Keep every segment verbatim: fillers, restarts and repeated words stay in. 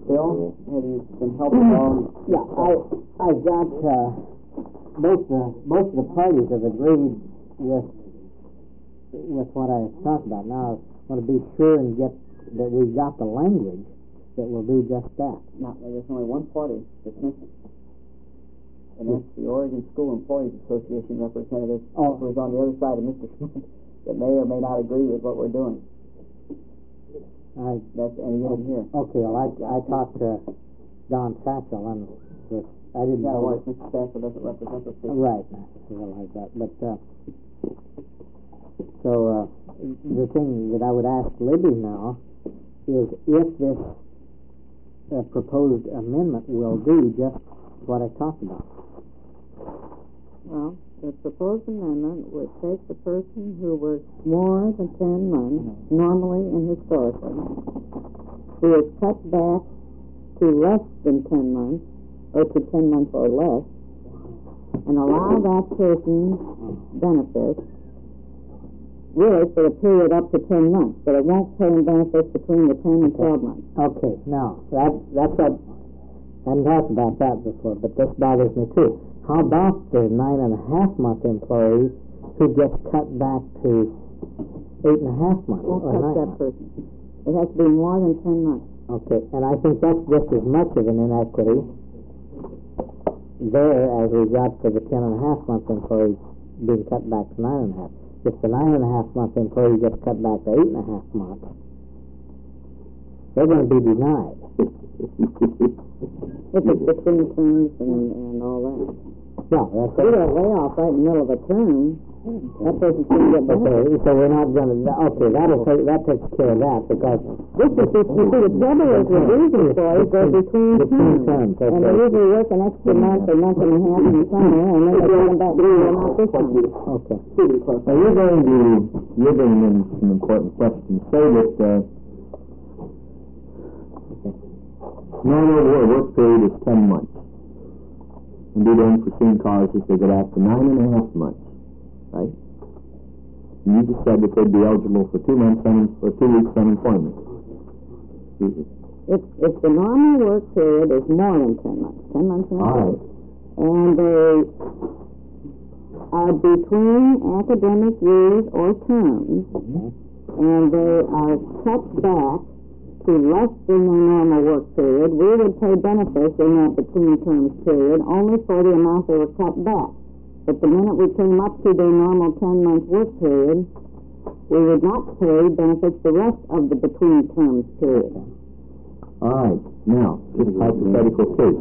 Bill, have you been helping along? Yeah, I, I've got, uh, both the, most of the parties have agreed with, with what I talked about. Now, I want to be sure and get, that we've got the language that will do just that. No, there's only one party that's missing. And that's the Oregon School Employees Association representative oh. who is on the other side of Mister Schmidt that may or may not agree with what we're doing. I, that's, and he isn't here. Okay, well, I, I talked to Don Satchel, and with, I didn't yeah, know... Yeah, Mister Satchel doesn't represent us. Right, I realize that. But, uh, so, uh, the thing that I would ask Libby now is if this uh, proposed amendment will do just what I talked about. Well, the proposed amendment would take the person who works more than ten months, mm-hmm. normally and historically, who is cut back to less than ten months, or to ten months or less, and allow that person's benefits really for the period up to ten months, but it won't pay in benefits between the ten and twelve months. Okay, now, that, that's what, I haven't talked about that before, but this bothers me too. How about the nine and a half month employee who gets cut back to eight and a half months? Won't or touch nine that months? person. It has to be more than ten months. Okay, and I think that's just as much of an inequity there as we got for the ten and a half month employees being cut back to nine and a half. If the nine and a half month employee gets cut back to eight and a half months, they're going to be denied. If it's between terms and, and all that. No, that's we get a layoff right in the middle of a term. That person's going to get benefits. Okay, so we're not going to. Okay, that'll take, that takes care of that because this is you see the trouble is with these employees go between, between terms, terms okay. and they usually work an extra month or month and a half in the summer, and then they get them back to the amount this time. Okay. Now you're going to you're going in some important questions. Say that uh, normal work period is ten months. And due to unforeseen causes, they get out to nine and a half months, right? And you just said that they'd be eligible for two months un- or two weeks unemployment. If if the normal work period is more than ten months, ten months and a half, right. and they are between academic years or terms, mm-hmm. and they are cut back to less than their normal work period, we would pay benefits in that between terms period only for the amount they were cut back. But the minute we came up to their normal ten month work period, we would not pay benefits the rest of the between terms period. All right. Now, this hypothetical case.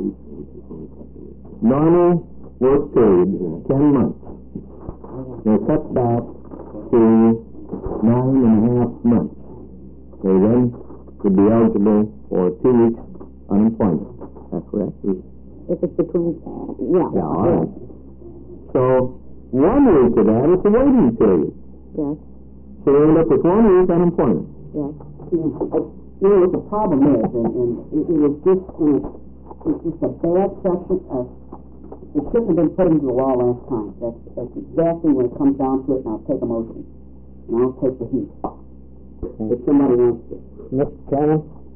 Normal work period, ten months. They're cut back to nine and a half months. They then could be eligible for two weeks unemployment. That's correct? If it's between, yeah. Yeah, all right. So, one week of that is the waiting period. Yes. So they end up with one week unemployment. Yes. You know what the problem is, and, and it, it was just, it was, it's just a bad section of, it shouldn't have been put into the law last time. That's, that's exactly when it comes down to it, and I'll take a motion. And I'll take the heat. If somebody wants to. Mister Chairman?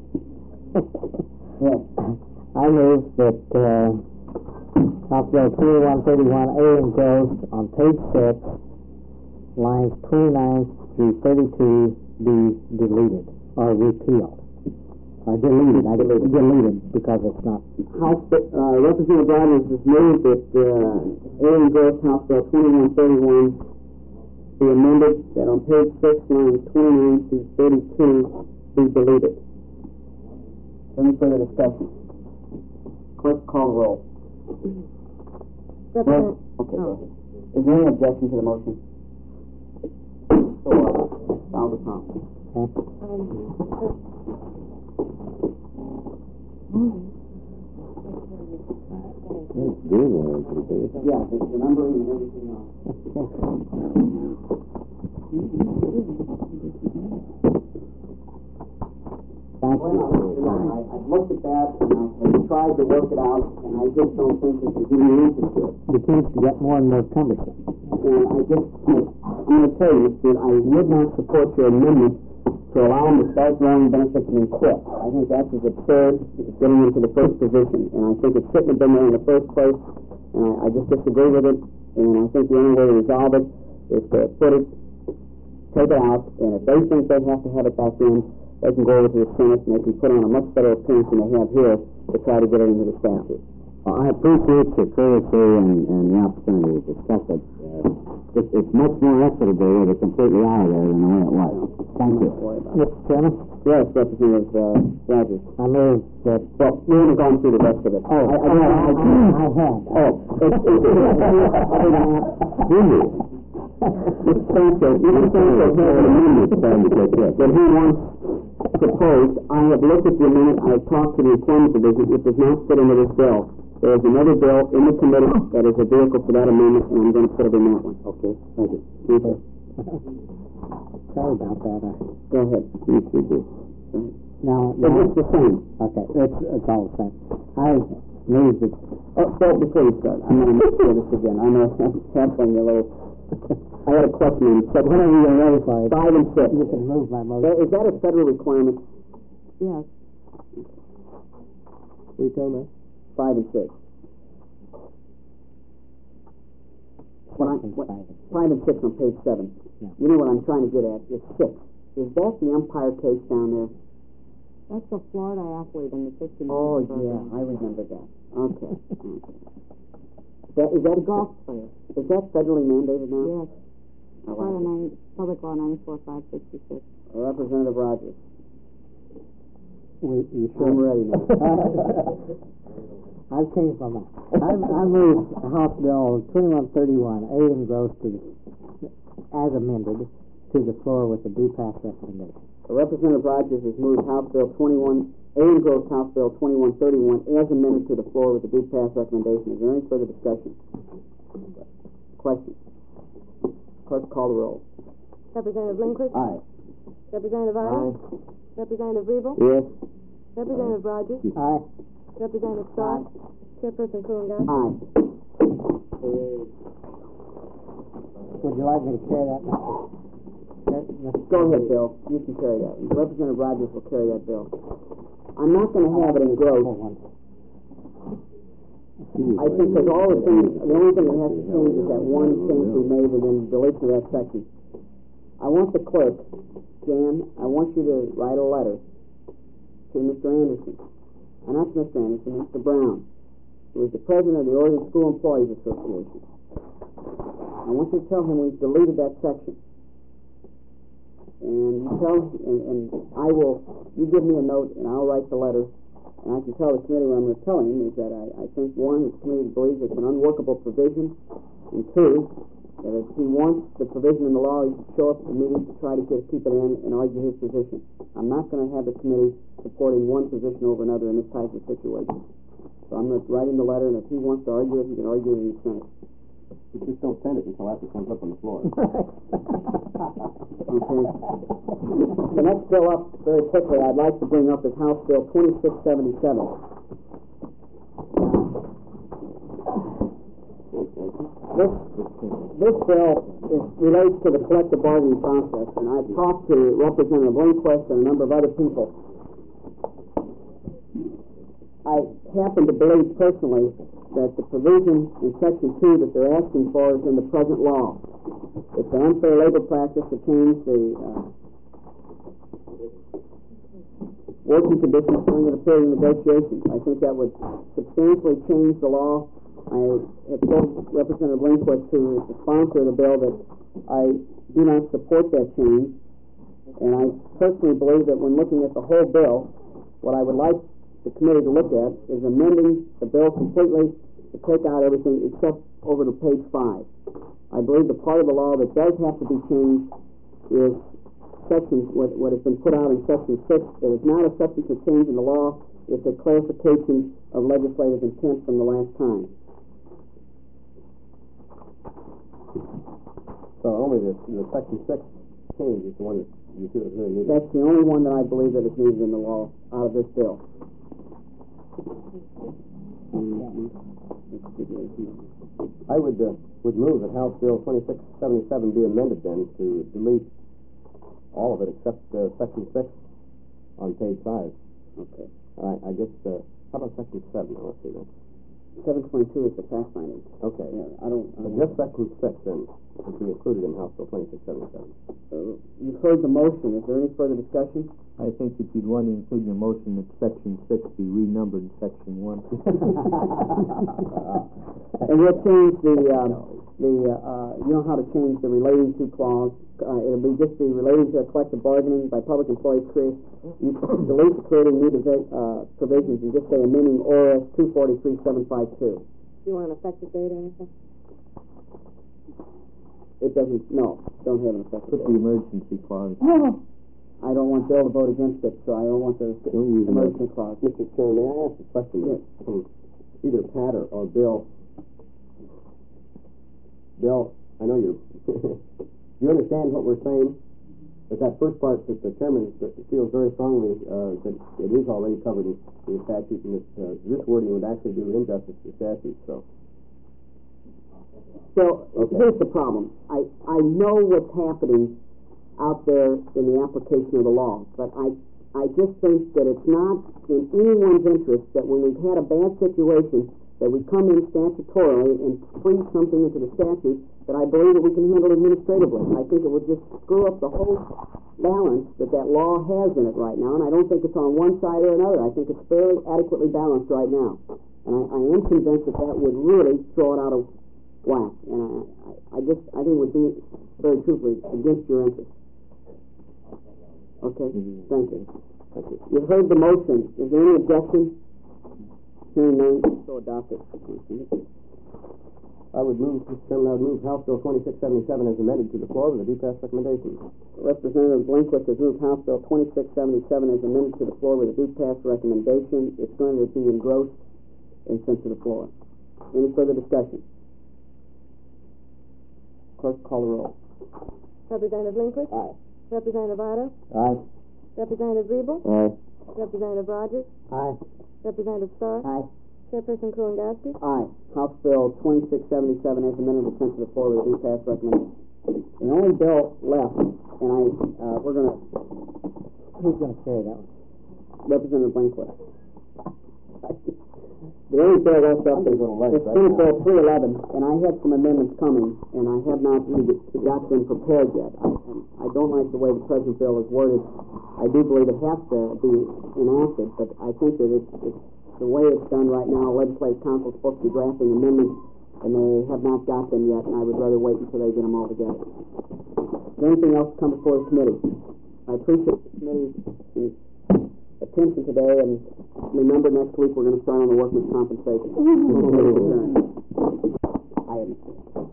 Yes. I move that uh, House Bill twenty-one thirty-one A enclosed on page six, lines twenty-nine through thirty-two be deleted or repealed. Or deleted. I deleted, deleted because it's not. House uh, Representative Rogers has moved that uh, A engrossed House Bill twenty-one thirty-one be amended that on page six, lines twenty-nine through thirty-two be deleted. Any further discussion? Clerk, call the roll. Well, okay. Oh. Is there any objection to the motion? So, uh, down the top. Yeah, the, the numbering and everything else. Thank you. Well, I, I looked at that and I, I tried to work it out, and I just don't think that there's any answer to it. It tends to get more and more cumbersome. And I just, I, I'm going to tell you that I would not support your amendment to to allow them to start drawing benefits and then quit. I think that's as absurd as getting into the first position, and I think it shouldn't have been there in the first place, and I, I just disagree with it, and I think the only way to resolve it is to put it, take it out, and if they think they have to have it back in, they can go over to the Senate and they can put on a much better appearance than they have here to try to get it into the statute. Well, I appreciate the courtesy and, and the opportunity to discuss it. Uh, it's, it's much more equitable with it completely out of there than the way it was. Thank you. Mister Chairman, Yes, Representative uh, Rogers. I move that. Well, we haven't gone through the rest of it. Oh, I, I, I, I, I have. Oh, it's, it's, other than that, Really? Mister Sancho, Mister Sancho has an amendment that he wants proposed. I have looked at the amendment, I have talked to the employment division, it does not fit into this bill. There is another bill in the committee that is a vehicle for that amendment, and I'm going to put it in that one. Okay, thank you. Thank you. Sorry about that. I, Go ahead. You should do. now, But now, it's the same. okay, it's, it's all the same. I move that. Oh, so before you start, I'm going to make sure this again. I know I'm tackling you a little. I had a question on section Whenever you're ready for it, five and six. you can move my motion. Is that a federal requirement? Yes. Will you tell me? Five and six. What I, what, five and six on page seven. Yeah. You know what I'm trying to get at? It's six. Is that the umpire case down there? That's the Florida athlete in the sixty minute Oh, program. yeah, I remember that. Okay. okay. Is that, is that a golf player? Is that federally mandated now? Yes. I like Florida it. nine, Public Law ninety-four five sixty-six. Representative Rogers. We, you sure? I'm ready now. I've changed my mind. I, I move House Bill twenty-one thirty-one, A engrossed to the, as amended, to the floor with a due pass recommendation. Representative Rogers has moved House Bill twenty-one, A engrossed House Bill twenty-one thirty-one as amended to the floor with a due pass recommendation. Is there any further discussion? Question. Clerk, call the roll. Representative Lindquist? Aye. Representative Arnold? Representative Rebel? Yes. Representative Rogers? Aye. Representative Starr? Chairperson Kuhlengass? Aye. Would you like me to carry that? Go ahead, Bill. You can carry that. Representative Rogers will carry that bill. I'm not going to have it engrossed. I think there's all the things, the only thing that has to change is that one change we made and then deletion of that section. I want the clerk, Jan, I want you to write a letter to Mister Anderson, and not to Mister Anderson, Mister Brown, who is the president of the Oregon School Employees Association. I want you to tell him we've deleted that section. And you tell, and, and I will, you give me a note and I'll write the letter. And I can tell the committee what I'm going to tell him is that I, I think, one, the committee believes it's an unworkable provision, and two, that if he wants the provision in the law, he should show up at the meeting to try to get, keep it in and argue his position. I'm not going to have the committee supporting one position over another in this type of situation. So I'm going to write him the letter, and if he wants to argue it, he can argue it in the Senate. But just don't send it until after it comes up on the floor. Okay. The next bill up, very quickly, I'd like to bring up is House Bill twenty-six seventy-seven. This, this bill is, relates to the collective bargaining process, and I've talked to Representative Lindquist and a number of other people. I happen to believe personally that the provision in Section two that they're asking for is in the present law. It's an unfair labor practice to change the uh, working conditions during the period of negotiations. I think that would substantially change the law. I have told Representative Lindquist, who is the sponsor of the bill, that I do not support that change. And I personally believe that when looking at the whole bill, what I would like the committee to look at is amending the bill completely to take out everything except over to page five. I believe the part of the law that does have to be changed is section, what, what has been put out in section six. It is not a substantive change in the law. It's a clarification of legislative intent from the last time. So only the, the section six change is the one that you feel is really needed. That's the only one that I believe that is needed in the law out of this bill. I would uh, would move that House Bill twenty-six seventy-seven be amended then to delete all of it except uh, section six on page five. Okay. I, I guess, uh, how about section seven? Let's see then. Seven twenty-two is the fact finding. Okay. Yeah, I don't. I But don't just section six then would be included in House Bill twenty-six seventy-seven. uh, you've heard the motion. Is there any further discussion? I think that you'd want to include in your motion that section six be renumbered section one. And we'll change the, um, the, uh, you know how to change the relating to clause. Uh, it'll be just be relating to collective bargaining by public employees create, you delete the creating new divi- uh, provisions and just say amending O R S two forty-three seven five two. Do you want an effective date or anything? It doesn't, no, don't have an effect. Put the emergency clause. I don't want Bill to vote against it, so I don't want the Don't use emergency clause. Mister Chairman, may I ask a question? Yes. From either Pat or, or Bill. Bill, I know you. Do you understand what we're saying? That that first part that the chairman feels very strongly uh, that it is already covered in the statute, and this, uh, this wording would actually do injustice to the statute. So, So, Okay. here's the problem. I, I know what's happening out there in the application of the law, but I, I just think that it's not in anyone's interest that when we've had a bad situation, that we come in statutorily and freeze something into the statute that I believe that we can handle administratively. I think it would just screw up the whole balance that that law has in it right now, and I don't think it's on one side or another. I think it's fairly adequately balanced right now. And I, I am convinced that that would really throw it out of whack, and I, I, I just, I think it would be, very truthfully, against your interest. Okay, thank you. Thank you. You've heard the motion. Is there any objection? Hearing none, so adopted. I would move, Mister Chairman, I would move House Bill twenty-six seventy-seven as amended to the floor with a due pass recommendation. Representative Blinquist has moved House Bill twenty-six seventy-seven as amended to the floor with a due pass recommendation. It's going to be engrossed and sent to the floor. Any further discussion? Clerk, call the roll. Representative Lindquist? Aye. Representative Otto? Aye. Representative Riebel? Aye. Representative Rogers? Aye. Representative Starr? Aye. Chairperson Kulongoski? Aye. House Bill twenty-six seventy-seven as amended is sent to the floor with a due pass recommendation. The only bill left, and I, uh, we're going to, Who's going to carry that one? Representative Blinquist. The only bill left up is, is Senate Bill three eleven, and I have some amendments coming, and I have not really got them prepared yet. I, I don't like the way the present bill is worded. I do believe it has to be enacted, but I think that it's, it's the way it's done right now. Legislative Council is supposed to be drafting amendments, and they have not got them yet, and I would rather wait until they get them all together. Is there anything else to come before the committee? I appreciate the committee's attention today, and remember, next week we're going to start on the workers' compensation. I understand.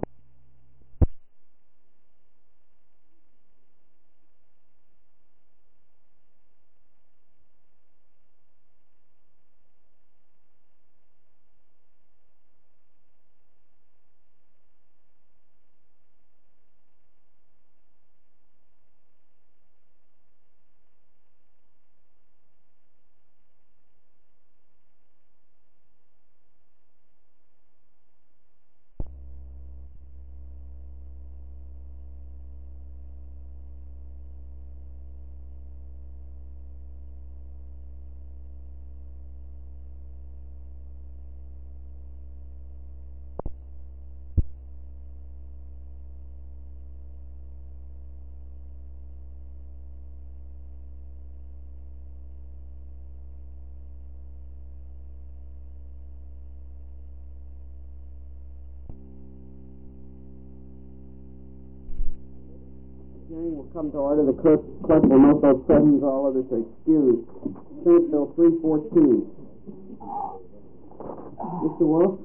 Hearing will come to order. The clerk, clerk will note those present, all others are excused. Senate Bill three fourteen. Mister Wolf?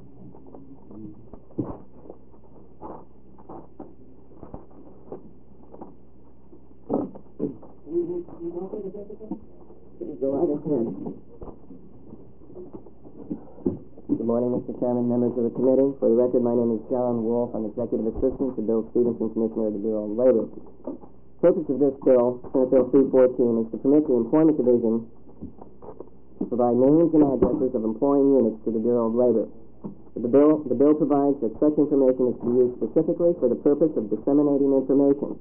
Go right ahead. Good morning, Mister Chairman, members of the committee. For the record, my name is John Wolf. I'm Executive Assistant to Bill Stevenson, Commissioner of the Bureau of Labor. The purpose of this bill, Senate Bill three fourteen, is to permit the Employment Division to provide names and addresses of employing units to the Bureau of Labor. The bill, the bill provides that such information is to be used specifically for the purpose of disseminating information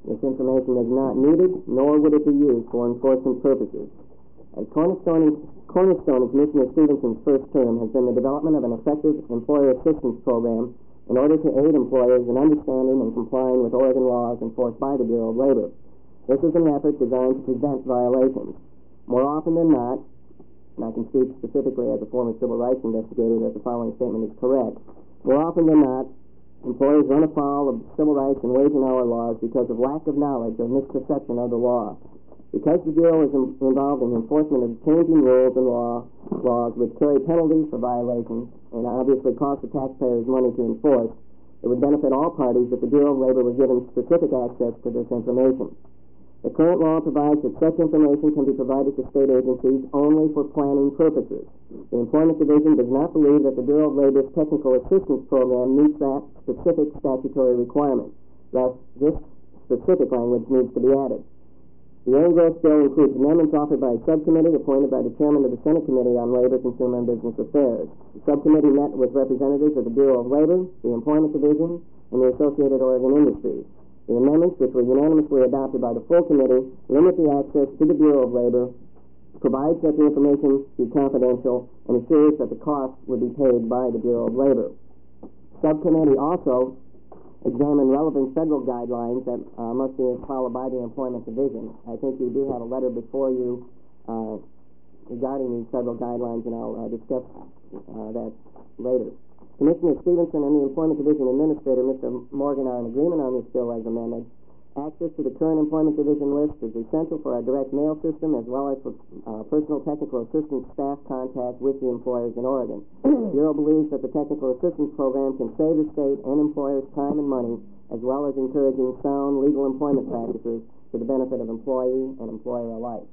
This information is not needed, nor would it be used for enforcement purposes. A cornerstone, cornerstone of Commissioner Stevenson's first term has been the development of an effective employer assistance program in order to aid employers in understanding and complying with Oregon laws enforced by the Bureau of Labor. This is an effort designed to prevent violations. More often than not, and I can speak specifically as a former civil rights investigator that the following statement is correct, more often than not, employers run afoul of civil rights and wage and hour laws because of lack of knowledge or misperception of the law. Because the Bureau is in, involved in enforcement of changing rules and law, laws which carry penalties for violations and obviously cost the taxpayers money to enforce, it would benefit all parties if the Bureau of Labor were given specific access to this information. The current law provides that such information can be provided to state agencies only for planning purposes. The Employment Division does not believe that the Bureau of Labor's Technical Assistance Program meets that specific statutory requirement. Thus, this specific language needs to be added. The Aaron Gross bill includes amendments offered by a subcommittee appointed by the chairman of the Senate Committee on Labor, Consumer, and Business Affairs. The subcommittee met with representatives of the Bureau of Labor, the Employment Division, and the Associated Oregon Industries. The amendments, which were unanimously adopted by the full committee, limit the access to the Bureau of Labor, provides that the information be confidential, and assures that the costs would be paid by the Bureau of Labor. Subcommittee also examine relevant federal guidelines that uh, must be followed by the Employment Division. I think you do have a letter before you uh, regarding these federal guidelines, and I'll uh, discuss uh, that later. Commissioner Stevenson and the Employment Division Administrator, Mister Morgan, are in agreement on this bill as amended. Access to the current Employment Division list is essential for our direct mail system as well as for uh, personal technical assistance staff contact with the employers in Oregon. The Bureau believes that the technical assistance program can save the state and employers time and money, as well as encouraging sound legal employment practices to the benefit of employee and employer alike.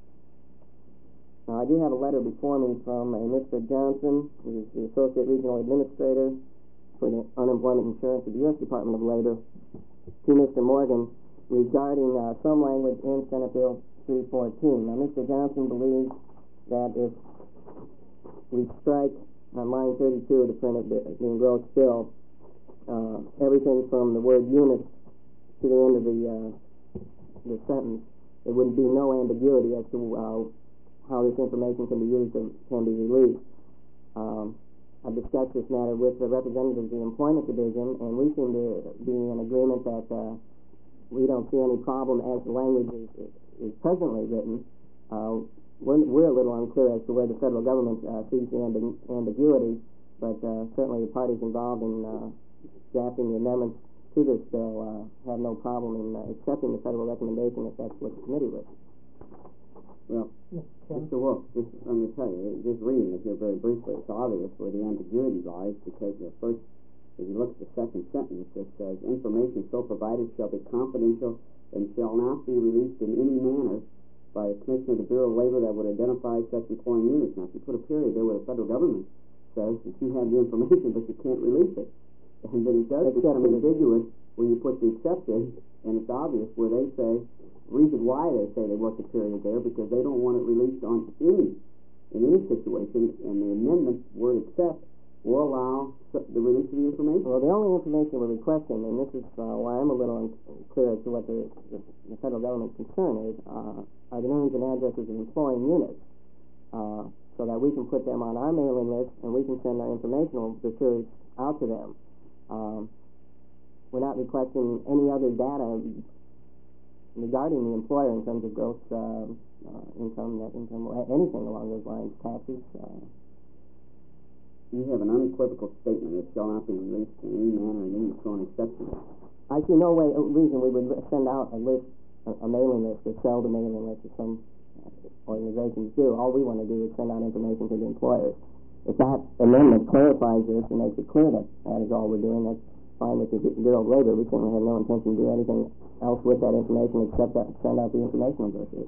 Now, I do have a letter before me from a Mister Johnson, who is the Associate Regional Administrator for the Unemployment Insurance of the U S Department of Labor, to Mister Morgan regarding uh, some language in Senate Bill three fourteen. Now, Mister Johnson believes that if we strike on line thirty-two of the printed the engrossed bill, uh, everything from the word unit to the end of the uh, the sentence, there would be no ambiguity as to uh, how this information can be used and can be released. Um, I've discussed this matter with the representatives of the Employment Division, and we seem to be in agreement that uh, we don't see any problem as the language is, is presently written. Uh, we're, we're a little unclear as to where the federal government uh, sees the amb- ambiguity, but uh, certainly the parties involved in uh, drafting the amendments to this bill uh, have no problem in uh, accepting the federal recommendation if that's what the committee wishes. Well, Mister Wolf, just let me tell you, just reading it here very briefly, it's obvious where the ambiguity lies, because the first, if you look at the second sentence, it says, information so provided shall be confidential and shall not be released in any manner by a commissioner of the Bureau of Labor that would identify such employing units. Now, if you put a period there where the federal government says that you have the information but you can't release it, and then it does become ambiguous when you put the exception, and it's obvious where they say, reason why they say they want the period there, because they don't want it released on any, in any situation, and the amendment, word except, will allow the release of the information. Well, the only information we're requesting, and this is uh, why I'm a little unclear as to what the, the, the federal government's concern is, uh, are the names and addresses of employing units, uh, so that we can put them on our mailing list and we can send our informational brochures out to them. Um, we're not requesting any other data regarding the employer in terms of gross uh, uh, income, net income, anything along those lines, taxes. Uh. You have an unequivocal statement that shall not be released in any manner in any thrown exception. I see no way, reason we would send out a list, a, a mailing list, or sell the mailing list as some uh, organizations do. All we want to do is send out information to the employers. If that amendment clarifies this and makes it clear that that is all we're doing, that's fine with the Bureau of Labor. We certainly have no intention to do anything else with that information except that send out the informational brochures.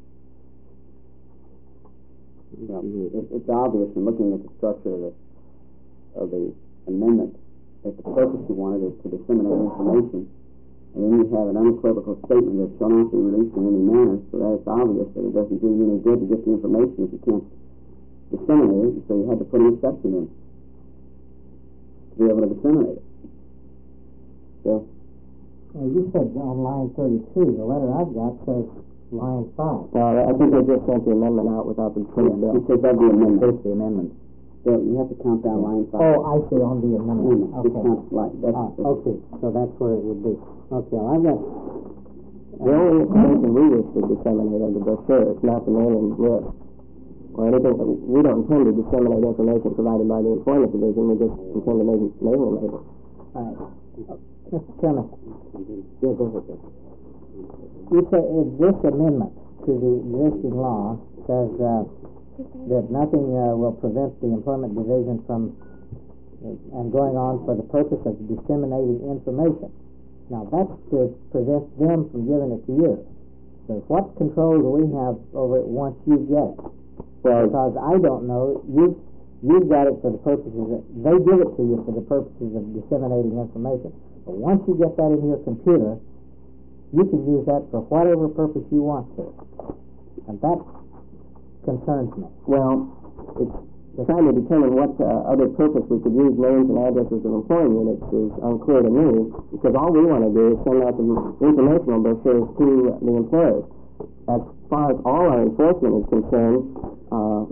Well, it, it's obvious in looking at the structure of the, of the amendment that the purpose you wanted is to disseminate information, and then you have an unequivocal statement that shall not be released in any manner, so that it's obvious that it doesn't do you any good to get the information if you can't disseminate it, so you had to put an exception in to be able to disseminate it. So, Well, you said on line thirty-two, the letter I've got says line five. No, I think they just sent the amendment out without the printed bill. Because of the amendment. There's the amendment. So you have to count down line five. Oh, I see, on the amendment. Amendment. Just Okay. count like, that's, Ah, okay, so that's where it would be. Okay, well, I've got, The only information we wish to disseminate are the brochures, not the mailing list. Or anything, we don't intend to disseminate information provided by the Employment Division, we just intend to make mailing labels. all right. Mister Chairman, yeah, go ahead, sir. you say if this amendment to the existing law says, uh, that nothing, uh, will prevent the Employment Division from, uh, and going on for the purpose of disseminating information. Now, that's to prevent them from giving it to you. So what control do we have over it once you get it? Well, Because I don't know, you, you've got it for the purposes of, they give it to you for the purposes of disseminating information. But once you get that in your computer, you can use that for whatever purpose you want to. And that concerns me. well, it's trying to determine what uh, other purpose we could use names and addresses of employing units is unclear to me, because all we want to do is send out the informational brochures to the employers. As far as all our enforcement is concerned, uh,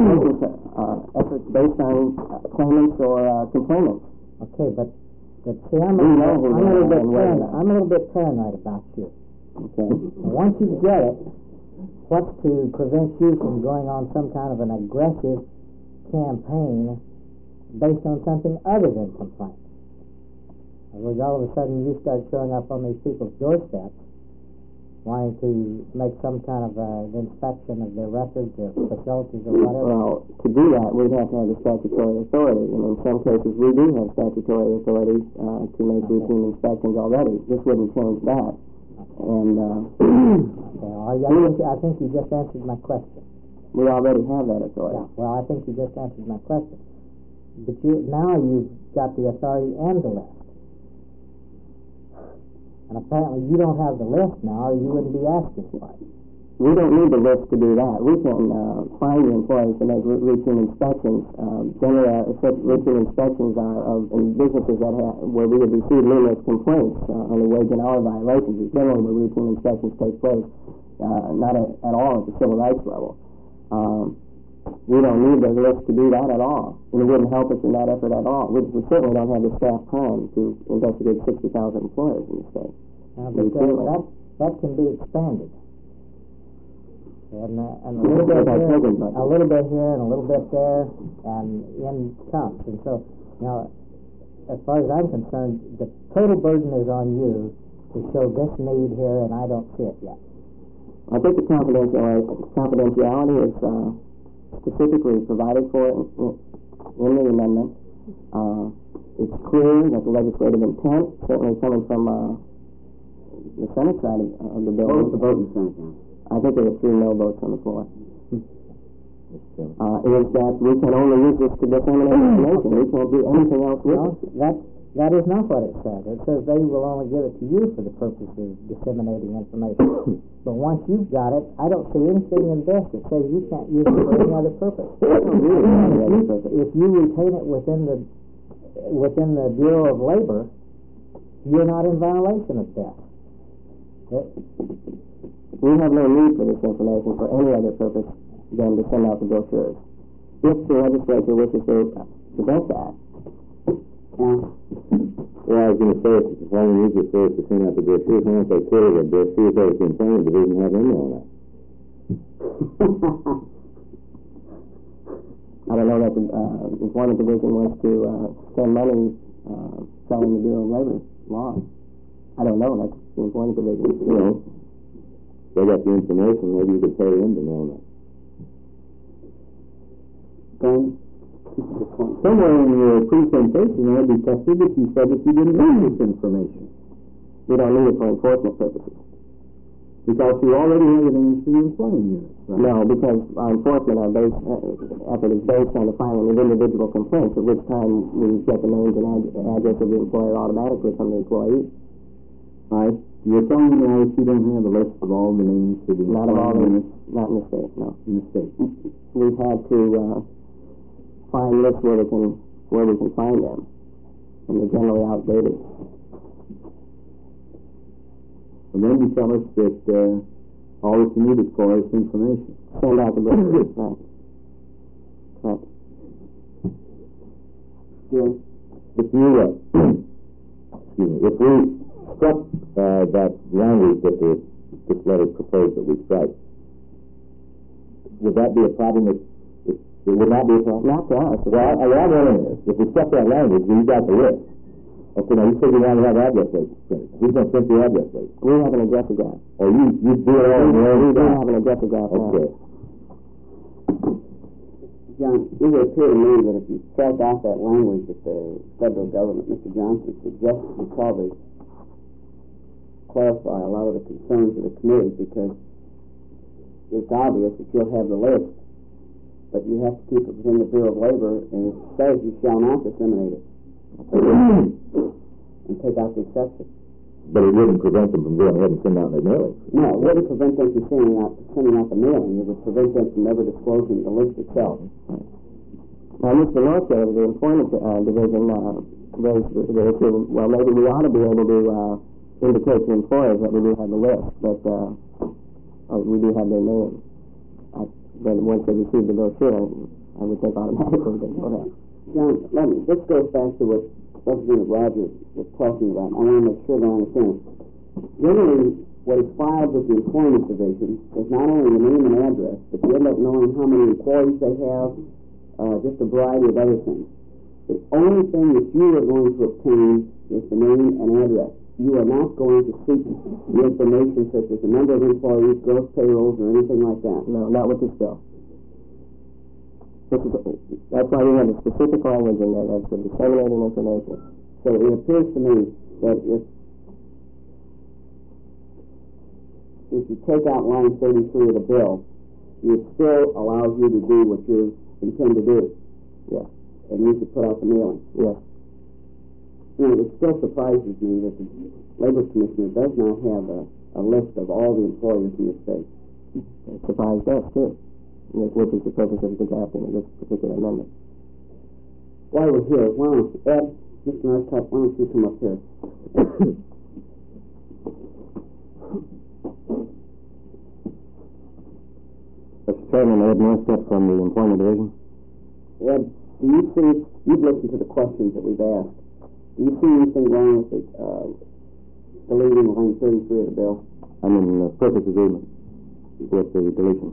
uh, efforts based on uh, claimants or uh, complainants. Okay, but, but see, I'm a, We know who I'm a they little are bit and where they paranoid, are. I'm a little bit paranoid about you. Okay. And once you get it, what's to prevent you from going on some kind of an aggressive campaign based on something other than complaint? In other words, all of a sudden you start showing up on these people's doorsteps wanting to make some kind of uh, inspection of their records or facilities or whatever. Well, to do that, we'd have to have the statutory authority, and in some cases, we do have statutory authority uh, to make routine inspections already. This wouldn't change that. And uh, Okay, well, I, think, I think you just answered my question. we already have that authority. Yeah, well, I think you just answered my question. But you, now you've got the authority and the list. And apparently you don't have the list now, or you wouldn't be asking for it. We don't need the list to do that. We can uh, find the employees to make r- routine inspections. Um, generally, uh, such routine inspections are of in businesses that have, where we have received numerous complaints uh, on the wage and hour violations. It's generally where routine inspections take place, uh, not at, at all at the civil rights level. Um, we don't need the list to do that at all, and it wouldn't help us in that effort at all. We, we certainly don't have the staff time to investigate sixty thousand employers in the state. Now, but uh, that, that can be expanded. And, uh, and a little bit here, a little bit here, and a little bit there, and in comes. And so, now, as far as I'm concerned, the total burden is on you to show this need here, and I don't see it yet. I think the confidentiality, confidentiality is uh, specifically provided for in, in the amendment. Uh, it's clear that the legislative intent, certainly coming from uh, the Senate side of, of the bill. What was the vote in the Senate, John? I think there were three no votes on the floor. Uh, is that we can only use this to disseminate information. We can't do anything else with No, it. that, that is not what it says. It says they will only give it to you for the purpose of disseminating information. But once you've got it, I don't see anything in this that says you can't use it for any other purpose. If you retain it within the within the Bureau of Labor, you're not in violation of that. It, We have no need for this information for any other purpose than to send out the brochures. If the legislature wishes to prevent that, Yeah. Well, I was going to say, if all we need is for us to send out the brochures, why don't they put it at the C F O's Employment Division have in there on that? I don't know that the uh, Employment Division wants to uh, spend money uh, selling the Bureau of Labor laws. I don't know. That's the Employment Division. You know, they got the information, maybe you could pay them to know that. Then, Somewhere in your presentation, there would be tested that you said that you didn't need this information. We don't need it for enforcement purposes. Because you already have it into the employment unit. Right? No, because our enforcement our base, uh, effort is based on the filing of individual complaints, at which time we get the names and ad- address of the employer automatically from the employee. All right. You're telling me now that you don't have a list of all the names for the Not of all employment the, not in the state, no. in the state. We've had to uh, find lists where we can where we can find them, and they're generally outdated. And then you tell us that, uh, all that you needed for is information. Send out the brochure. Right. Right. Yeah. If you, uh, excuse me, if we struck, uh, that language that the, this letter proposed that we strike, would that be a problem? If, if, it would not be a problem? Not to us. Well, I, I want to know, if we struck that language, we got the list. Okay, now you said you want to have address rates printed. Who's going to print the address rates? We have an addressograph. Or you, you do it all in your own We do style? have an addressograph now. Okay. John, it would appear to me that if you strike out that language that the federal government, Mister Johnson, suggests, would probably clarify a lot of the concerns of the committee, because it's obvious that you'll have the list, but you have to keep it within the Bureau of Labor, and it says you shall not disseminate it. And take out the exception. But it wouldn't prevent them from going ahead and sending out their mailing. No, it wouldn't prevent them from sending out, sending out the mailing. It would prevent them from ever disclosing the list itself. Now, Mister Northgate of the Employment uh, Division uh, raised the, the issue, well, maybe we ought to be able to uh, indicate to employers that we do have the list, but uh, uh, we do have their names. I, but once they receive the brochure, I would think automatically they know that. John, let me, this goes back to what Representative Rogers was talking about. I want to make sure that I understand. Generally, what is filed with the Employment Division is not only the name and address, but you end up knowing how many employees they have, uh, just a variety of other things. The only thing that you are going to obtain is the name and address. You are not going to seek the information such as the number of employees, gross payrolls, or anything like that. No, not with this bill. This is, that's why we have a specific language in there that's for disseminating information. So it appears to me that if if you take out line thirty-three of the bill, it still allows you to do what you intend to do. Yeah. And you should put out the mailing. Yeah. You know, it still surprises me that the Labor Commissioner does not have a, a list of all the employers in the state. It surprised us, too. Which is the purpose of the drafting of this particular amendment. While we're here, why don't you, Ed, Mister Northcutt, why don't you come up here? Mister Chairman, Ed Northcutt from the Employment Division. Ed, do you see, you've listened to the questions that we've asked. Do you see anything wrong with the, uh, deleting line thirty-three of the bill? I'm in uh, perfect agreement with the deletion.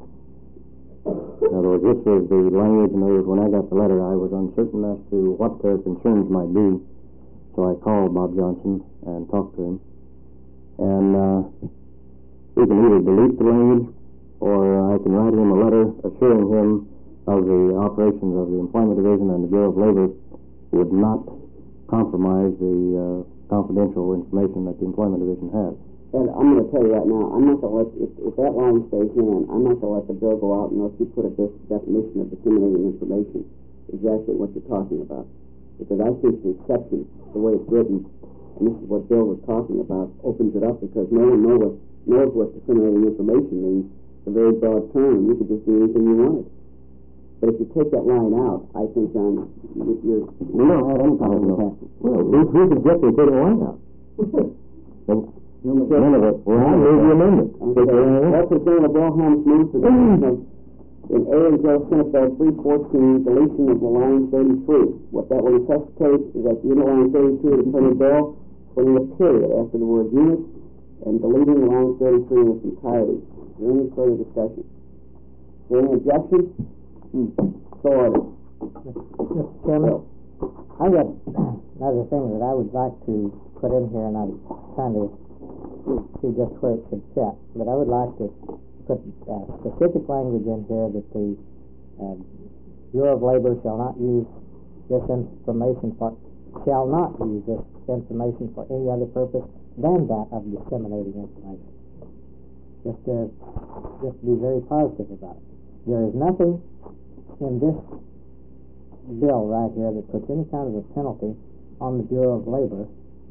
In other words, this was the language, in other words, when I got the letter, I was uncertain as to what their concerns might be, so I called Bob Johnson and talked to him. And uh, we can either delete the language, or I can write him a letter assuring him of the operations of the Employment Division and the Bureau of Labor would not compromise the uh, confidential information that the Employment Division has. And I'm going to tell you right now, I'm not going to let, if, if that line stays in, I'm not going to let the bill go out unless you put a de- definition of disseminating information, exactly what you're talking about. Because I think the exception, the way it's written, and this is what Bill was talking about, opens it up because no one knows what, knows what disseminating information means. It's a very broad term. You could just do anything you wanted. But if you take that line out, I think, John, you- you're... We don't have any problem with that. Well, we, we can get the taking the line out. None of it. Well, I move the amendment. Representative Wilhelm's moves the deletion of, in A and J Senate Bill three fourteen, deletion of the line thirty-three. What that will necessitate is that the unit line thirty-two of the printed bill, putting a period after the word unit, and deleting the line thirty-three in its entirety. Is there any further discussion? Is there any objection? Hmm. So ordered. Mister Chairman, I got another thing that I would like to put in here, and I'm trying to see just where it should fit. But I would like to put uh, specific language in here that the uh, Bureau of Labor shall not use this information for, shall not use this information for any other purpose than that of disseminating information. Just to, just to be very positive about it. There is nothing in this bill right here that puts any kind of a penalty on the Bureau of Labor.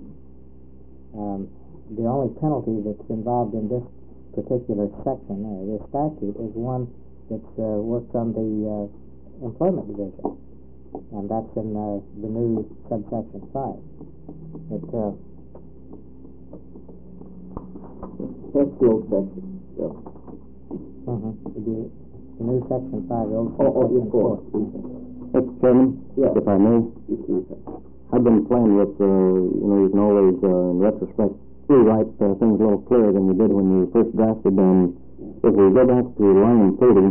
Um, the only penalty that's involved in this particular section, or this statute, is one that's uh, worked on the uh, Employment Division, and that's in uh, the new subsection five. It, uh, That's the old section. Yeah. Uh-huh. The, the new section five, the old Oh, oh, section yes, four. Mister Chairman, Yeah. if I may, Yes, sir. I've been playing with, uh, you know, you can always, uh, in retrospect, rewrite uh, things a little clearer than you did when you first drafted them. If we go back to line thirty,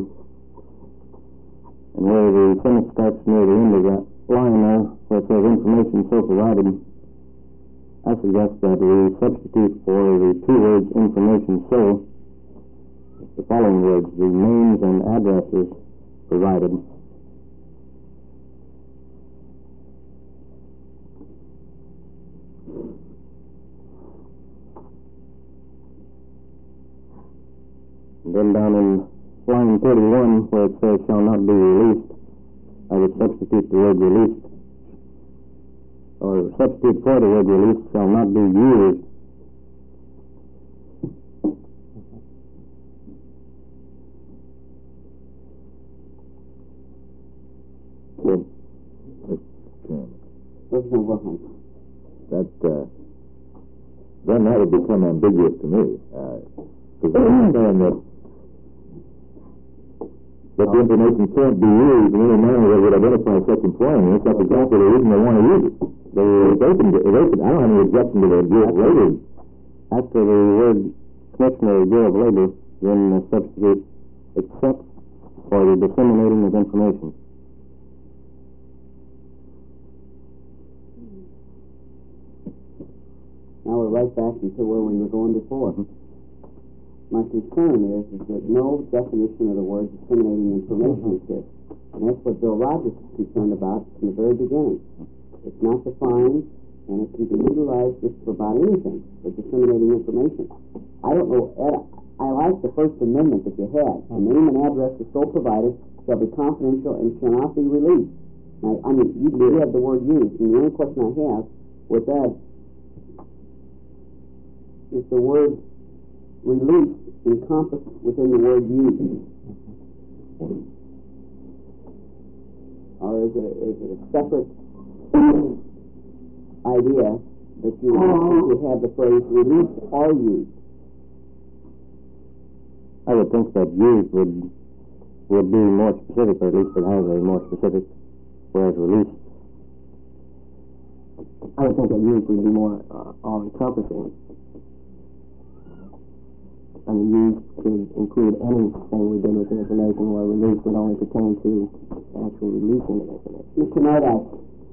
and where the sentence starts near the end of that line there, where it says information so provided, I suggest that we substitute for the two words information so, the following words, the names and addresses provided. And then down in line thirty-one, where it says shall not be released, I would substitute the word released, or substitute for the word released, shall not be used. Well, Mister Chairman, Representative Wilhelm. that, uh, then that would become ambiguous to me. Because I'm saying that that the information can't be used in any manner that would identify such employment. That's exactly the reason they want to use it. They, they can, they can, I don't have any objection to the Bureau of Labor. After the word Commissioner of the Bureau of Labor, then uh, substitute except for the disseminating of information. Now we're right back into where we were going before. My concern is, is that no definition of the word disseminating information exists. And that's what Bill Rogers is concerned about from the very beginning. It's not defined, and it can be utilized just for about anything, for disseminating information. I don't know, Ed, I like the First Amendment that you had. The name and address is so provided shall be confidential and shall not be released. Now, I mean, you, you have the word used, and the only question I have with that is the word released encompassed within the word used? Or is it, is it a separate idea that you, you have the phrase released or used? I would think that used would would be more specific, or at least it has a more specific, whereas released. I would think that used would be more uh, all-encompassing. I mean, used could include anything we did with the information, while release would only pertain to actual releasing of information. Mister Nordyke,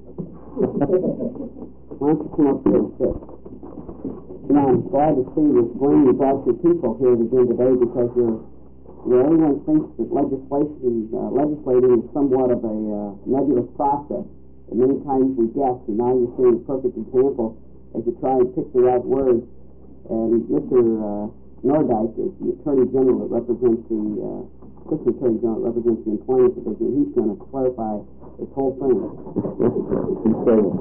why don't you come up here and sit? You know, I'm glad to see this Glenn, you brought your people here again today, because you're, you know, everyone thinks that legislation, uh, legislating is somewhat of a uh, nebulous process. And many times we guess, and now you're seeing a perfect example as you try and pick the right words. And Mister Uh, Nordyke is the Attorney General that represents the, uh, Assistant Attorney General that represents the Employment Division. He's going to clarify this whole thing. So, uh,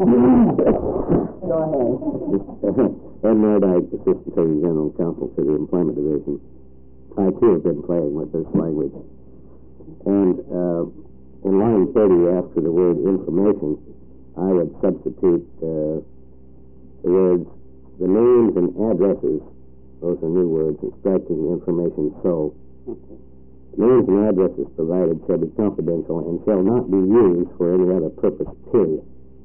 Go ahead. Ed Nordyke, Assistant Attorney General and Counsel to the Employment Division. I too have been playing with this language. And uh, in line thirty, after the word information, I would substitute uh, the words, the names and addresses. Those are new words, and striking information so. Okay. Names and addresses provided shall be confidential and shall not be used for any other purpose, period.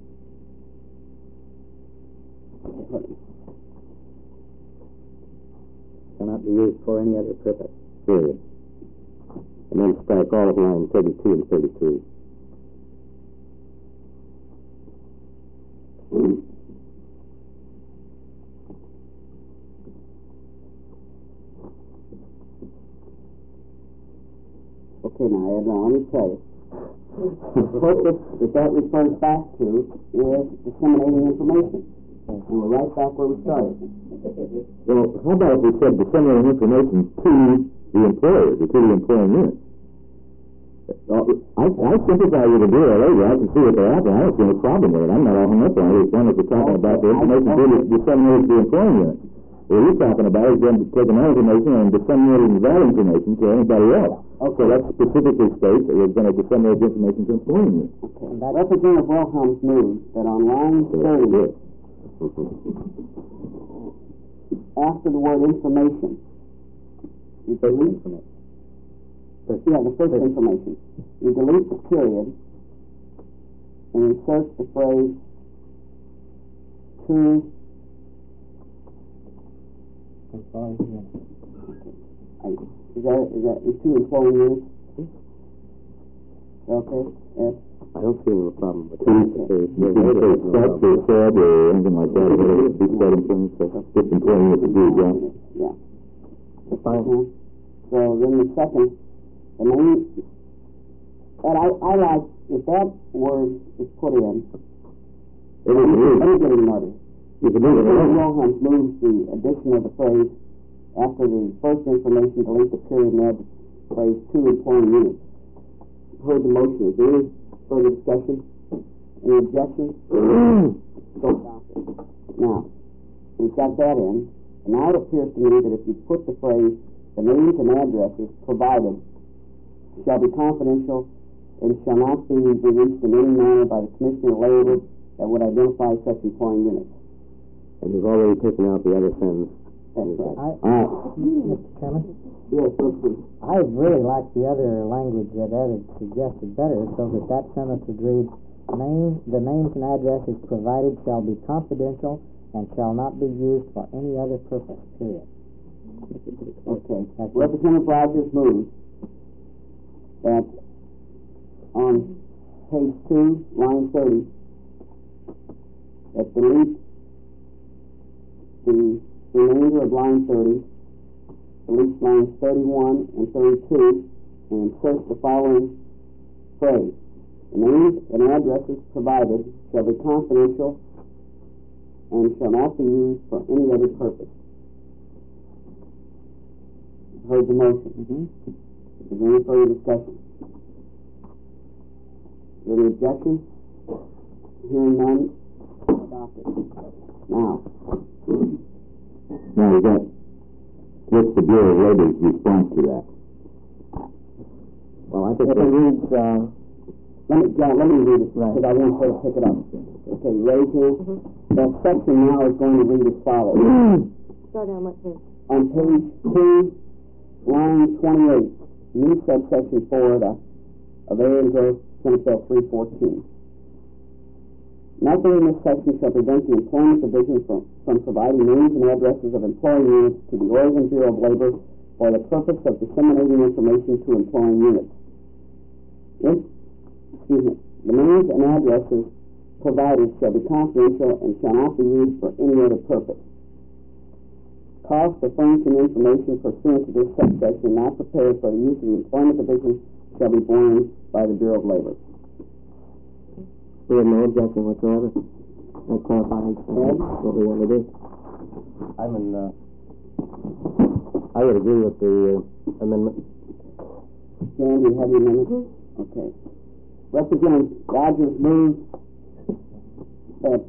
Shall not be used for any other purpose, period. And then strike all of line thirty-two and thirty-three. Okay, now, Ed, now let me tell you. The purpose that that refers back to is disseminating information. And we're right back where we started. Well, how about if we said disseminating information to the employer, to the employing unit? Uh, I, I sympathize with the Bureau of Labor. I can see what they're after. I don't see any problem with it. I'm not all hung up on it. It's one that we're talking about the information being disseminated to the employing unit. What we're talking about is them taking that information and disseminating that information to anybody else. Okay, that specifically states that we're going to disseminate the information to employing unit. Okay. Representative Wilhelm moves that on line thirty, after the word information, you delete from it. Yeah, the first information. You delete the period and insert the phrase to. I'm sorry. I, is that is that is two employee units? Okay. Yes. I don't see any problem with You that. can say such or said or anything like that, whatever, be said and things, so just employing it to do a job. Yeah. Fine. Mhm. So then the second, the name, and I, I like, if that word is put in, It is, it is. anybody notice. You can do it, Senator right? Wilhelm moves the addition of the phrase after the first information, delete the period and add the phrase two employee units. Heard the motion. Is there any further discussion? Any objections? So adopted. Now, we've got that in, and now it appears to me that if you put the phrase, the names and addresses provided shall be confidential and shall not be released in any manner by the Commissioner of Labor that would identify such employee units. And you've already taken out the other sentence. That's right. I, Uh, Mister Chairman, Yes, let's see. I really like the other language that Ed had suggested better, so that that sentence would read, Name, the names and addresses provided shall be confidential and shall not be used for any other purpose, period. Okay. That's Representative Rogers moves that on page two, line thirty, that delete the remainder of line thirty, delete lines thirty-one and thirty-two, and insert the following phrase. The names and addresses provided shall be confidential and shall not be used for any other purpose. Heard the motion. Mm-hmm. Is there any further discussion? Is there any objection? Hearing none, adopted. Now, Now, is that, what's the Bureau of Labor's response to that? well, I think if it that, reads, uh, let me, John, let me read it, because I want to pick it up. Okay, you ready, Ken? That section now is going to read as follows. Starting on what page? On page two, line twenty-eight, new subsection four of, of Area and Growth, Senate Bill three fourteen. Nothing in this section shall prevent the Employment Division from, from providing names and addresses of employee units to the Oregon Bureau of Labor for the purpose of disseminating information to employing units. If, excuse me, the names and addresses provided shall be confidential and shall not be used for any other purpose. Costs of furnishing information pursuant to this subsection not prepared for the use of the Employment Division shall be borne by the Bureau of Labor. We have no objection whatsoever. That clarifies uh, what we want to do. I'm in, uh, I would agree with the uh, amendment. Jan, do you have your amendment? Okay. Representative Rogers moves that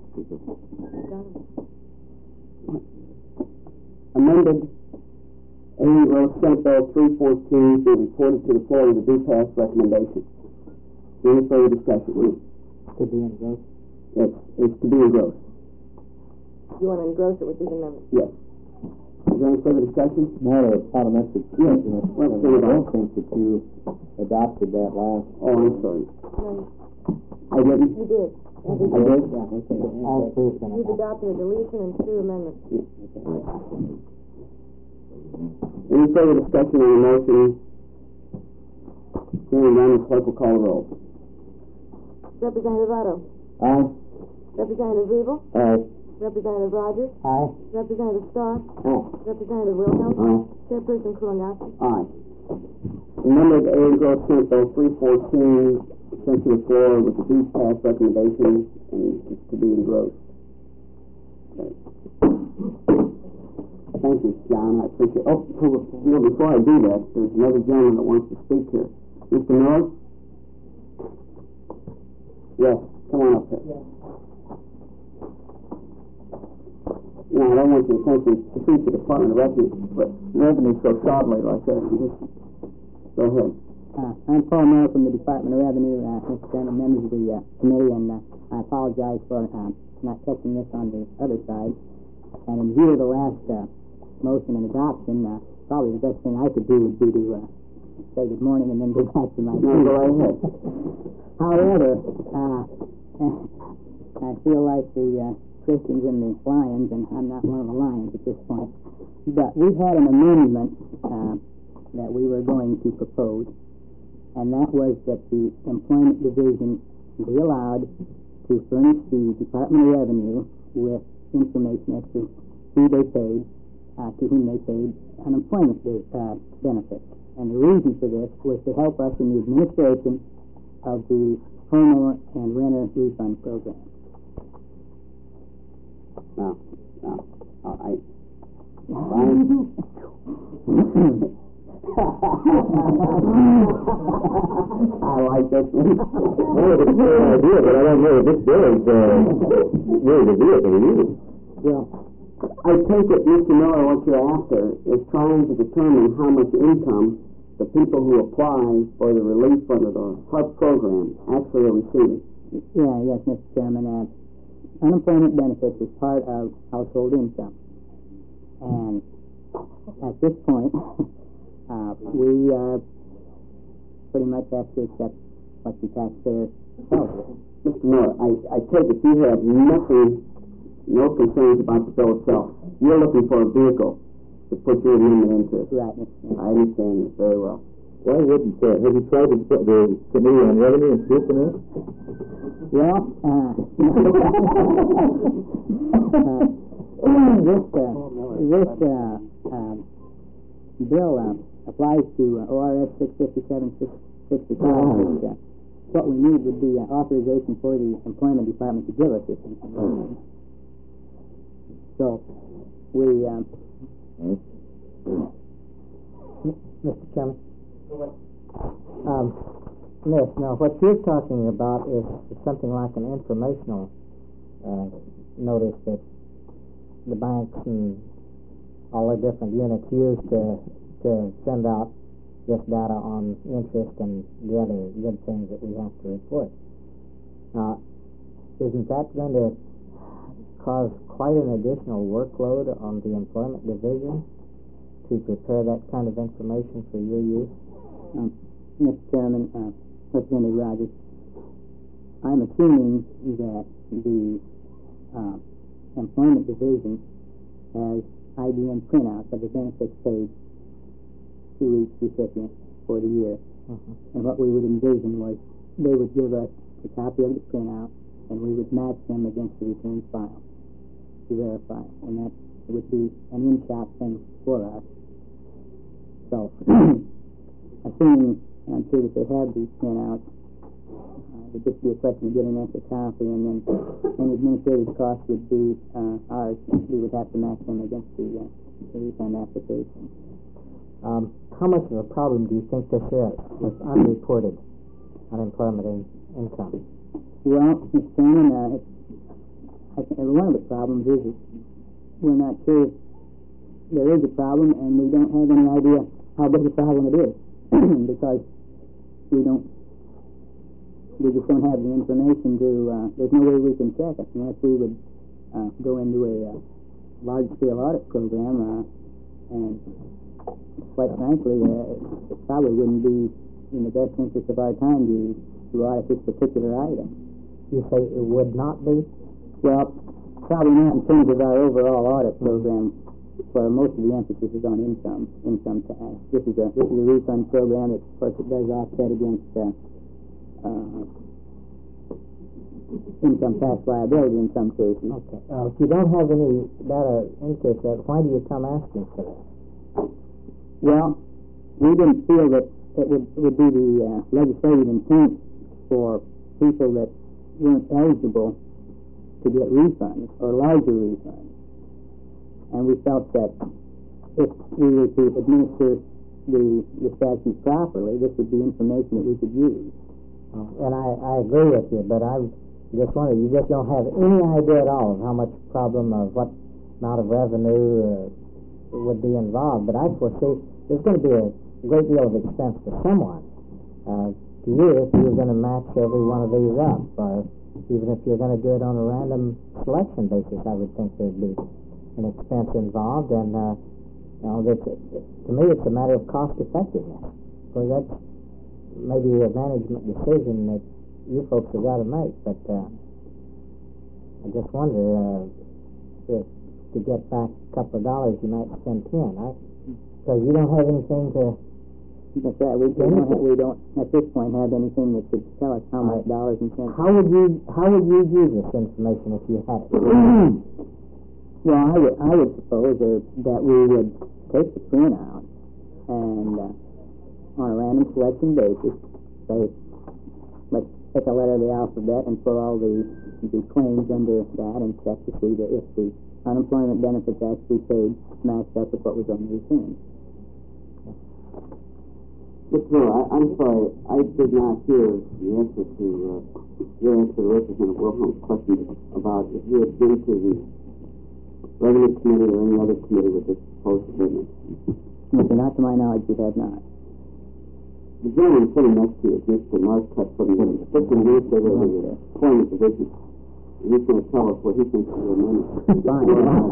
amended A and Growth Senate Bill three fourteen be reported to the floor with a due pass recommendation. Any further discussion? To be engrossed. Yes, it's to be engrossed. You want to engross it with this amendment? Yes. Is there any further discussion? Not a parliamentary Yes. question. Well, I say it don't out. think that you adopted that last. Oh, I'm sorry. No, I didn't? you did. I did? Yeah, okay. All three can You've adopt. adopted a deletion and two amendments. Any further discussion on the motion? Hearing none, the clerk will call the roll. Representative Otto. Aye. Representative Riebel. Aye. Representative Rogers. Aye. Representative Starr. Aye. Representative Wilhelm. Aye. Chairperson Kulongoski. Aye. Amended A and Growth Senate Bill three fourteen sent to the floor with the due pass recommendation and it's to be engrossed. Okay. Thank you, John. I appreciate. Oh, you know, before I do that, there's another gentleman that wants to speak here. Mister Miller. Yes, come on up here. You know, I don't want you to think we defeat the Department of Revenue, but revenue so softly like that. You just go ahead. Uh, I'm Paul Miller from the Department of Revenue, uh, Mister Chairman, members of the uh, committee, and uh, I apologize for uh, not catching this on the other side. And in view of the last uh, motion and adoption, uh, probably the best thing I could do would be to uh, say good morning and then go back to my No, go right ahead. However, uh, I feel like the uh, Christians and the Lions, and I'm not one of the Lions at this point, but we had an amendment uh, that we were going to propose, and that was that the Employment Division be allowed to furnish the Department of Revenue with information as to who they paid, uh, to whom they paid unemployment uh, benefits. And the reason for this was to help us in the administration of the homeowner and renter refund program. No, no, all right. Fine. I like this one. Well, it's a good idea, but I don't know if this bill is, uh, really the vehicle to use. Well, I take it, Mister Miller, what you're after is trying to determine how much income the people who apply for the relief under the H U D program actually are receiving. Yeah, yes, Mister Chairman. Uh, unemployment benefits is part of household income. And at this point, uh, we uh, pretty much have to accept what the taxpayer tells us. Mister Miller, I, I take it you have nothing, no concerns about the bill itself. You're looking for a vehicle to put your amendment into. Right, Mister Chairman. I understand this very well. Why wouldn't, uh, have you tried the, the Committee on Revenue and Truth in it? Well, uh, uh, this, uh, this uh, uh, bill uh, applies to uh, O R S six fifty-seven sixty-five. Uh, what we need would be uh, authorization for the Employment Department to give us this information. So, we... Um, Mister Chairman? Um, Miss, now what you're talking about is, is something like an informational uh, notice that the banks and all the different units use to to send out this data on interest and the other good things that we have to report. Now, isn't that going to cause quite an additional workload on the Employment Division to prepare that kind of information for your use? Um, Mister Chairman, uh, Representative Rogers, I'm assuming that the uh, Employment Division has I B M printouts of the benefits paid to each recipient for the year. Mm-hmm. And what we would envision was they would give us a copy of the printout, and we would match them against the return file to verify. And that would be an in-shop thing for us. So, assuming, and I'm sure that they have these printouts, uh, it would just be a question of getting us a copy, and then any administrative cost would be uh, ours. We would have to match them against the, uh, the refund application. Um, how much of a problem do you think this is with unreported unemployment in, income? Well, Mister Chairman, uh, it's, I think one of the problems is that we're not sure if there is a problem, and we don't have any idea how big a problem it is because we don't, we just don't have the information to, uh, there's no way we can check it unless we would uh, go into a uh, large-scale audit program, uh, and quite frankly, uh, it probably wouldn't be in the best interest of our time to, to audit this particular item. You say it would not be? Well, probably not in terms of our overall audit program, where most of the emphasis is on income, income tax. This is a this is a refund program that, of course, it does offset against uh, uh, income tax liability in some cases. Okay. Uh, if you don't have any data indicate that, why do you come asking for this? Well, we didn't feel that it would would be the uh, legislative intent for people that weren't eligible to get refunds or larger refunds. And we felt that if we were to administer the, the statute properly, this would be information that we could use. Oh, and I, I agree with you, but I just wonder, you just don't have any idea at all of how much problem or what amount of revenue uh, would be involved. But I foresee there's going to be a great deal of expense to someone. Uh, to you, if you're going to match every one of these up, or even if you're going to do it on a random selection basis, I would think there'd be an expense involved, and uh, Now, that, to me, it's a matter of cost effectiveness. Because that's maybe a management decision that you folks have got to make. But uh, I just wonder uh, if to get back a couple of dollars, you might spend ten, right? Because you don't have anything to. That's right. We don't, have, we don't at this point have anything that could tell us how much dollars and cents. How would you How would you use this information if you had it? Well, I would I would suppose uh, that we would take the printout and uh, on a random selection basis, say, let's take a letter of the alphabet and put all the the claims under that and check to see that if the unemployment benefits actually paid matched up with what was on the return. Mister Miller, I, I'm sorry, I did not hear the answer to uh, your answer to Representative Wilhelm's question about if you had been to the Revenue Committee or any other committee with this proposed amendment. No, sir, not to my knowledge, we have not. The gentleman sitting next to you is Mister Marquette from the Assistant Administrator of the Employment Division. And he's going to tell us what he thinks of the amendment. Fine.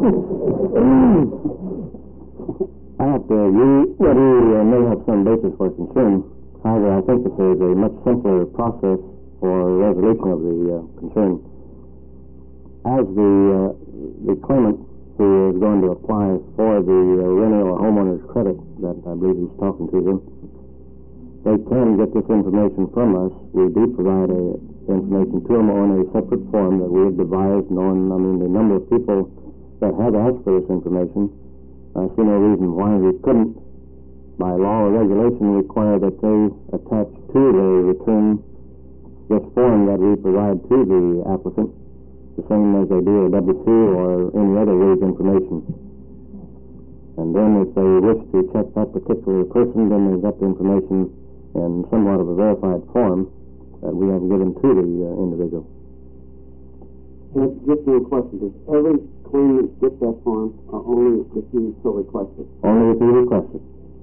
I have to agree that he uh, may have some basis for concern. However, I think that there's a much simpler process for resolution of the uh, concern. As the uh, the claimant who is going to apply for the uh, rental or homeowner's credit that I believe he's talking to them, they can get this information from us. We do provide a, information to them on a separate form that we have devised, knowing, I mean, the number of people that have asked for this information. I see no reason why we couldn't, by law or regulation, require that they attach to their return this form that we provide to the applicant, the same as they do a W two or any other wage information. And then if they wish to check that particular person, then they've got the information in somewhat of a verified form that we have given to the uh, individual. Let's just do a question. Does every claimant get that form, or only if he so requested? Only if he requested.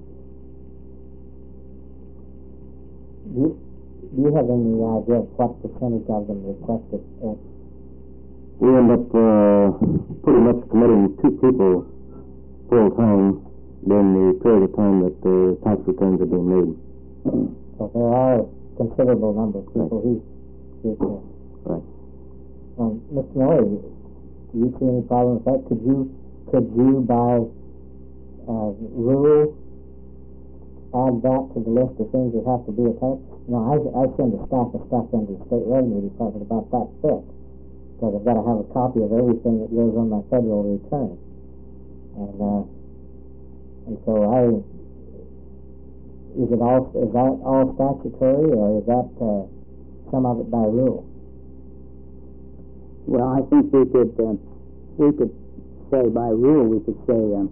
Do you, do you have any idea of what percentage of them requested it? We end up uh, pretty much committing two people full time during the period of time that the tax returns are being made. So there are a considerable number of people who do that. Right. Um, Mister Miller, do you see any problem with that? Could you, could you by uh, rule add that to the list of things that have to be attached? You know, I, I send a stack of stuff into the State Revenue Department about that thick, because I've got to have a copy of everything that goes on my federal return. And uh, and so I, is it all, is that all statutory, or is that uh, some of it by rule? Well, I think we could uh, we could say by rule we could say um,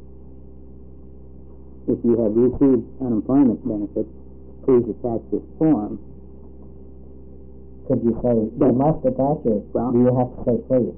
if you have received unemployment benefits, please attach this form. Could you say you must attach it? Well, do you have to say please?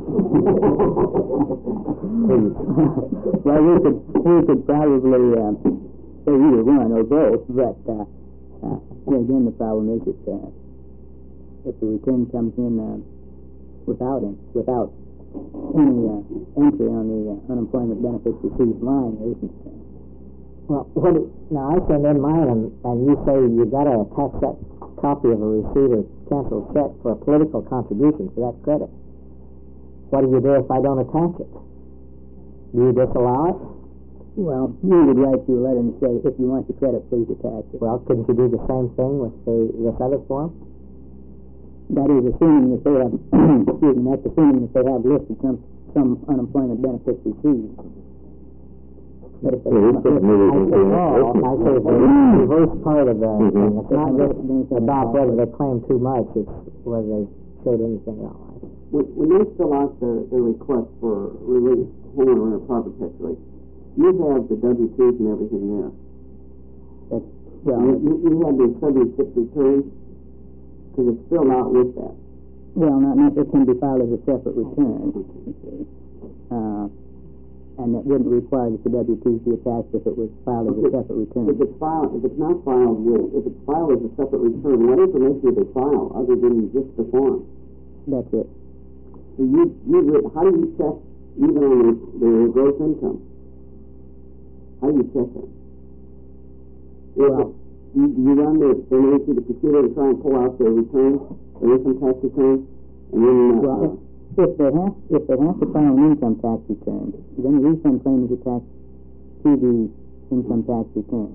Please. Well, we could we could probably uh, say either one or both, but uh, uh, again, the problem is that uh, if the return comes in uh, without it, without any uh, entry on the uh, unemployment benefits received line, there isn't. Uh, well, what it, now I send in mine, and, and you say you got to attach that copy of a receipt or canceled check for a political contribution for that credit. What do you do if I don't attach it? Do you disallow it? Well, you would write you a letter and say, if you want the credit, please attach it. Well, couldn't you do the same thing with the this other form? That is assuming that they have, excuse me, that's assuming that they have listed some, some unemployment benefits received. But if they Yeah, don't, it's maybe I say, oh, I say the reverse part of the thing. It's not just about whether they claim too much, it's whether they showed anything at all. When, when they fill out their, their request for relief, homeowner and property tax relief, you have the W twos and everything there. That's, well, you, you, you have the seventy-six returns, because it's filled out with that. well, not, not, it can be filed as a separate return, you see. Uh, and it wouldn't require that the W twos be attached if it was filed as a separate return. If it's filed, if it's not filed with, if it's filed as a separate return, what information do they file other than just the form? That's it. So you, you, how do you check even on the, the gross income? How do you check that? Well, you, you run the, the name through the computer to try and pull out the return, the income tax return, and then, uh, Well, if they have, if they have to file an income tax return, then the refund claim is attached to the income tax return.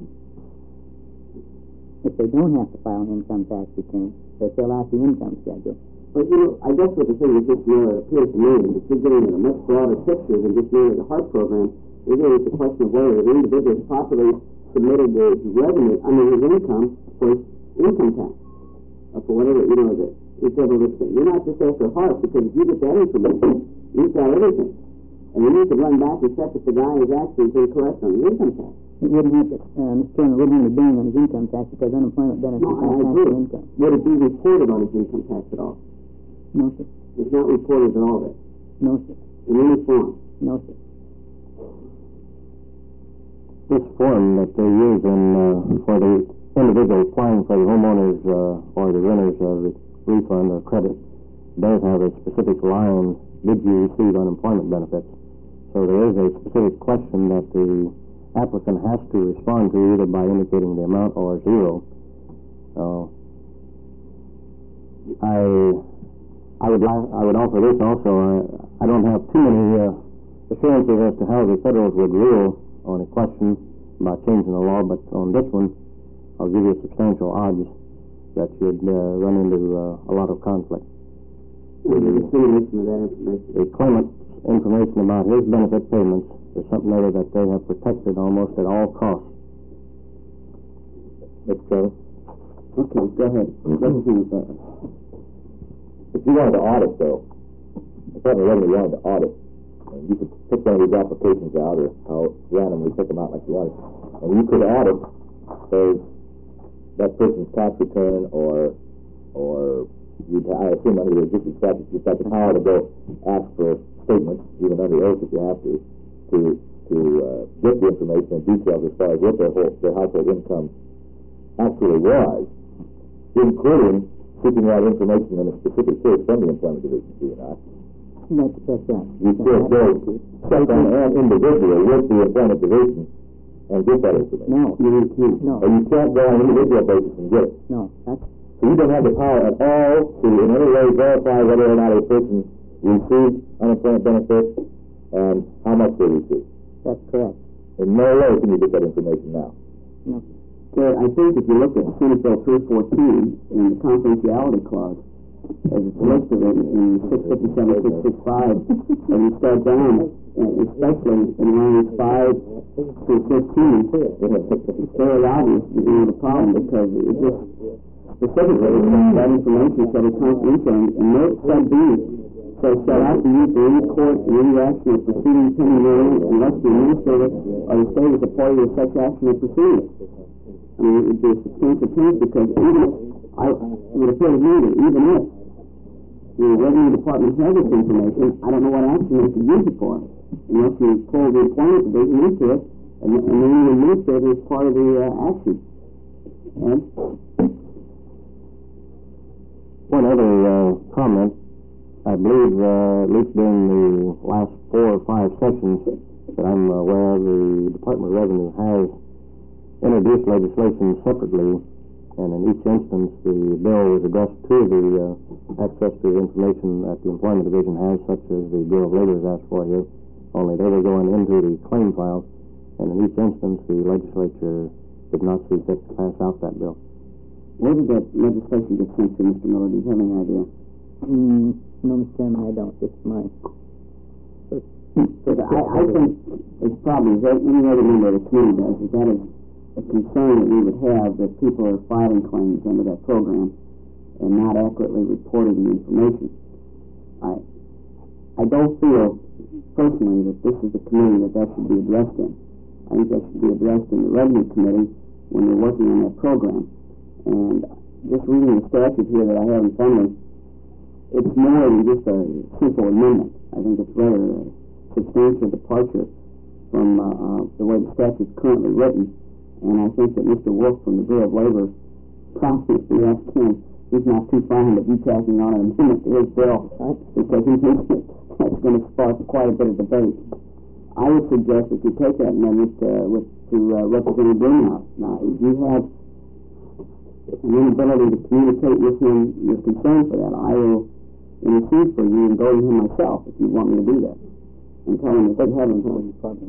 If they don't have to file an income tax return, they fill out the income schedule. but you know, I guess what the thing is just, you know, it appears to me that you're getting at a much broader picture than just merely the HARP program. You're getting at the question of whether the individual has properly submitted the revenue, I mean, his income for his income tax, or for whatever, you know, the, whichever this thing. You're not just after HARP, because if you get that information, you've got everything. And you need to run back and check if the guy is actually being correct on the income tax. It wouldn't have to, uh, Mister Chairman, it wouldn't have to bring on his income tax because unemployment benefits No, are I taxed agree. income. Would it be reported on his income tax at all? No, sir. It's not reported at all then, No, sir. in any form. No, sir. This form that they use in, uh, for the individual applying for the homeowner's, uh, or the renter's, uh, re- refund or credit does have a specific line, did you receive unemployment benefits? So there is a specific question that the applicant has to respond to either by indicating the amount or zero. Uh, I, I would like, I would offer this also. I, I don't have too many, uh, assurances as to how the federals would rule on a question about changing the law, but on this one, I'll give you substantial odds that you'd uh, run into uh, a lot of conflict. The dissemination of that information. The claimant's information about his benefit payments is something other that they have protected almost at all costs. Mister Chairman, Okay, go ahead. Let's see, uh, if you wanted to audit, though, if Federal Revenue wanted to audit, and you could pick one of these applications out, or how randomly pick them out like you wanted, and you could audit those, that person's tax return, or, or you'd, I assume under the existing statute, you've got the power to go ask for statements, even under oath if you have to, to, to, uh, get the information and details as far as what their whole, their household income actually was, including seeking out information in a specific case from the Employment Division, do you not? That's, that's right. You still go check on an individual with the Employment Division and get that information. No, you can't. no, Or you can't go on an individual basis and get it. no, that's, So you don't have the power at all to in any way verify whether or not a person received unemployment benefits and how much they received. that's correct. In no way can you get that information now. No. So I think if you look at Senate Bill three fourteen in the confidentiality clause, as it's listed in, in six fifty-seven, six sixty-five, and you start down, uh, especially in lines five through fifteen, it's very obvious that you have a problem because it just specifically that information said it's confidential, and and note sub B says shall not be used in any court in any action or proceeding pending therein unless the administrator or the state is a party to such action or proceeding. I mean, it would be a substantial change because even if, I, it would appear to me that even if the Revenue Department has this information, I don't know what action they could use it for, unless you pull the Employment Division into it, and, and then the administrator is part of the uh, action. And One other uh, comment, I believe uh, at least during the last four or five sessions that I'm aware of, the Department of Revenue has introduced legislation separately, and in each instance the bill was addressed to the uh, access to the information that the Employment Division has, such as the Bureau of Labor has asked for here, only they were going into the claim file, and in each instance the legislature did not see fit to pass out that bill. where did that legislation get sent to, Mister Miller? Do you have any idea? Mm, no, Mister Chairman, I don't. It's my, Because I, I think it's probably, as any other member of the committee does, is that is a concern that we would have that people are filing claims under that program and not accurately reporting the information. I I don't feel personally that this is the committee that that should be addressed in. I think that should be addressed in the Revenue Committee when they're working on that program. And just reading the statute here that I have in front of me, it's more than just a simple amendment. I think it's rather a substantial departure from uh, uh, the way the statute is currently written. And I think that Mister Wolf from the Bureau of Labor probably, if we ask him, he's not too fond of you tacking on an amendment to his bill because he thinks that's going to spark quite a bit of debate. I would suggest that you take that amendment uh, with, to uh, Representative Greenhouse. Now, if you have an inability to communicate with him your concern for that, I will intercede for you and go to him myself if you want me to do that. And tell him that they haven't heard.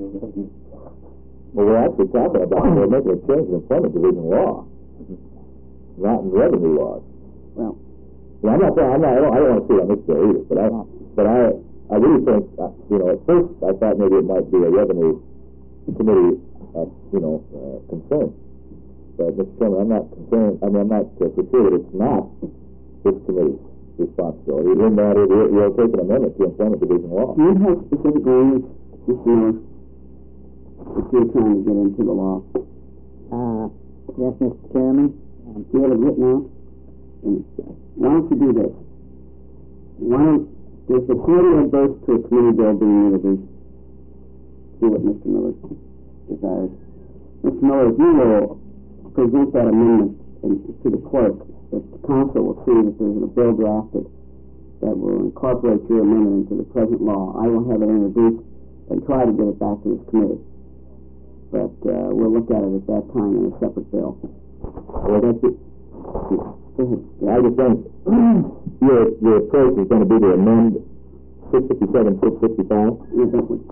Well, we're actually talking about we're making a change in employment division law, not in revenue laws. Well, well I'm not saying, I'm not, I don't, I don't want to see it on this bill either, but I, but I, I really think, uh, you know, at first I thought maybe it might be a revenue committee, uh, you know, uh, concern. But, Mister Chairman, I'm not concerned, I mean, I'm not uh, for sure that it's not this committee's responsibility. In that it will take an amendment to employment division law. Do you have specific language, Mister Miller, if you're trying to get into the law? Uh, yes, Mister Chairman. Um, do you have it written out? And why don't you do this? Why don't, there's a committee that goes to a committee bill being introduced. See what Mister Miller desires. Mister Miller, if you will present that amendment to the clerk, that the council will see that there's a bill drafted that will incorporate your amendment into the present law. I will have it introduced and try to get it back to this committee. But uh, we'll look at it at that time in a separate bill. Well, that's it. I just think your, your approach is going to be to amend six fifty-seven, six fifty-five. Yeah, that would.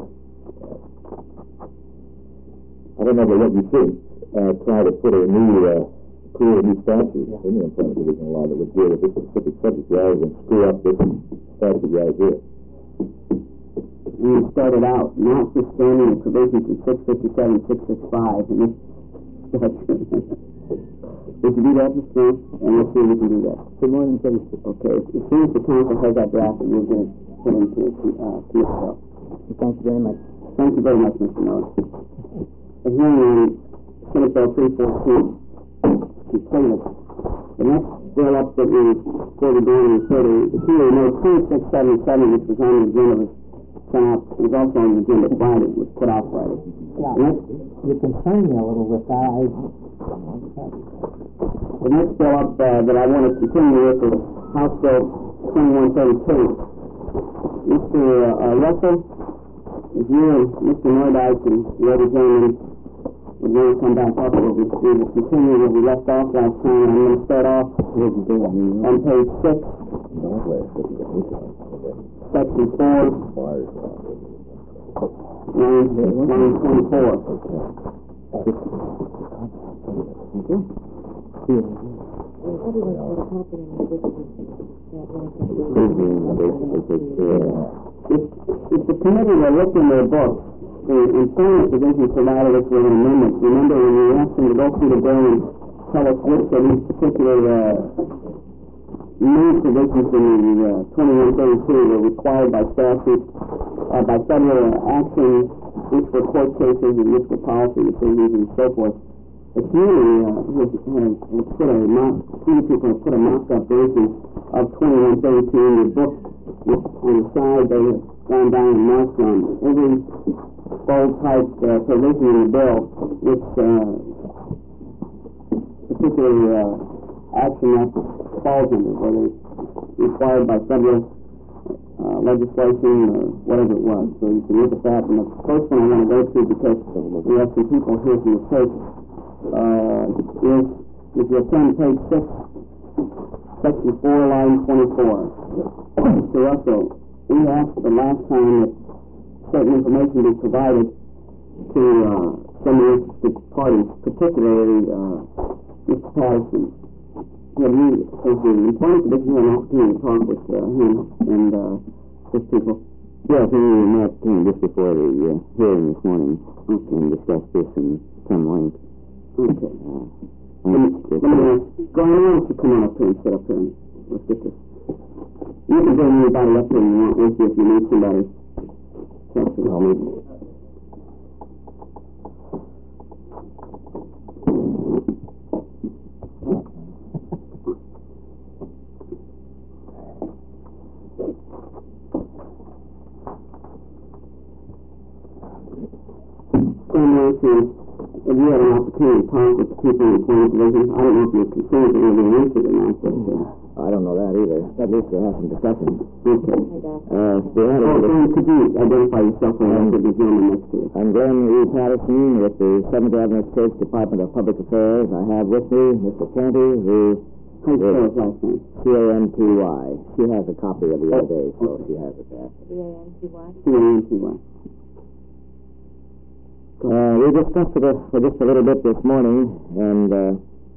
I don't know about what you should uh, try to put a new, uh, create a new statute in the employment division law that would deal with this specific subject rather than screw up this statute right here. We started out notwithstanding the provisions in six fifty-seven, six sixty-five, and this statute. If you do that, Mister Chairman, and let's see if we can do that. Good morning, please. Okay, as soon as the council has that drafted, we'll get it put into a uh, committee bill. Thank you very much. Thank you very much, Mister Miller. The hearing on Senate Bill three fourteen completed. The next bill up that we quoted down in the city, the Q A No twenty-six seventy-seven, which was on the agenda, was sent out, was also on the agenda Friday, was put out Friday. Yeah, The next, you concern me a little with that. I, the next bill up uh, that I want to continue with is House Bill twenty-one thirty-two. Mister Uh, uh, Russell, if you and Mister Nordyke and the other gentlemen would want to come back up, we'll, we will continue where we left off last time. I'm going to start off on page six, section four, line, line twenty-four. If, if the committee will look in their books, the employment division provided us with an amendment. Remember when we asked them to go through the bill and tell us which of these particular uh, new provisions in the uh, twenty-one thirty-two were required by statute, uh, by federal action, which were court cases and which were policy decisions and so forth. The community uh, has, has, has put a mock, community people have put a mock-up version of twenty-one thirty-two in their book. On the side, they have gone down and marked on every bold-type uh, provision in the bill, which uh, particular uh, action that falls under, whether it's required by federal uh, legislation or whatever it was. So you can look at that. And the first one I want to go to, because we have some people here from the church, uh, is, if you'll turn to page six, section four, line twenty-four. Mister Russell, we asked the last time that certain information be provided to uh, some of the interested parties, particularly uh, Mister Patterson. Have you, as the employment division, had an opportunity to talk with uh, him and uh, his people? Yes, we met him just before the uh, hearing this morning okay. and discussed this in some length. Okay. Uh, Let me, let me ask, go on, why don't you come on up here and sit up here and let's get this. You can bring anybody up here you want with you if you need somebody. I'll leave you. If you had an opportunity to talk with the people in the employment division, I don't know if you're concerned that they're going to answer or not, but... Uh, I don't know that either. At least we'll have some discussion. Okay. Uh, the Oh, Glenn, could you identify yourself for the record, the gentleman next to you? I'm Glenn E. Patterson with the Seventh Avenue Church Department of Public Affairs. I have with me Mister Canty, who How do you spell his last name? C A N T Y. She has a copy of the other day, so she has it there. C A N T Y. C A N T Y. Uh, we discussed it for just a little bit this morning, and uh,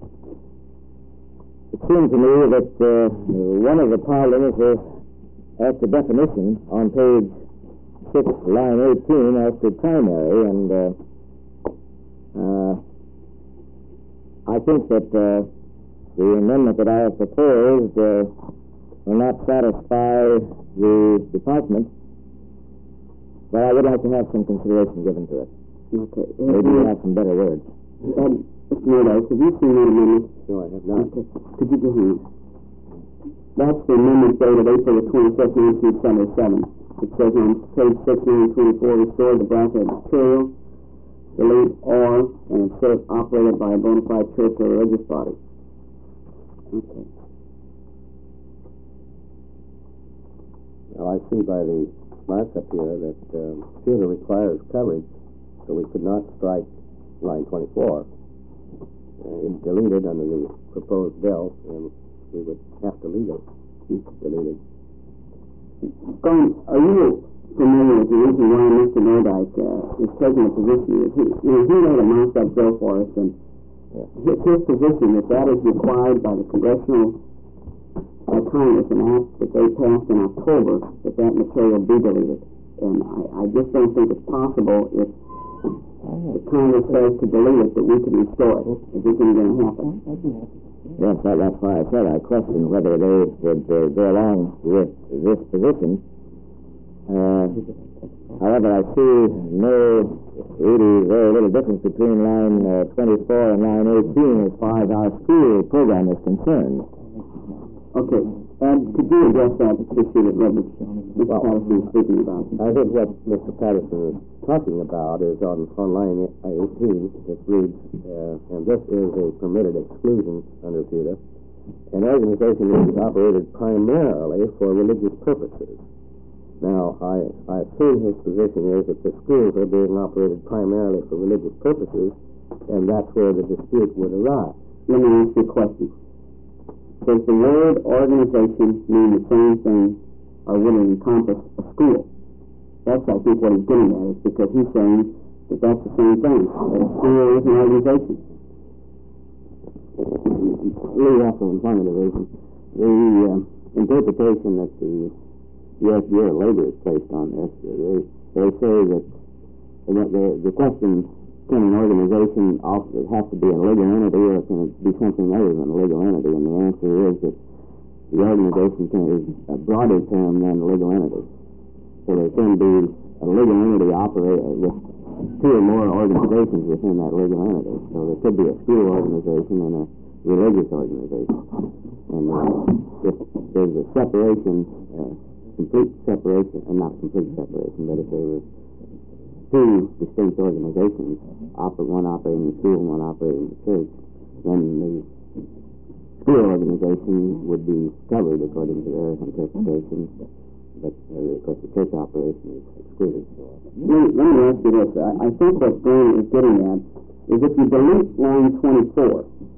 it seemed to me that uh, one of the problems is at the definition on page six, line eighteen, as to primary, and uh, uh, I think that uh, the amendment that I have proposed uh, will not satisfy the department, but I would like to have some consideration given to it. Okay. Maybe you have some better words. Um, Mister Nordyce, have you seen that amendment? No, I have not. Okay. Could you give me? That's the amendment dated April the twenty-fifth, nineteen seventy-seven. It says on page six, line twenty-four, restore the bracket material, delete or, and insert operated by a bona fide church or religious body. Okay. Well, I see by the markup here that uh, theater requires coverage, so we could not strike line twenty-four. Uh, it's deleted under the proposed bill, and we would have to leave it deleted. Glenn, are you familiar with the reason why Mister Nordyke uh, is taking a position? He, you know, he made a markup bill for us, and his, his position that that is required by the Congressional uh, Congress, an act that they passed in October, that that material be deleted. And I, I just don't think it's possible if the Congress says to delete it that we can restore it. Is this going to happen? Yes, that, that's why I said I questioned whether they would uh, go along with this position. Uh, however, I see no really very little difference between line uh, twenty-four and line eighteen as far as our school program is concerned. Okay. And could you address that issue that Reverend Mister Patterson is speaking about? I think what Mister Patterson is talking about is on, on line eighteen. It reads, uh, and this is a permitted exclusion under PUTA, an organization that is operated primarily for religious purposes. Now, I, I assume his position is that the schools are being operated primarily for religious purposes, and that's where the dispute would arise. Let me ask you a question. Does the word organization mean the same thing, or would it encompass a school? That's, I think, what he's getting at, is because he's saying that that's the same thing, that a school is an organization. Lee Russell, Employment Division. The uh, interpretation that the U S Bureau of Labor is placed on this, they, they say that the, the, the question, can an organization also have to be a legal entity, or can it be something other than a legal entity? And the answer is that the organization can is a broader term than a legal entity. So there can be a legal entity operate with two or more organizations within that legal entity. So there could be a school organization and a religious organization. And uh, if there's a separation, uh, complete separation, and uh, not complete separation, but if there were two distinct organizations, oper- one operating the school and one operating the church, then the school organization would be covered according to their interpretation, but uh, of course the church operation is excluded. Let me, let me ask you this. I, I think what Glenn is getting at is if you delete line twenty-four,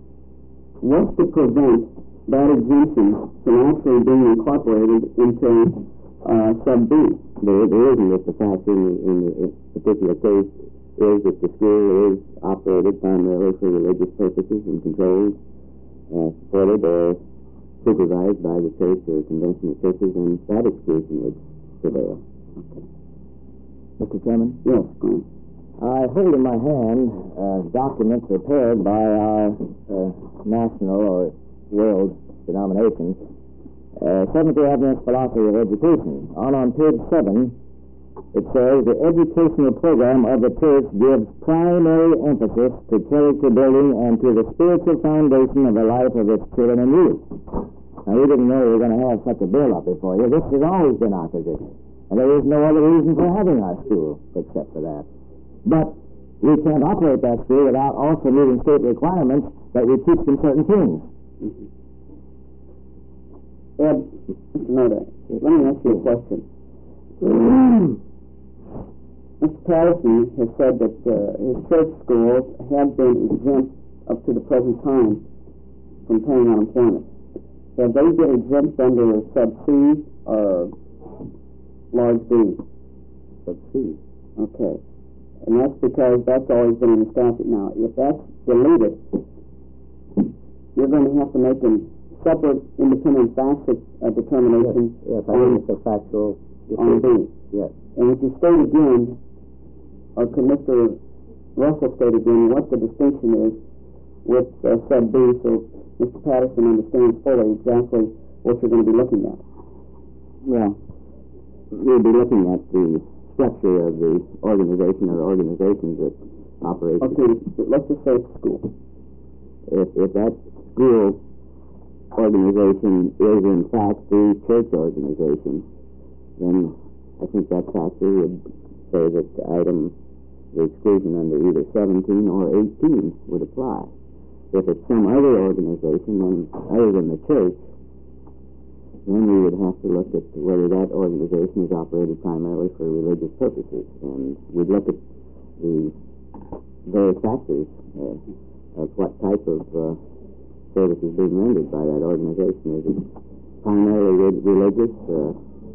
what's to prevent that exemption from actually being incorporated into uh, sub B? There, there isn't, if the fact in, in the particular case is that the school is operated primarily for religious purposes and controlled, uh, supported or supervised by the church or convention of churches, and that exclusion would prevail. Okay. Mister Chairman? Yes, Glenn. I hold in my hand a document prepared by our uh, national or world denominations, uh, Seventh Adventist Philosophy of Education. On on page seven, it says, the educational program of the church gives primary emphasis to character building and to the spiritual foundation of the life of its children and youth. Now, we didn't know we were going to have such a bill up before you. This has always been our position. And there is no other reason for having our school except for that. But we can't operate that school without also meeting state requirements that we teach them certain things. Mm-hmm. Ed, Mister Noda, let me ask you a question. Mister Patterson has said that uh, his church schools have been exempt up to the present time from paying unemployment. Have they been exempt under sub C or large B? Sub C. Okay. And that's because that's always been in the statute. Now, if that's deleted, you're going to have to make a separate independent factual uh, determination Yes, yes, I on, think it's a factual on B. Yes. And if you state again, or could Mister Russell state again what the distinction is with uh, sub B, so Mister Patterson understands fully exactly what you're going to be looking at. Well, we'll be looking at the structure of the organization or organizations that operate. Okay, let's just say it's school. If, if that school organization is in fact the church organization, then I think that factor would say that the item, the exclusion under either seventeen or eighteen would apply. If it's some other organization then, other than the church, then we would have to look at whether that organization is operated primarily for religious purposes. And we'd look at the various factors uh, of what type of uh, service is being rendered by that organization. Is it primarily re- religious uh,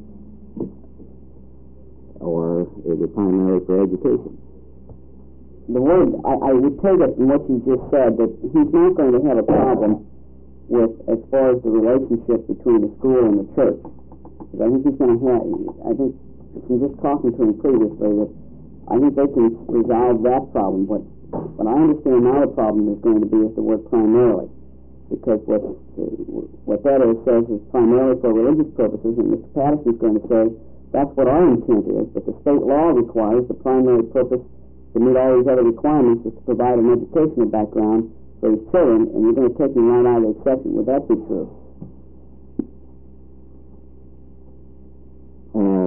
or is it primarily for education? The word, I, I would take it from what you just said that he's not going to have a problem with as far as the relationship between the school and the church. I think he's going to have, I think from just talking to him previously, that I think they can resolve that problem. What, what I understand now the problem is going to be is the word primarily. Because what, what that is says is primarily for religious purposes, and Mister Patterson's going to say that's what our intent is, but the state law requires the primary purpose to meet all these other requirements is to provide an educational background for his children, and you're going to take him right out of the exception. Would that be true? Uh,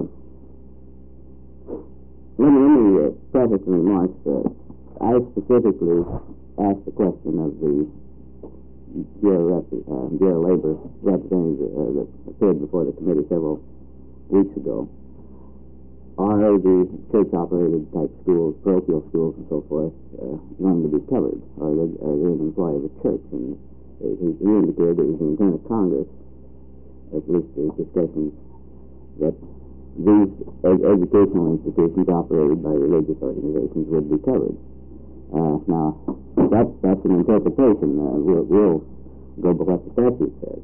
let me, let me uh, preface the remarks. Uh, I specifically asked the question of the Bureau, Rep, uh, Bureau of Labor representative uh, that appeared before the committee several weeks ago. Are the church-operated type schools, parochial schools and so forth, uh, going to be covered? Are they, are they an employee of the church? And he, he indicated it was the intent of Congress, at least the discussions, that these ed- educational institutions operated by religious organizations would be covered. Uh, now, that, that's an interpretation. Uh, we'll, we'll go by what the statute says.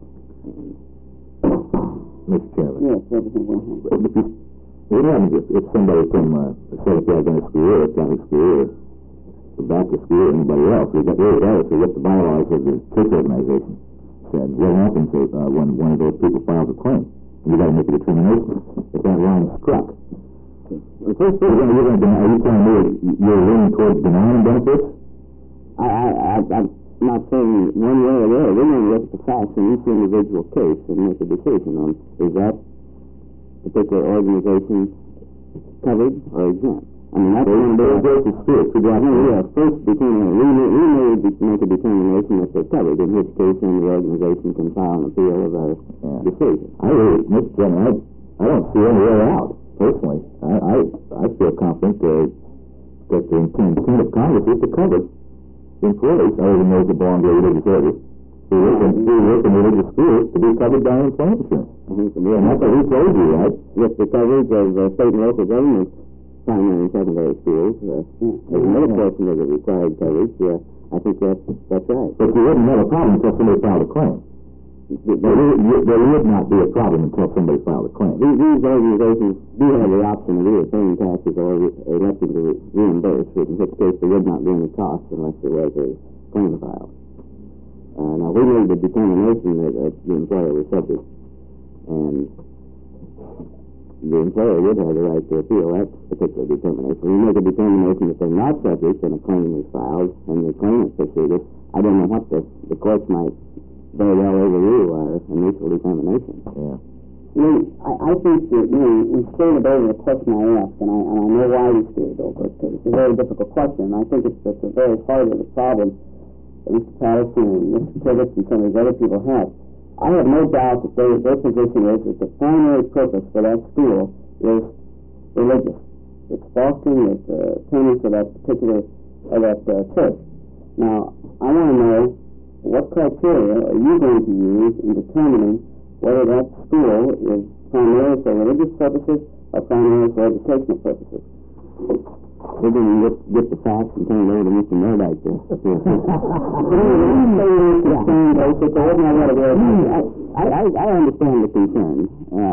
Mister Chairman. Yes, everything will happen. What happens if, if somebody from, uh, say, if they're going to school or Catholic school or the Baptist school or anybody else, we got really else, we get the bylaws of the church organization said, what happens if, uh, when one of those people files a claim? You got to make a determination if that line is struck. Well, first, You're going, you're going to deny, are you telling me you're leaning towards denying benefits? I, I, I, I'm not saying one way or the other. We're going to look at the facts in each individual case and make a decision on is that particular organization covered or exempt. I mean, that's one of the versus spirit. So I think we have first determination. We may, we may make a determination if they're covered, in which case then the organization can file an appeal of our Yeah. decision. I really, Mister Chairman, I, I don't see any way out, personally. I, I, I feel confident that, that the intent of Congress is to cover employees other than those that belong to a religious order who work in, who work in religious schools to be covered by employment insurance. I think the And that's what he told you, right? with the coverage of uh, state and local government primary and secondary schools, uh, there's another portion of the required coverage. Uh, I think that's that's right. But you wouldn't have a problem until somebody filed a claim. There would, there would not be a problem until somebody filed a claim. These, these organizations do have the option of either paying taxes or re- electing to re- reimburse, in which case there would not be any cost unless there was a claim filed. Uh, now, we made the determination that uh, the employer was subject, and the employer would have the right to appeal that particular determination. We make a determination that they're not subject and a claim is filed and the claimant proceeded. I don't know what the, the courts might very well overrule our initial determination. Yeah. You know, I, I think that, you know, we skirted over the question I asked, and I, and I know why we skirted over it, because it's a very difficult question, and I think it's at the very heart of the problem that Mister Patterson and Mister Tibbetts and some of these other people have. I have no doubt that they, their position is that the primary purpose for that school is religious. It's fostering the uh, tenets of that particular of that uh, church. Now, I want to know what criteria are you going to use in determining whether that school is primarily for religious purposes or primarily for educational purposes? We're going to get, get the facts and turn it over to Mister Murdoch here. I, I, I understand the concern. Uh,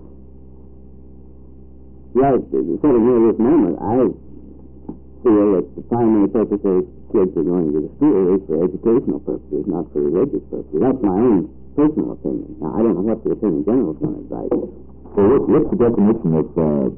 right, sort of near this moment, I feel that the primary purpose of kids are going to the school is for educational purposes, not for religious purposes. That's my own personal opinion. Now, I don't know what the Attorney General is going to advise. So what, what's the definition of, uh,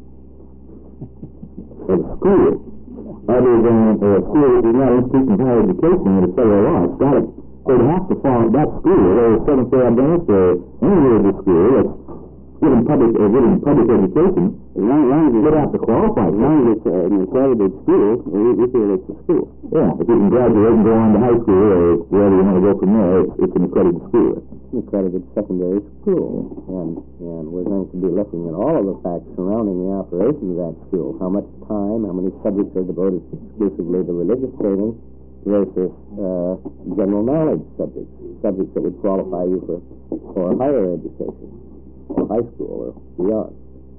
of school? Other than a school that is not institution of higher education under federal law. It's got to, they'd have to follow that school, whether it's Seventh-day Adventist or any religious school that's giving public, uh, giving public education. As long, long as they'd have to qualify. As long as it's uh, an accredited school, we, we feel it's a school. Yeah, if you can graduate and go on to high school or wherever you want to go from there, it's, it's an accredited school. An accredited secondary school, and and we're going to be looking at all of the facts surrounding the operation of that school. How much time, how many subjects are devoted exclusively to religious training versus uh, general knowledge subjects, subjects that would qualify you for, for higher education, or high school or beyond.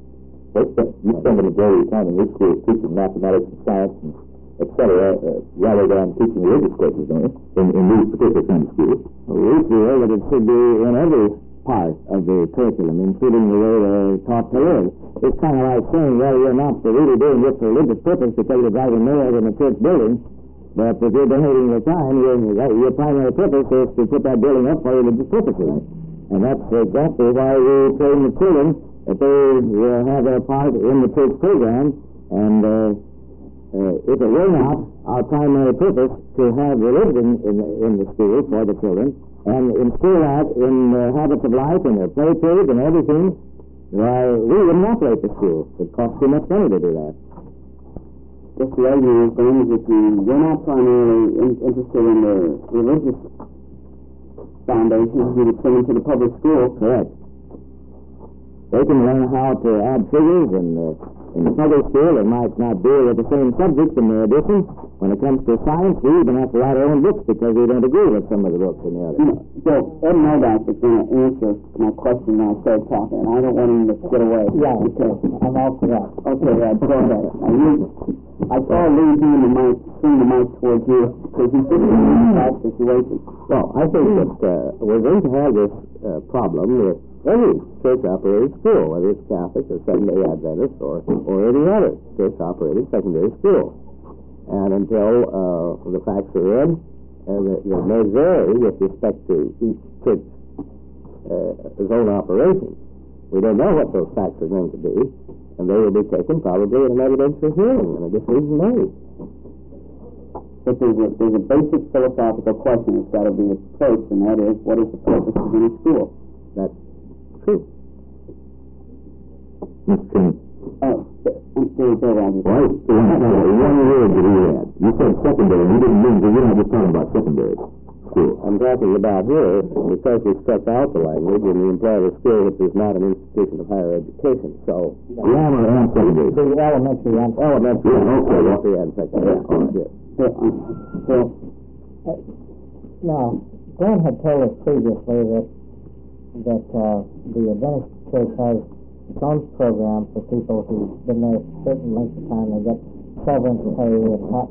You spend the majority of time in these schools teaching mathematics and science and et cetera, uh, rather than teaching religious courses, don't you, in, in these particular kind of schools? Well, we feel that it should be in every part of the curriculum, including the way they're taught to live. It's kind of like saying, well, you're not really doing this for religious purpose because you're driving nails in a church building, but if you're donating your time, your, your primary purpose is to put that building up for religious purposes. And that's exactly why we train the children, that they will have their part in the church program, and uh, uh, if it were not our primary purpose to have religion in the, in the school for the children, and instill that in their habits of life and their play periods and everything, why, we wouldn't operate the school. It costs too much money to do that. Just the argument then is that you, you're not primarily in, interested in the religious foundation, you would send them to the public school. Correct. They can learn how to add figures, and uh, in the public school they might not deal with the same subjects in their addition. When it comes to science, we even have to write our own books because we don't agree with some of the books in the other. You know, so Ed Novak is going to answer my question when I start talking, and I don't want him to get away. Yeah, okay. I'm all for that. Okay, Ed, go ahead. Now, you, I saw Lee hand the mic, swing the mic towards you, because he's sitting in that situation. Well, I think that uh, we're going to have this uh, problem with any church-operated school, whether it's Catholic or Seventh-day Adventist or, or any other church-operated secondary school. And until uh, the facts are in, and uh, they may vary with respect to each church's uh, own operation. We don't know what those facts are going to be, and they will be taken probably in an evidentiary hearing and a decision made. But there's a, there's a basic philosophical question that's got to be approached, and that is, what is the purpose of any school? That's true. Mister King. Oh, I'm still there, Roger. Well, I still want to know one word that he had. You said secondary. You didn't mean, you're not just talking about secondary school. I'm talking about here, because we struck out the language in the employer school, which is not an institution of higher education. So, Grammar and secondary. The elementary and elementary, Yeah, okay. elementary and secondary. Yeah, all right. Yes. So, um, so, now, Glenn had told us previously that that uh, the Adventist Church has its own program for people who've been there a certain length of time. They get severance pay and not.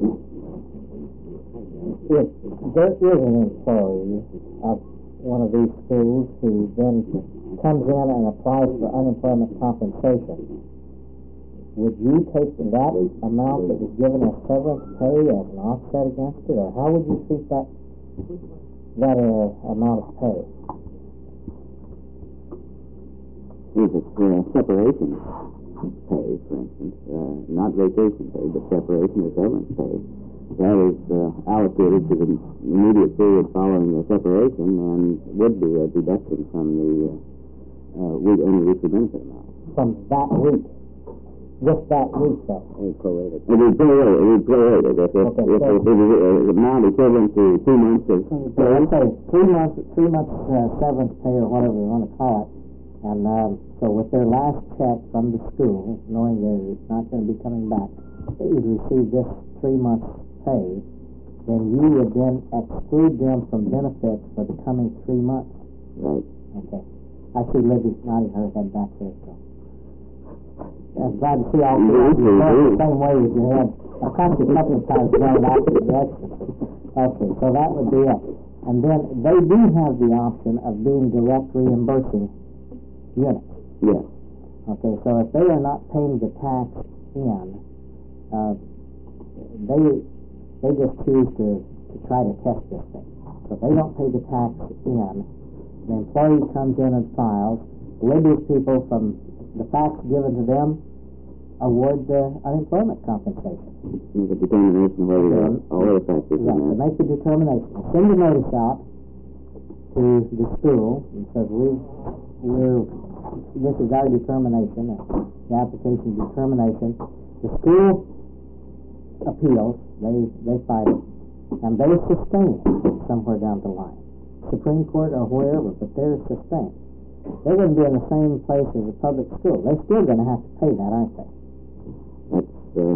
If there is an employee of one of these schools who then comes in and applies for unemployment compensation, would you take that amount that was given as severance pay as an offset against it, or how would you treat that that uh, amount of pay? If it's uh, separation pay, for instance, uh, not vacation pay, but separation or severance pay, that is uh, allocated to the immediate period following the separation and would be a deduction from the uh, uh, week, any weekly benefit amount. From that week? just that week, though. It's prorated. It is prorated, it is prorated. If it, Okay, if so- it is uh, amount equivalent to two months of So let's say three months, three months uh, severance pay or whatever you want to call it, and um, so with their last check from the school, knowing they're not going to be coming back, they would receive this three months pay, then you would then exclude them from benefits for the coming three months. right. Okay. I see Libby nodding her head back there, so. I'm glad to see all three of you going the same way with your head. I caught you a couple of times going opposite directions. Okay, so that would be it. And then they do have the option of being direct reimbursing units. Yes. Okay, so if they are not paying the tax in, uh, they they just choose to, to try to test this thing. So if they don't pay the tax in, the employee comes in and files, Libby's people from the facts given to them award the unemployment compensation. Make a determination whether Okay. all the factors in Right, to there. make the determination. Send a notice out to the school and says we we're this is our determination, the application determination. The school appeals, they they fight it, and they sustain it somewhere down the line. Supreme Court or wherever, but they're sustained. They're going to be in the same place as a public school. They're still going to have to pay that, aren't they? That's uh,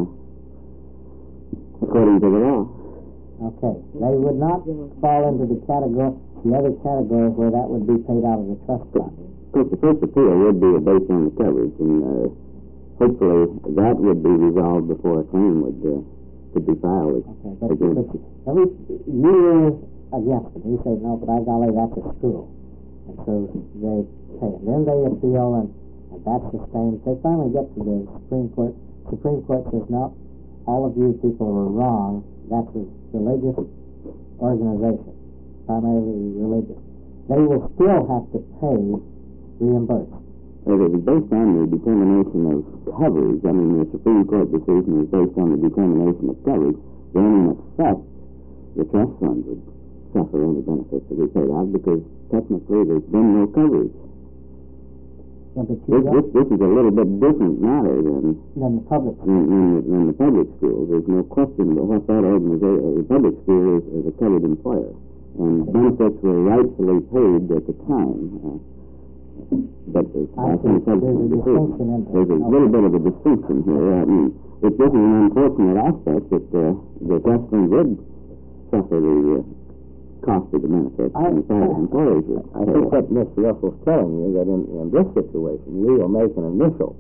according to the law. Okay. They would not fall into the category, the other category where that would be paid out of the trust fund. Of course, the first appeal would be based on the coverage, and uh, hopefully that would be resolved before a claim would uh, could be filed. Okay, but, against but every you're against it. You say no, but I golly, that's a school, and so they pay it. Then they appeal, and, and that's sustained. They finally get to the Supreme Court. Supreme Court says no, all of you people are wrong. That's a religious organization, primarily religious. They will still have to pay reimburse. Well, it was based on the determination of coverage. I mean, the Supreme Court decision is based on the determination of coverage. Then, in effect, the trust fund would suffer any benefits that we paid out because technically there's been no coverage. Yeah, but you This, don't, this, this is a little bit different matter than than the public. in, in, the, in the public schools. There's no question that what that organization, the public school is, is a covered employer, and benefits were rightfully paid at the time. Uh, but as I I see. think There's a distinction in there. there's a Okay. little bit of a distinction here. I mean, it, this is an unfortunate aspect that uh, the trust fund would suffer the uh, cost of the benefits I- and the private employers would. I think what Mister Russell's telling you, that in, in this situation, we will make an initial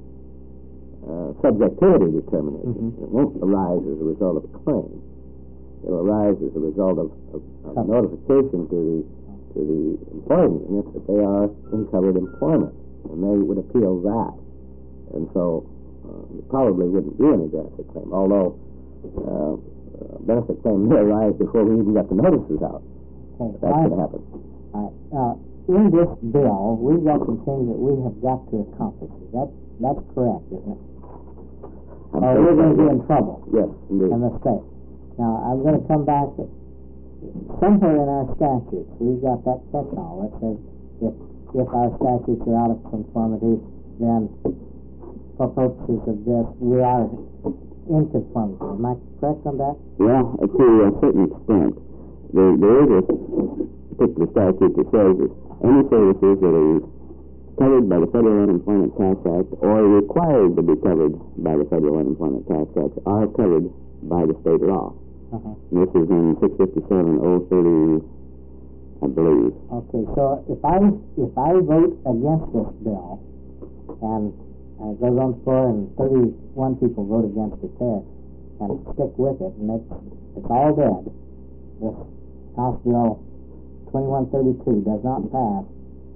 uh, subjectivity determination. Mhm. It won't arise as a result of a claim. It'll arise as a result of, of, of Cover. notification to the to the employee unit that they are in covered employment, and they would appeal that. And so uh, it probably wouldn't be any benefit claim, although uh, uh, benefit claim may arise before we even got the notices out. Okay. That I- could happen. All right. Uh, in this bill, we've got some things that we have got to accomplish. That, that's correct, isn't it? I'm Or sure we're going to so, be yes. in trouble Yes, indeed. in the state. Now, I'm going to come back. Somewhere in our statutes, we've got that catch-all that says if, if our statutes are out of conformity, then for purposes of this, we are in conformity. Am I correct on that? Well, uh, to a certain extent, there, there is a particular statute that says that any services that are covered by the Federal Unemployment Tax Act or required to be covered by the Federal Unemployment Tax Act are covered by the state law. Uh-huh. This is in six fifty-seven oh thirty, I believe. Okay, so if I if I vote against this bill, and uh, it goes on the floor, and thirty-one people vote against it there, and stick with it, and it's it's all dead. This House Bill twenty-one thirty-two does not pass.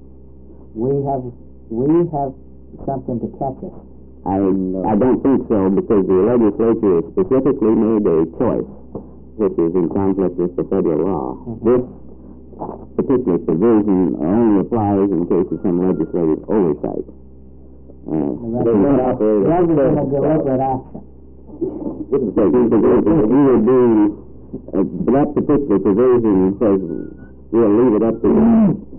We have we have something to catch us. I, I don't think so because the legislature has specifically made a choice which is in conflict with the federal law. Mhm. This particular provision only applies in case of some legislative oversight. Uh, Rather than rather than a deliberate action. so you would be, uh, that particular provision says we'll leave it up to the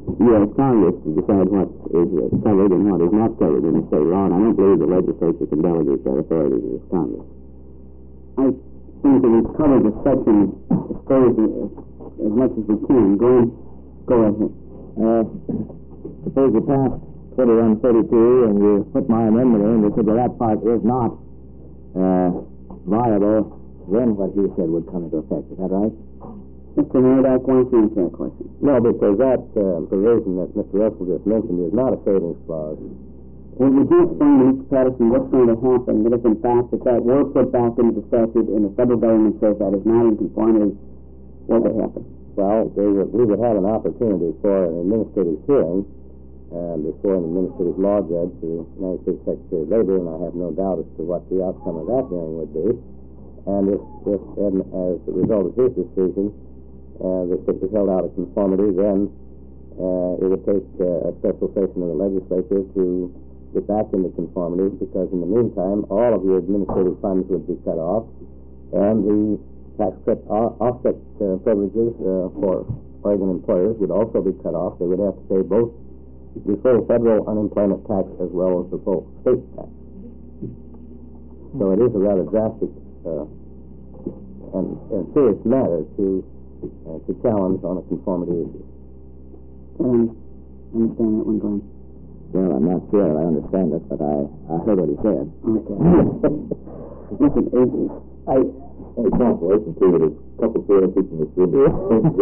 U S Congress to decide what is uh, covered and what is not covered in the state law, and I don't believe the legislature can delegate that authority to the Congress. I think that we've covered the section as far as, uh, as much as we can. Go on. Go ahead. Uh, suppose you pass twenty-one thirty-two and you put my amendment in, you said, well, that part is not uh, viable, then what you said would come into effect. Is that right? Mister Murdoch, why don't you answer that question? No, because that uh, provision that Mister Russell just mentioned is not a savings clause. Well, would you explain to Mister Patterson what's going to happen that if in fact if that were put back into the statute and the federal government says that is not in conformity, what would happen? Well, they would, we would have an opportunity for an administrative hearing uh, before an administrative law judge, the United States Secretary of Labor, and I have no doubt as to what the outcome of that hearing would be. And if, if and as a result of his decision, uh, the stick was held out of conformity, then uh, it would take uh, a special session of the legislature to get back into conformity, because in the meantime, all of your administrative funds would be cut off, and the tax cut, uh, offset uh, privileges uh, for Oregon employers would also be cut off. They would have to pay both the full federal unemployment tax as well as the full state tax. So it is a rather drastic uh, and, and serious matter to uh, to challenge on a conformity issue. Um, understand that one, Glenn? Well, I'm not sure I understand it, but I, I heard what he said. Okay. Listen, it, I... Hey, cooperation too, with a couple of parents teaching this room. you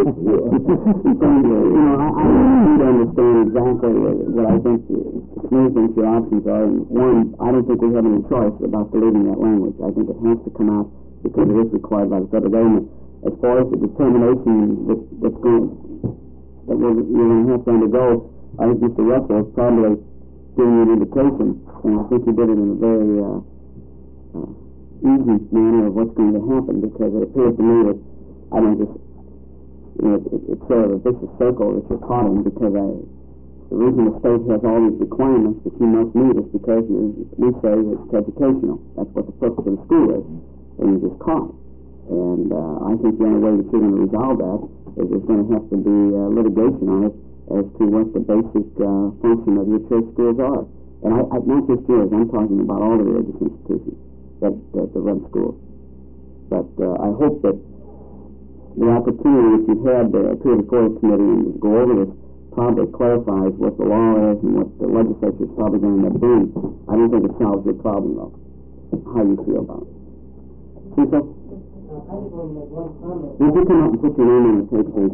know, I, I need to understand exactly what I think, the many things your options are. And one, I don't think we have any choice about deleting that language. I think it has to come out because it is required by the federal government. As far as the determination that, that's going, that we're, you're going to have to undergo, I think Mister Russell is probably giving you an indication, and I think he did it in a very uh, uh, easy manner of what's going to happen, because it appears to me that I don't just, you know, it, it's sort of a vicious circle that you're caught in, because I, the reason the state has all these requirements that you must meet is because you, we say it's educational. That's what the purpose of the school is, and you're just caught. And uh, I think the only way that you're going to resolve that is there's going to have to be uh, litigation on it as to what the basic uh, function of your church schools are. And I, I, not just yours, I'm talking about all the religious institutions that, that, that run schools. But uh, I hope that the opportunity that you've had to appear before the committee and go over this probably clarifies what the law is and what the legislature is probably going to end up doing. I don't think it solves your problem, though, how you feel about it. Cecil? Uh, I just want to make one comment. Would you come up and put your name on the tape, please?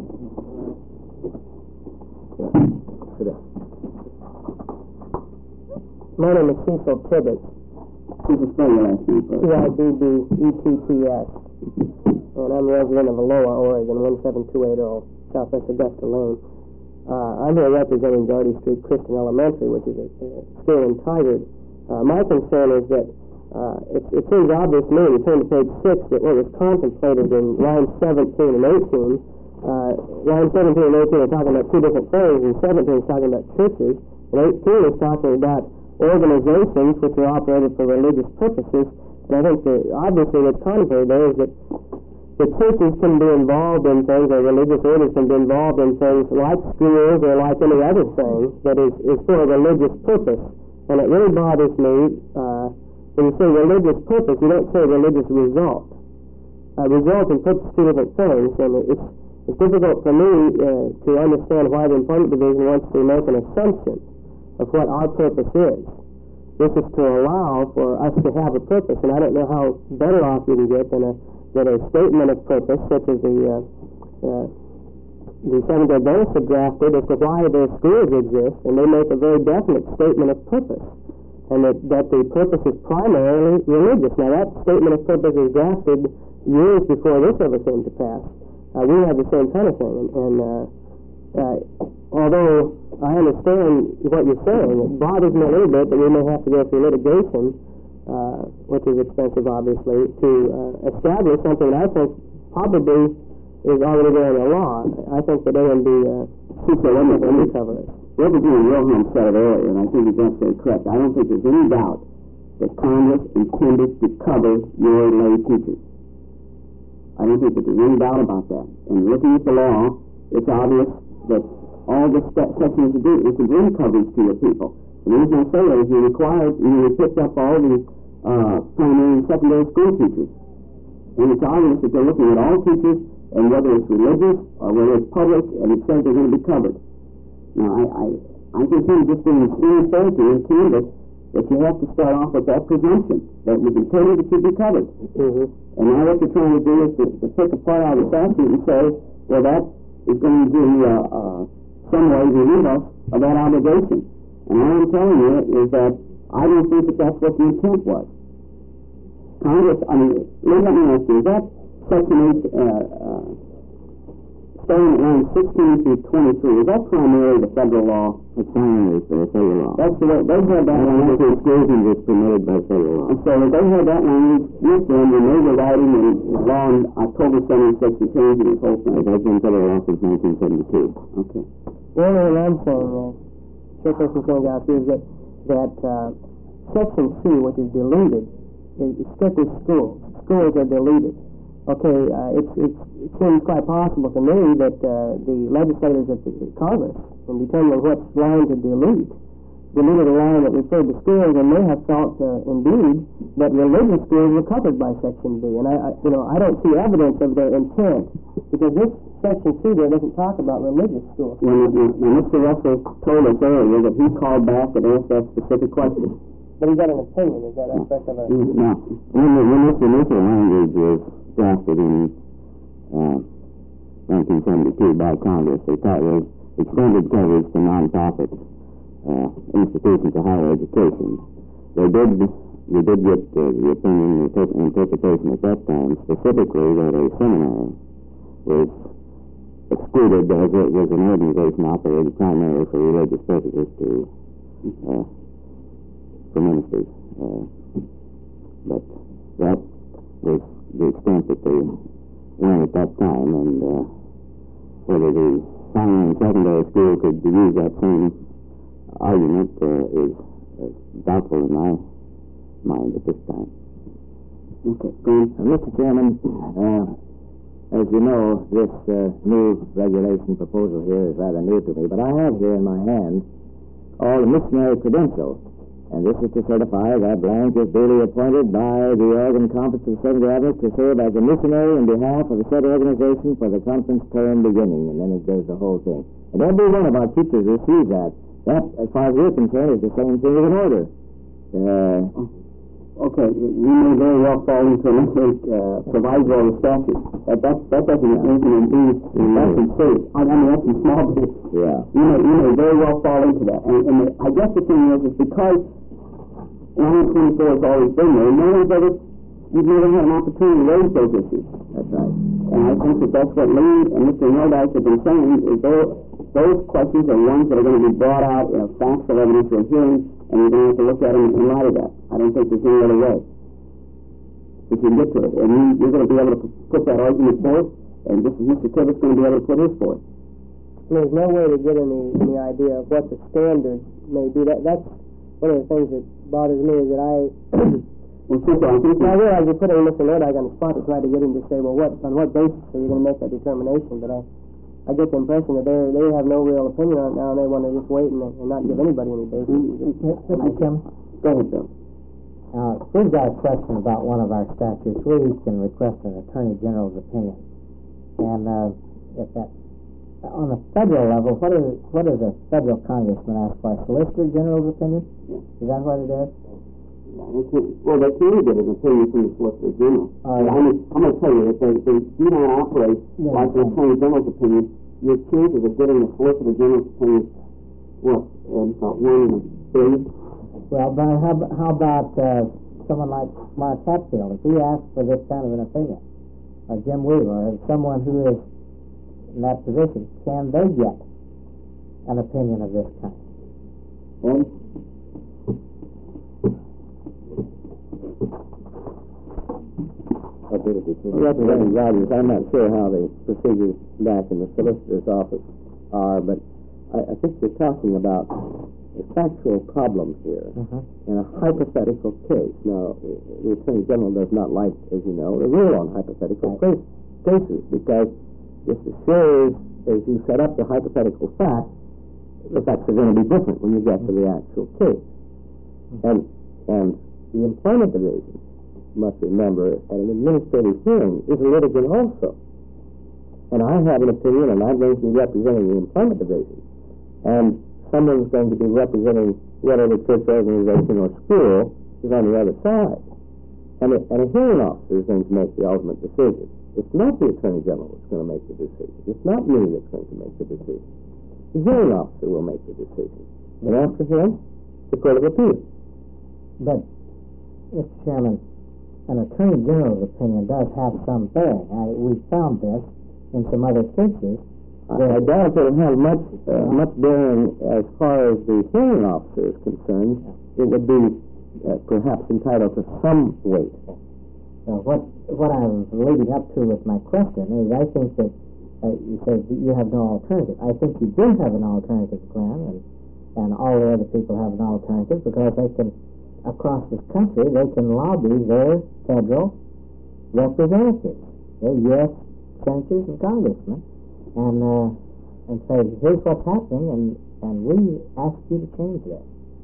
My name is Cecil Tibbetts. Cecil, spell your last name, please. T I B B E T T S. And I'm a resident of Aloha, Oregon, one seven two eight zero, Southwest Augusta Lane. Uh, I'm here representing Doherty Street Christian Elementary, which is a, a school in Tigard. Uh, my concern is that uh, it, it seems obvious to me, when you turn to page six, that what was contemplated in lines seventeen and eighteen, uh, line seventeen and eighteen are talking about two different things, and seventeen is talking about churches, and eighteen is talking about organizations which are operated for religious purposes. And I think that obviously what's contemplated there is that the churches can be involved in things, or religious orders can be involved in things like schools or like any other thing that is, is for a religious purpose. And it really bothers me, uh, when you say religious purpose, you don't say religious result. Uh, result and purpose are two different things, and it's, it's difficult for me uh, to understand why the Employment Division wants to make an assumption of what our purpose is. This is to allow for us to have a purpose, and I don't know how better off you can get than a that a statement of purpose, such as the uh, uh, the Seventh-day Adventists have drafted, as to why their schools exist, and they make a very definite statement of purpose, and that, that the purpose is primarily religious. Now, that statement of purpose was drafted years before this ever came to pass. Uh, we have the same kind of thing, and, and uh, uh, although I understand what you're saying, it bothers me a little bit that we may have to go through litigation, Uh, which is expensive, obviously, to uh, establish something that I think probably is already there in the law. I think that A and B uh, will cover it. Representative Wilhelm said it earlier, and I think he's absolutely correct. I don't think there's any doubt that Congress intended to cover your lay teachers. I don't think that there's any doubt about that. And looking at the law, it's obvious that all the st- sections to do is to bring coverage to your people. The reason I say that is you're required, you know, pick up all the uh, primary and secondary school teachers. And it's obvious that they're looking at all teachers, and whether it's religious or whether it's public, and it says they're going to be covered. Now, I, I, I think he's just being extremely fair to and candid that you have to start off with that presumption that we can tell you that you'll be covered. Mm-hmm. And now what you're trying to do is to, to pick apart out of the statute and say, well, that is going to uh, uh, some way relieve us of that obligation. And all I'm telling you is that I don't think that that's what the intent was. Congress, I mean, let me ask you, is that Section eight, uh, uh, starting at line sixteen through twenty-three, is that primarily the federal law? It's primarily the federal law. That's the way, they had that And language. the exclusion is permitted by federal law. And so they had that language with them when they were writing in law on October seventy-sixth and changing this whole thing. It has been federal law since nineteen seventy-two. Okay. The only thing I'm saying, uh, Chairperson Kilgore, is that, that uh, Section C, which is deleted, is strictly schools. Schools are deleted. Okay, uh, it's, it's, it seems quite possible to me that uh, the legislators at the Congress, in determining what line to delete, deleted a line that referred to schools and may have thought, uh, indeed, that religious schools were covered by Section B. And I, I, you know, I don't see evidence of their intent, because this Section C there doesn't talk about religious schools. When, when, when Mister Russell told us earlier that he called back and asked that specific question. But he got an opinion, is that aspect of a... Now, when, the, when this initial language was drafted in uh, nineteen seventy-two by Congress, they thought it was extended coverage to nonprofit uh, institutions of higher education. They did, we did get uh, the opinion and the interpretation at that time, specifically that a seminary was excluded as it was an organization operated primarily for religious purposes to uh, for ministers. Uh, but that was the extent that they went at that time, and uh, whether the primary and secondary school could use that same argument uh, is uh, doubtful in my mind at this time. Okay, go on. Uh, Mister Chairman, uh, as you know, this uh, new regulation proposal here is rather new to me, but I have here in my hand all the missionary credentials. And this is to certify that blank is duly appointed by the organ conference of the Seventh Avenue to serve as a missionary in behalf of the said organization for the conference term beginning. And then it goes the whole thing. And every one of our teachers receives that. That, as far as we're concerned, is the same thing as an order. Uh, Okay, you may very well fall into another uh, proviso of the statute. That, that, that doesn't mean anything in B, that's in C. I mean, that's in small B. Yeah. You may, you may very well fall into that. And, and the, I guess the thing is, is because line twenty-four has always been there, no one's ever, you've never had an opportunity to raise those issues. That's right. And I think that that's what Lee and Mister Nordyke have been saying, is those, those questions are ones that are going to be brought out in a factual evidentiary hearing, and you're going to have to look at them in light of that. I don't think there's any other way. If you get to it, and you, you're going to be able to put that argument forth, and just as Mister Tibbetts going to be able to put his forth. There's no way to get any, any idea of what the standard may be. That, that's one of the things that bothers me, is that I... Well, simple, I think I realize you're putting Mister Nordyke on the spot to try to get him to say, well, what on what basis are you going to make that determination? But I, I get the impression that they they have no real opinion on it now, and they want to just wait and, and not give anybody any basis. Mister Kim? Go ahead, Bill. Uh, we've got a question about one of our statutes. We can request an Attorney General's opinion. And uh, if that, on the federal level, what is what does a federal congressman ask for? A Solicitor General's opinion? Is that what it is? Well, they can get an opinion from the Solicitor General. Uh, I mean, I'm going to tell you, if they, they do not operate Yeah, like the yeah. Attorney General's opinion, your chances of getting the Solicitor General's opinion, what, um, about one in a billion? Well, but how, ab- how about uh, someone like Mark Hatfield? If he asks for this kind of an opinion, or Jim Weaver, or someone who is in that position, can they get an opinion of this kind? And Representative Rogers, I'm not sure how the procedures back in the solicitor's office are, but I, I think you're talking about factual problems here Mhm. in a hypothetical case. Now, the Attorney General does not like, as you know, to rule on hypothetical case, cases because just as sure as, as you set up the hypothetical fact, the facts are going to be different when you get to the actual case. And, and the employment division must remember at an administrative hearing is a litigant also. And I have an opinion, and I'm going to be representing the employment division. And someone's going to be representing whatever church organization or school is on the other side. And a, and a hearing officer is going to make the ultimate decision. It's not the Attorney General that's going to make the decision. It's not me that's going to make the decision. The hearing officer will make the decision. And after him, the Court of Appeals. But, Mister Chairman, an Attorney General's opinion does have some bearing. I, we found this in some other cases. I, I doubt it'll have much uh, much bearing as far as the hearing officer is concerned. It would be uh, perhaps entitled to some weight. So what what I'm leading up to with my question is, I think that uh, you said that you have no alternative. I think you do have an alternative, Glenn, and and all the other people have an alternative because they can, across this country, they can lobby their federal representatives, their U S senators and congressmen, and uh, and say, here's what's happening, and, and we ask you to change that.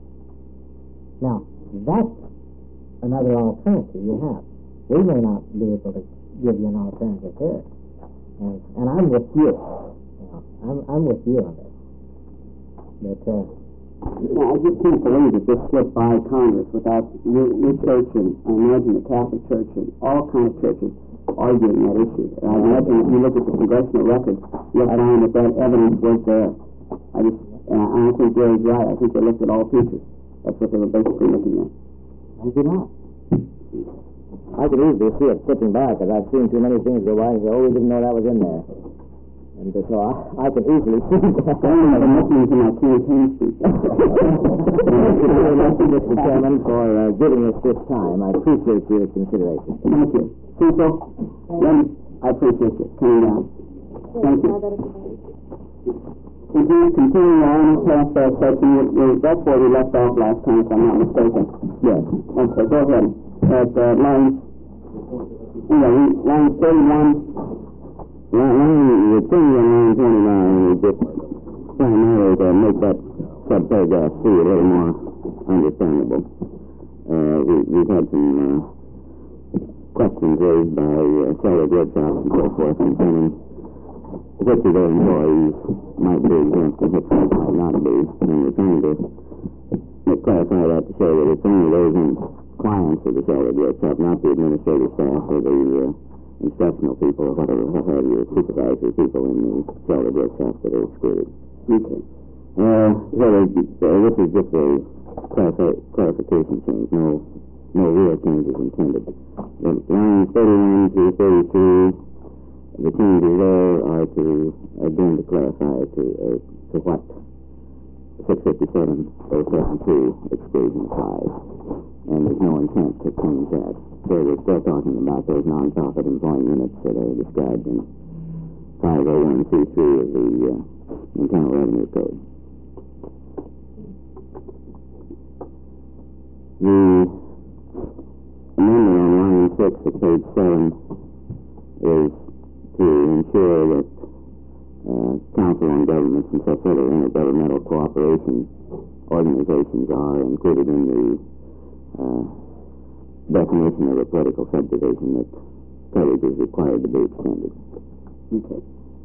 Now, that's another alternative you have. We may not be able to give you an alternative here. And, and I'm with you. you know, I'm, I'm with you on this. But, uh, yeah, I just can't believe that this slipped by Congress without your, your church and I imagine the Catholic Church and all kinds of churches arguing that issue. I imagine if you look at the congressional record, you'll find that that evidence was there. I just, and I, I think Gary's right. I think they looked at all pieces. That's what they were basically looking at. I do not. I could easily see it slipping by because I've seen too many things go by and say, oh, we didn't know that was in there. And so I, I could easily see that. I've been listening to my campaign speech. Thank you, Mister Chairman, for uh, giving us this time. I appreciate your consideration. Thank you. Cecil, then I appreciate you coming down. Thank you. Would you continue on past that section? That's where we left off last time, if I'm not mistaken. Yes. Okay, go ahead. At uh, line, you know, line thirty-one. Line, the thing on line twenty-nine is just primarily to make that subparagraph C a little more understandable. Uh, we, we've had some uh, questions raised by uh, cellar workshops and so forth concerning which of their employees might be exempt and which might not be. And we're trying to clarify that to show that it's only those in clients of the cellar workshop, not the administrative staff or the uh, instructional people or whatever, what have you, supervisory people in the cellar workshop that are excluded. Okay. Uh, so uh, this is just a clarif- clarification change, no no real changes intended. The lines thirty-one through thirty-two, the changes there are to, again, to clarify to, uh, to what six fifty-seven oh seven two exclusion applies. And there's no intent to change that. So we're still talking about those non-profit employee units that are described in five oh one C three of the uh, Internal Revenue Code. The amendment on line six of page seven is to ensure that uh, council on governments and such other intergovernmental cooperation organizations are included in the uh, definition of a political subdivision that coverage is required to be extended. Okay.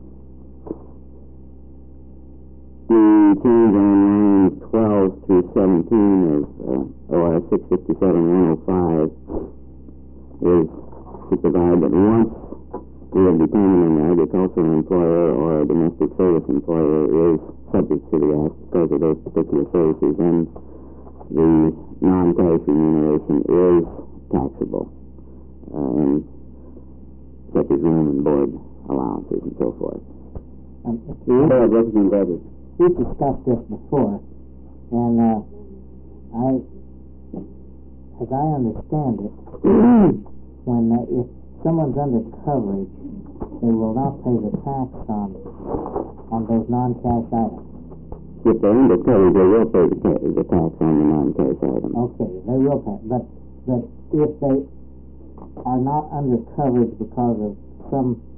The change on lines twelve through seventeen of uh, O R six fifty-seven one oh five is to provide that once we have determined an agricultural employer or a domestic service employer is subject to the Act because of those particular services, then the non-cash remuneration is taxable, uh, and such as room and board allowances and so forth. Um, Mister We've discussed this before, and uh, I, as I understand it, when uh, if someone's under coverage, they will not pay the tax on on those non-cash items. If they're under coverage, they will pay the, ta- the tax on the non-cash items. Okay, they will pay, but but if they are not under coverage because of some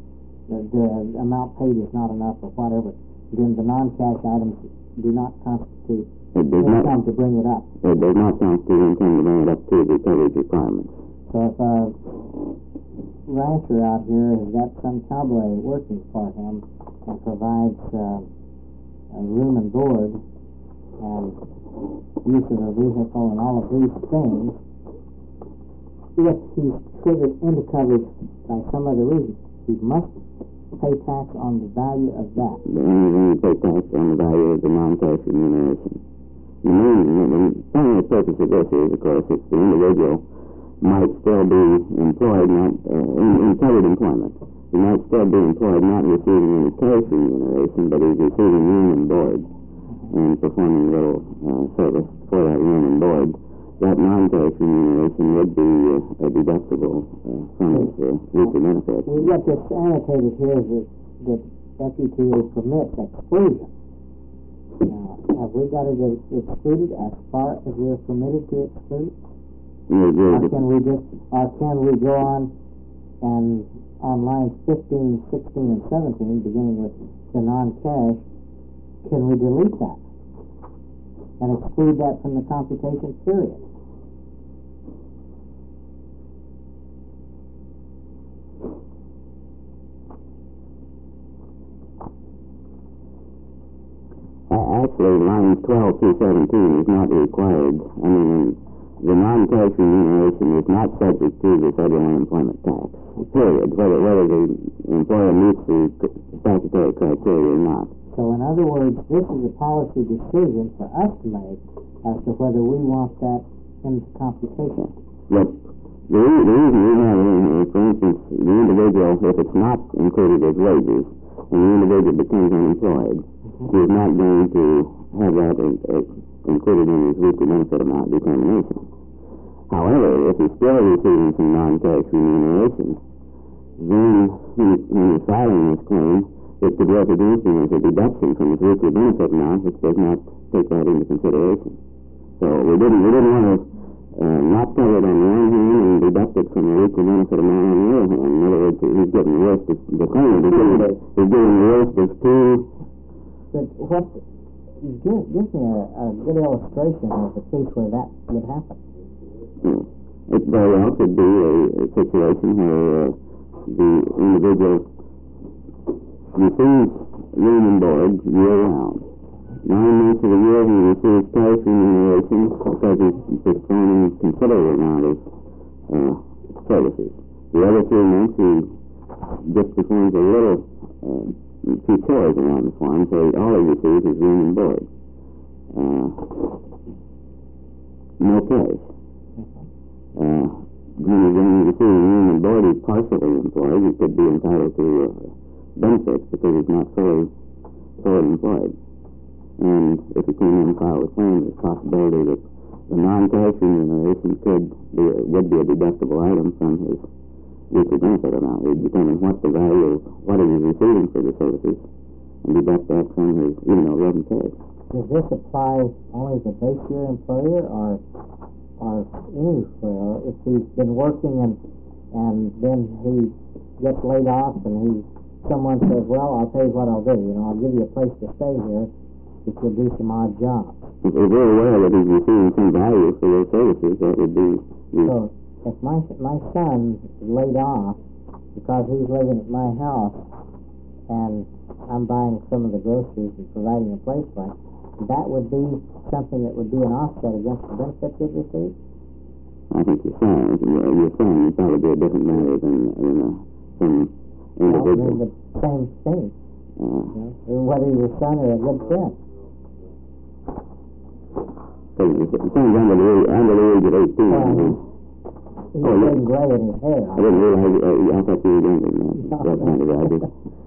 the, the amount paid is not enough or whatever, then the non-cash items do not constitute It does not, income to bring it up. it does not constitute income to bring it up to the coverage requirements. So if a rancher out here has got some cowboy working for him and provides uh, a room and board and use of a vehicle and all of these things, if he's triggered into coverage by some other reason, he must pay tax on the value of that. The only thing you pay tax on the value of the non-cash remuneration. The main, the primary purpose of this is, of course, it's the individual might still be employed, not uh, in, in covered employment. He might still be employed, not receiving any cash remuneration, but he's receiving room and board and performing a little uh, service for that room and board. That non-cash remuneration would be uh, a deductible uh, from his uh, weekly benefit. What gets annotated here is that, that F E T A permits exclusion. Now, have we got it excluded as far as we're permitted to exclude? Or can we just, or can we go on and on lines fifteen, sixteen, and seventeen, beginning with the non-cash, can we delete that and exclude that from the computation period? Actually, lines twelve through seventeen is not required. I mean, the non-cash remuneration is not subject to the federal unemployment tax, period, whether, whether the employer meets the statutory criteria or not. So, in other words, this is a policy decision for us to make as to whether we want that in the computation. But the, re- the reason we have it in here, for instance, the individual, if it's not included as wages, and the individual becomes unemployed, mm-hmm. he is not going to have that uh, uh, included in his weekly benefit amount determination. However, if he's still receiving some non-cash remuneration, then when, when he's filing this claim, it could represent him as a deduction from his weekly benefit amount, which does not take that into consideration. So we didn't, we didn't want to uh, not cover it on the one hand and deduct it from the weekly benefit amount on the other hand. In other words, he's getting the worst of the claimant. He's getting, he's getting the worst of two. But what, give, give me a, a good illustration of the case where that would happen. Yeah. It very well could be a, a situation where uh, the individual receives room and board year-round. Nine months of the year he receives cash remuneration because he's performing a considerable amount of uh, services. The other three months he just performs a little, uh, few chores around the farm, so all he receives is room and board. Uh, no cash. Uh, when he's only receiving room and board, he's partially employed. He could be entitled to uh, benefits because he's not fully, fully employed. And if he came in and filed a claim, there's a possibility that the non-cash remuneration could be, would be a deductible item from his weekly benefit amount. He'd determine what the value of what he was receiving for the services and deduct that from his, even though it wasn't cash. Does this apply only to base year employer or or anywhere? If he's been working and and then he gets laid off and he someone says, well, I'll tell you what I'll do. You know, I'll give you a place to stay here if you'll do some odd jobs. If we're very aware that he's receiving some value for those services, that would be... The so, if my my son is laid off because he's living at my house and I'm buying some of the groceries and providing a place for him, that would be something that would be an offset against the benefits he'd receive? I think your son, your son would probably be a different matter than, than uh, some individual. Well, the same thing. Uh, you know, whether he's a son or a good friend. So your son's under the, under the age of eighteen. Well, he's he's oh, getting gray in his hair. I didn't realize, uh, I thought you were younger than that. That kind of idea.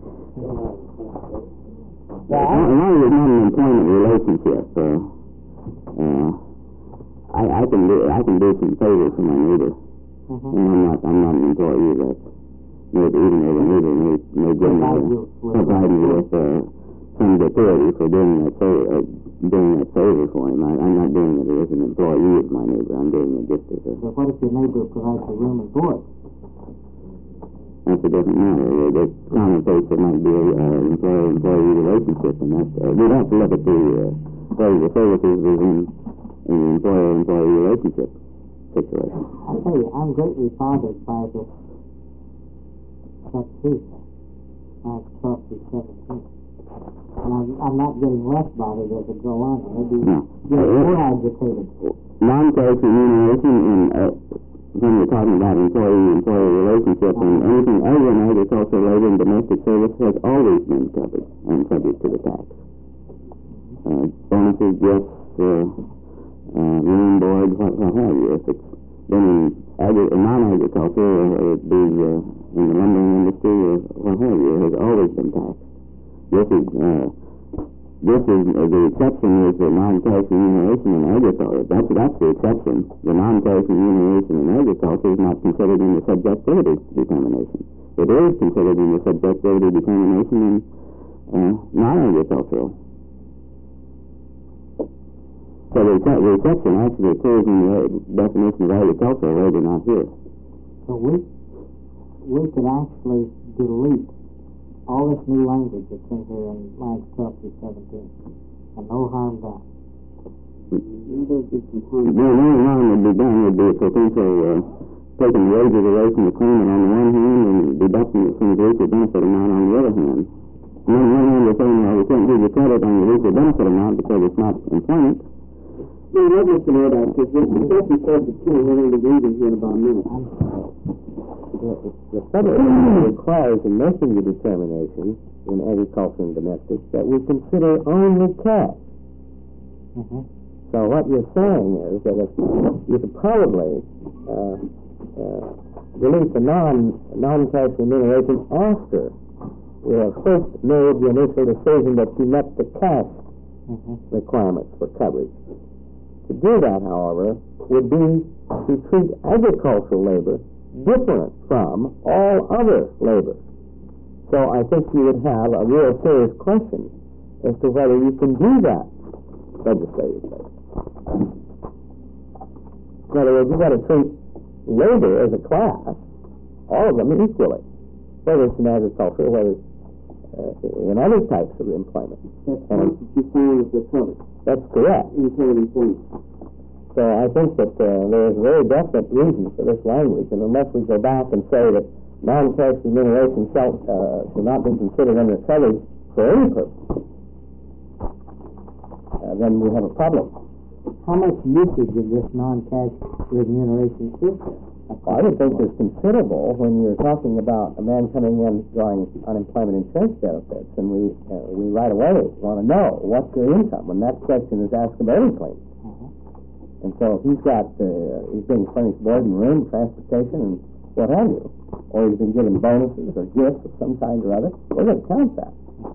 Yeah, As long as it's not an employment relationship, uh, uh, I, I can do I can do some favors for my neighbor, mm-hmm. and I'm not I'm not an employee of that. Maybe even though the neighbor may may give me uh, provide me with uh, some security for doing that favor, uh, doing that favor for him. I, I'm not doing it as an employee of my neighbor. I'm doing it just as a. But what if your neighbor provides a room and board? That's a different matter. Uh, the common case there might be a uh, employer-employee relationship, and that's, uh, we'd have to look at the uh, whether the services was in, in the employer-employee relationship situation. I tell you, I'm greatly bothered by this section, Act twelve through seventeen. And I'm, I'm not getting less bothered as it go on. Maybe No. getting more agitated. Non-cash remuneration in, uh, when we're talking about employee-employee relationship, and anything other than agricultural labor and domestic service has always been covered and subject to the tax. Uh, bonuses, gifts, uh, uh, room, board, what, what have you. If it's been in agri- non-agriculture, or it be uh, in the lumbering industry, or what have you, it has always been taxed. This is, uh, this is, uh, the exception is the non-cash remuneration in agriculture. That's, that's the exception. The non-cash remuneration in agriculture is not considered in the subjectivity determination. It is considered in the subjectivity determination in uh, non-agricultural. So the, the exception actually occurs in the definition of agricultural labor, not here. So we, we could actually delete all this new language that's in here in lines twelve through seventeen, and no harm done. The only harm would be done would be a potential uh, taking wages away from the claimant on the one hand and deducting it from the equal benefit amount on the other hand. On the one hand, they're saying, well, we can't give you credit on your equal benefit amount because it's not employment. Well, let me know that, because the section says it's true, we're going to be reading here in about a minute. The federal law requires in making the determination in agriculture and domestic that we consider only cash. Mm-hmm. So what you're saying is that if you could probably uh, uh, delete the non non-cash remuneration after we have first made the initial decision that you met the cash Mm-hmm. requirements for coverage. To do that, however, would be to treat agricultural labor different from all other labor. So I think you would have a real serious question as to whether you can do that legislatively. In other words, you've got to treat labor as a class, all of them equally, whether it's in agriculture or whether it's uh, in other types of employment. That's what you find is the covered. That's correct. In covered employment. So I think that uh, there is a very definite reason for this language, and unless we go back and say that non-cash remuneration shall, uh, shall not be considered under coverage for any purpose, uh, then we have a problem. How much usage of this non-cash remuneration is there? I would think there's considerable when you're talking about a man coming in drawing unemployment insurance benefits, and we uh, we right away want to know what's your income, and that question is asked of every claim. And so if he's got, uh, he's being furnished board and room, transportation, and what have you, or he's been given bonuses or gifts of some kind or other, we're going to count that.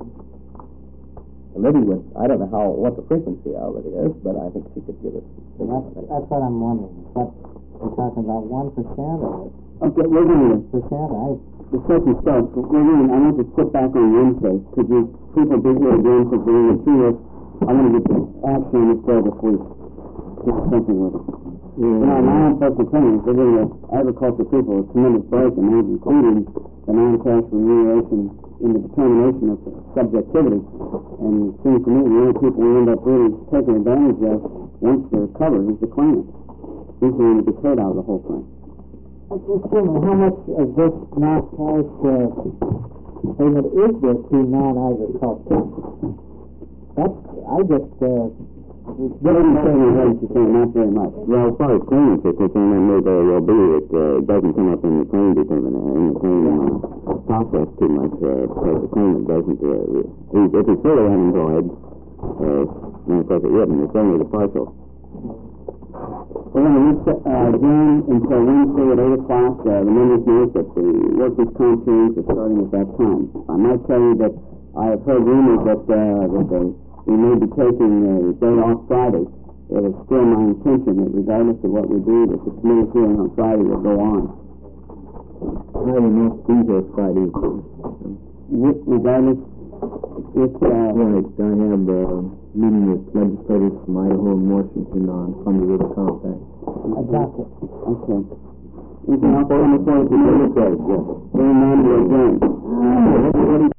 And Libby would, I don't know how, what the frequency of it is, but I think she could give us. So that's, that's what I'm wondering. But we're talking about one percent or Okay, we're going to, percent? I, the session starts, but we're going to, I want to put back on Wednesday. Could you people be here again, because we're going to do this, I want to get the action on this bill this week. Get something with it. Yeah. You know, my own personal opinion is they're giving the agriculture people a tremendous break, and they've included the non-cash remuneration in the determination of subjectivity. And it seems to me the only people we end up really taking advantage of once they're covered is the claimant. He's going to get paid out of the whole thing. how much of this non-cash uh, payment is there to non-agriculture? That's, I just, uh, What I'm saying is, what you're saying, not very much. Well, as far as claimants are concerned, then there very well be that uh, it doesn't come up in the claim determination, in the claim uh, process too much, uh, because the claimant doesn't, uh, he, if he's fully unemployed, uh, then of course it wouldn't, it's only the partial. We're going to reach, uh, again until Wednesday at eight o'clock. Uh, the members know that the workers' comp hearings are starting at that time. I might tell you that I have heard rumors that, uh, that they, we may be taking a day off Friday. It is still my intention that regardless of what we do, that the committee hearing on Friday will go on. I will not be here Friday. Regardless, it's, uh... Right, I have a meeting with legislators from Idaho and Washington on Columbia River Compact. adopt it. Okay. Anything else on the floor? Hearing none, we adjourn.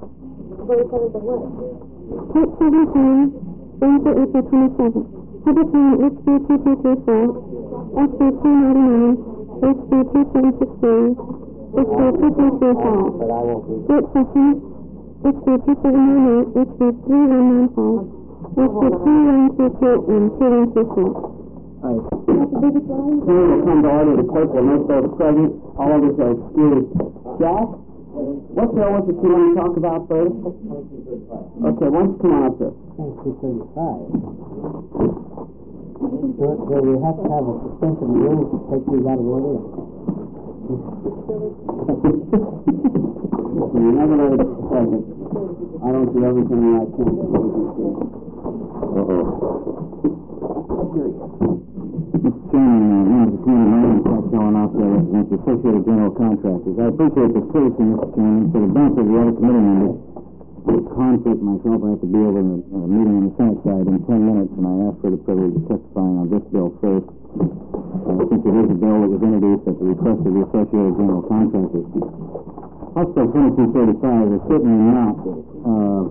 Twenty-seventh of what? Part seventeen, Wednesday, April twenty-seventh. Public hearing H B two two three four, S B two ninety-nine, H B two seven six three, H B two three three five. Group session, H B two seven nine eight, H B three one nine five, H B two one two two, and two one two four. Here will come to order. The clerk will note those present. All others are excused. Jack, what bill was it you want to talk about first? Okay, why don't you come on up here? nineteen thirty-five. So, so we have to have a suspension of rules to take these out of order. You never know the present. I don't do everything I can. Uh-oh. Mister Chairman, uh, members of the committee, my name is Jack Cohen, also represent the Associated General Contractors. I appreciate this courtesy, Mister Chairman, for the benefit of the other committee members. With conflict myself, I have to be over in a, a meeting on the Senate side in ten minutes, and I ask for the privilege of testifying on this bill first. Uh, since it is a bill that was introduced at the request of the Associated General Contractors. House Bill twenty-two thirty-five is certainly not uh,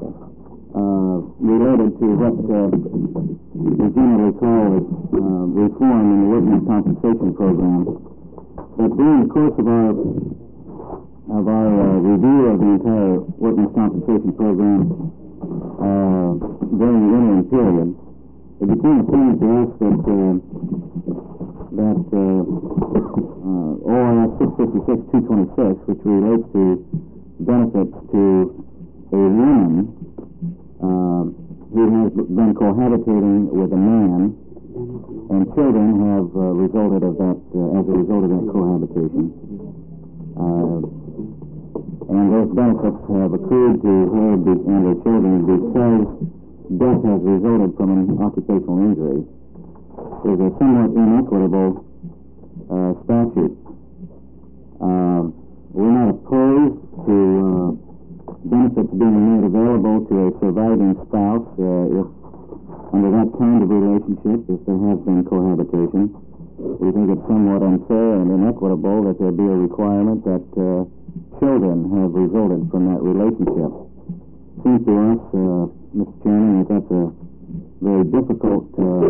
uh, related to what uh, we generally call uh, reform in the workmen's compensation program. But during the course of our of our uh, review of the entire workmen's compensation program uh, during the interim period, it became apparent to us that uh, that uh, uh, O R S six fifty-six two twenty-six, which relates to benefits to a woman uh, who has been cohabitating with a man, and children have uh, resulted of that uh, as a result of that cohabitation. Uh, and those benefits have accrued to her be- and her children because death has resulted from an occupational injury. Is a somewhat inequitable uh, statute. Uh, we're not opposed to uh, benefits being made available to a surviving spouse uh, if under that kind of relationship, if there has been cohabitation. We think it's somewhat unfair and inequitable that there be a requirement that uh, children have resulted from that relationship. Seems to us, uh, Mister Chairman, that that's a very difficult uh,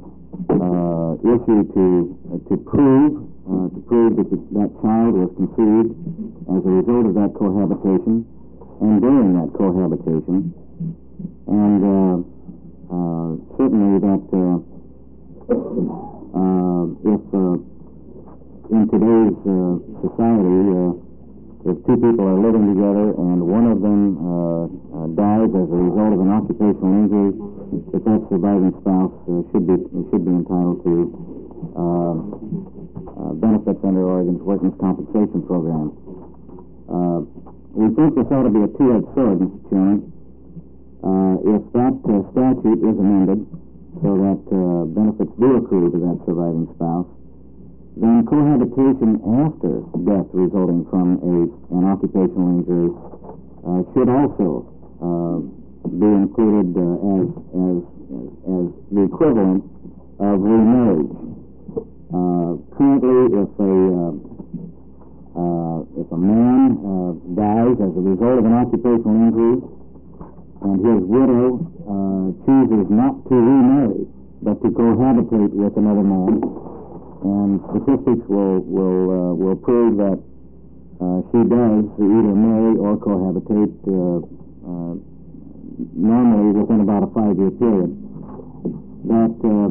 uh, issue to uh, to prove uh, to prove that the, that child was conceived as a result of that cohabitation and during that cohabitation, and uh, uh, certainly that uh, uh, if uh, in today's uh, society uh, if two people are living together and one of them uh, uh, dies as a result of an occupational injury, that that surviving spouse uh, should be should be entitled to uh, uh, benefits under Oregon's Workmen's Compensation Program. Uh, we think this ought to be a two-edged sword, Mister Chairman. Uh, if that uh, statute is amended so that uh, benefits do accrue to that surviving spouse, then cohabitation after death resulting from a, an occupational injury uh, should also uh, be included uh, as, as, as the equivalent of remarriage. Uh, currently, if a, uh, uh, if a man uh, dies as a result of an occupational injury and his widow uh, chooses not to remarry but to cohabitate with another man, and statistics will will uh, will prove that uh, she does either marry or cohabitate uh, uh, normally within about a five-year period. That uh,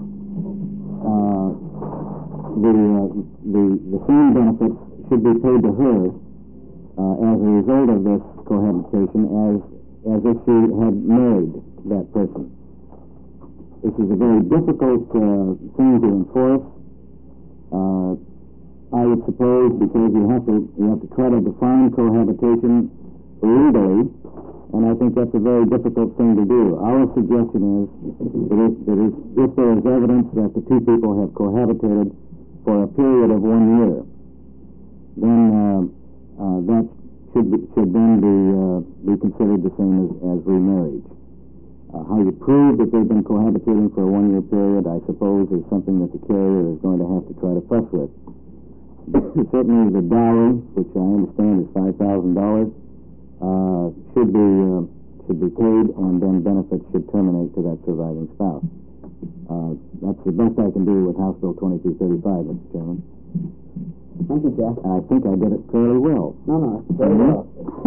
uh, the, uh, the the same benefits should be paid to her uh, as a result of this cohabitation as as if she had married that person. This is a very difficult uh, thing to enforce. Uh, I would suppose because you have to you have to try to define cohabitation legally, and I think that's a very difficult thing to do. Our suggestion is that if, that if, if there is evidence that the two people have cohabitated for a period of one year, then uh, uh, that should be, should then be uh, be considered the same as, as remarriage. Uh, how you prove that they've been cohabitating for a one-year period, I suppose, is something that the carrier is going to have to try to fuss with. Certainly the dowry, which I understand is five thousand dollars, uh, should be uh, should be paid, and then benefits should terminate to that surviving spouse. Uh, that's the best I can do with House Bill twenty-two thirty-five, Mister Chairman. Thank you, Jack. And I think I did it fairly well. No, no, it's very well.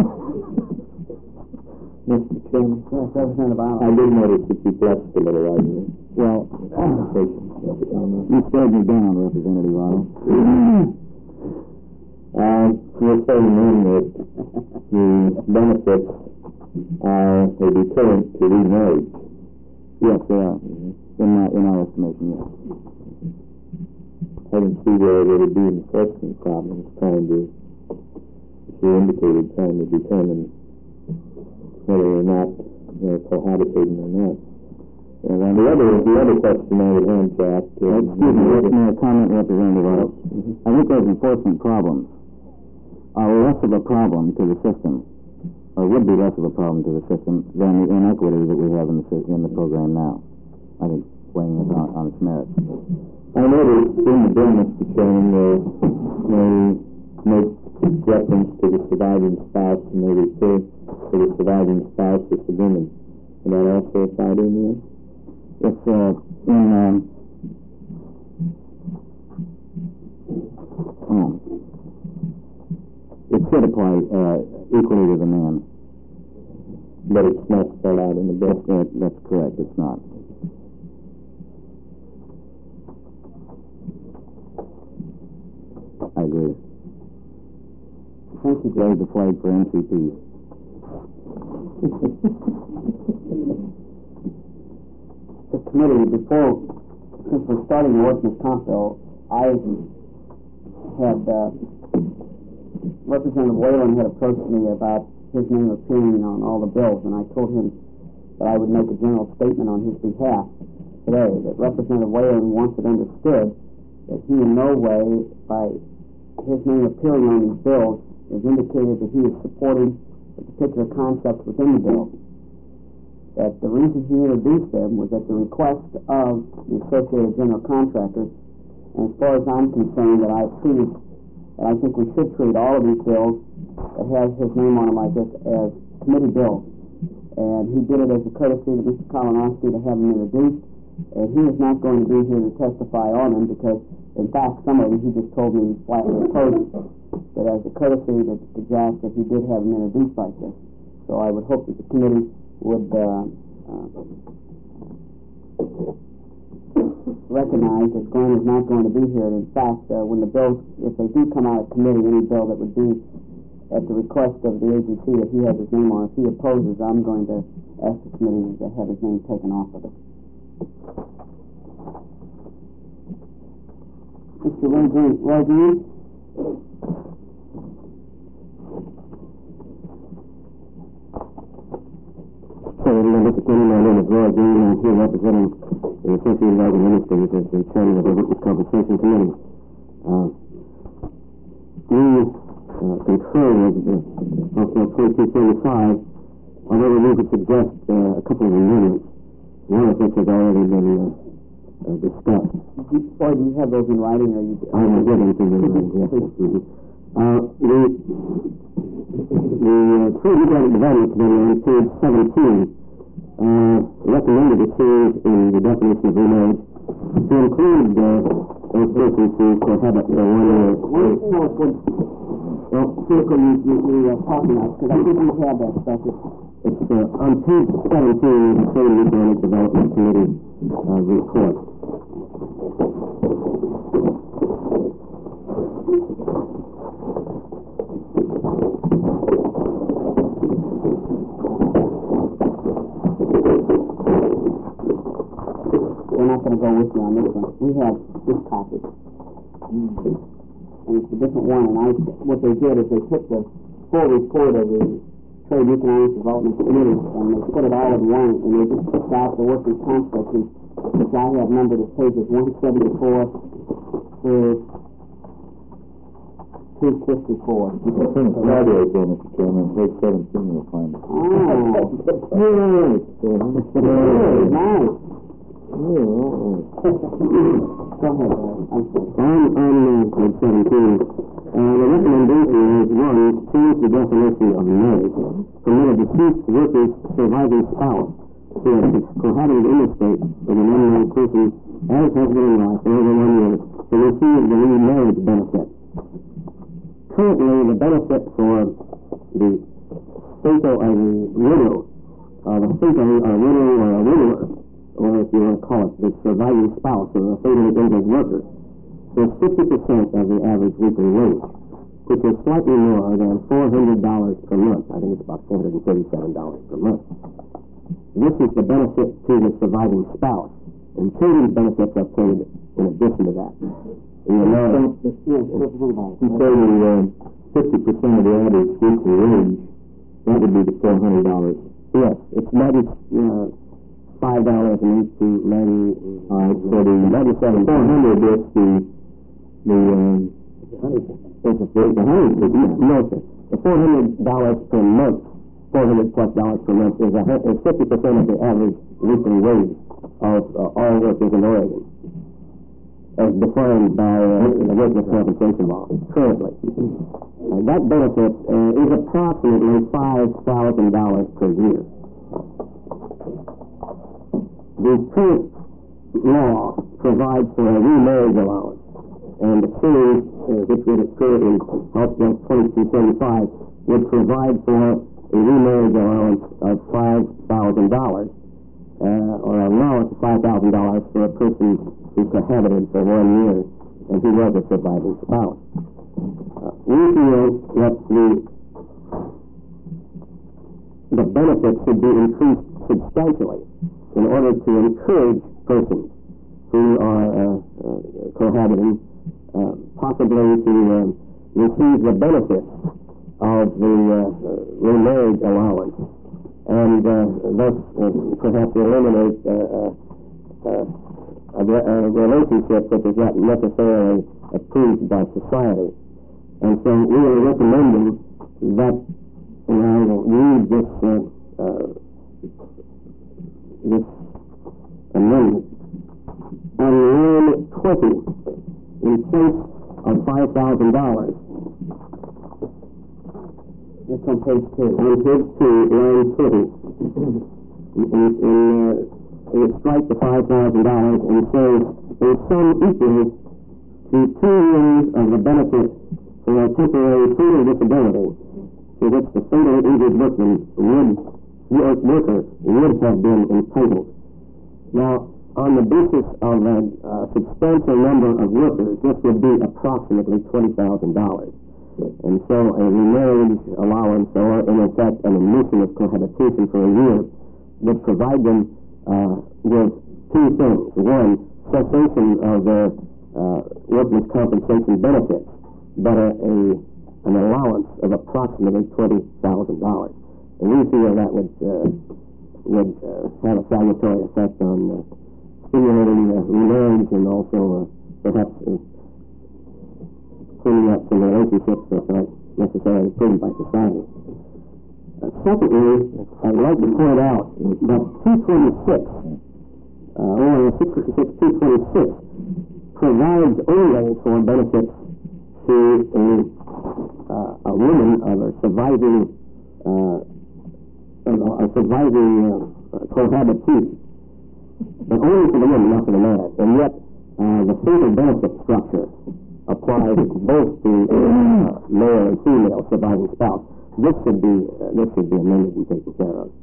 Mister Chairman, Yes, Representative I Arnold. did notice that you flexed a little right here. Well, you slowed me down, Representative Otto. Uh, you're saying then that the benefits are a deterrent to remarriage. Yes, they are. In my, in our estimation, yes. I can see where there would be enforcement problems trying to, as you indicated, trying to determine whether or not they're cohabitating or not. And then the other, the other question I would have, Jack, uh, Excuse me, let me comment, Representative Otto. I think those enforcement problems are less of a problem to the system, or would be less of a problem to the system than the inequity that we have in the sy- in the program now. I think weighing it on, on its merits. I noticed in the bill, Mister Chairman, uh, they make reference to the surviving spouse, and they refer to the surviving spouse as the woman. Is that also applied in there? It's uh, in um, oh, it should apply uh, equally to the man. But it's not spelled out in the bill. That's, uh, that's correct. It's not. I agree. Thank you, Raise the flag for M C P. The committee, before, since we're starting the workman's comp bill, I had, uh, Representative Whalen had approached me about his name appearing on all the bills, and I told him that I would make a general statement on his behalf today, that Representative Whalen wants it understood that he in no way, by his name appearing on these bills, has indicated that he is supporting the particular concept within the bill. That the reason he introduced them was at the request of the Associated General Contractors, and as far as I'm concerned, that I treated, that I think we should treat all of these bills that has his name on them like this as committee bills. And he did it as a courtesy to Mister Kalinowski to have them introduced, and he is not going to be here to testify on them because, in fact, some of them he just told me flatly opposed, but as a courtesy to, to Jack that he did have them introduced like this. So I would hope that the committee would uh, uh, recognize that Glenn is not going to be here. And in fact, uh, when the bills, if they do come out of committee, any bill that would be at the request of the agency that he has his name on, if he opposes, I'm going to ask the committee to have his name taken off of it. Mister Roy Green, Roy Green? So, Mister Chairman, my name is Roy Green. I'm here representing the Associated Housing Ministries as the chairman of the Workers' Compensation Committee. Uh, we uh, concur with uh, House Bill twenty-two thirty-five, although we could suggest uh, a couple of amendments, one of which has already been uh, uh, discussed. Boy, do you have those in writing, or you? I will give them to you. Yes, yes. Uh, the the uh, Trade Economic Development Committee on page seventeen uh, recommended a change in the definition of remarriage to include uh, those persons who cohabit for one year. What is what vehicle you you you are talking about? Because I think we have that stuff. It's uh, on page seventeen of the Trade Economic Development Committee uh, report. We're not going to go with you on this one. We have this copy. And it's a different one. And I, what they did is they took the full report of the Trade Economic Development Committee and they put it all in one, and they just took out the workers' comp section, which I have numbered as pages one seventy-four through two fifty-four. Graduate there, Mister Chairman, page seventeen, you'll find it. Oh, good. Good. Nice. Go ahead, Larry. I'm sorry. On, on uh, page seventeen, uh, the recommendation is, one, change the definition of marriage, permit a deceased worker's surviving spouse who has cohabited in the state with an unmarried person as husband and wife for over one year to receive the remarriage benefit. Currently, the benefit for the fatal or the widow, uh, the fatal or widow or a widower, or if you want to call it, the surviving spouse or a fatally injured worker, is fifty percent of the average weekly wage, which is slightly more than four hundred dollars per month. I think it's about four hundred thirty-seven dollars per month. This is the benefit to the surviving spouse, and children's benefits are paid in addition to that. In the American, You say the uh, fifty percent of the average weekly wage, that would be the four hundred dollars. yes, it's ninety, uh, five dollars and eighty, ninety, All right, so the ninety-seven. four hundred is the, the, um, It's a the hundred, no, sir. The four hundred dollars per month, four hundred plus dollars per month is a hu- is fifty percent of the average weekly wage of uh, all workers in Oregon, as defined by uh, the workers' compensation law currently. Uh, that benefit uh, is approximately five thousand dollars per year. The current law provides for a remarriage allowance, and the change, uh, which would occur in House Bill twenty-two thirty-five, would provide for a remarriage allowance of five thousand dollars, uh, or an allowance of five thousand dollars for a person who cohabited for one year and who was a surviving spouse. Uh, we feel that the, the benefits should be increased substantially in order to encourage persons who are uh, uh, cohabiting uh, possibly to uh, receive the benefits of the uh, remarriage allowance, and uh, thus uh, perhaps eliminate uh, uh, uh, a, a relationship which is not necessarily approved by society. And so we are recommending that, and I will read this uh, uh, this amendment. On line twenty, in place of five thousand dollars, it's on page two. On page two, line twenty, in, in, uh, it strikes the five thousand dollars and says a sum equal to two years of the benefit for a temporary total disability to which the fatally injured workman would, worker would have been entitled. Now, on the basis of a uh, substantial number of workers, this would be approximately twenty thousand dollars. And so a remarriage allowance, or in effect an admission of cohabitation for a year, would provide them uh, with two things. One, cessation of their uh, workman's compensation benefits, but a, a an allowance of approximately twenty thousand dollars. And we feel that would uh, would uh, have a salutary effect on uh, stimulating uh, remarriage and also uh, perhaps uh, cleaning up some relationships that aren't necessarily approved by society. Uh, secondly, I'd like to point out that two twenty-six, uh, or six fifty-six two twenty-six, provides only for benefits to a, uh, a woman of a surviving, uh, a surviving uh, cohabitee, but only for the woman, not for the man. And yet, uh, the fatal benefit structure applies both to uh, male and female surviving spouse. This should be uh, this should be amended and taken care of.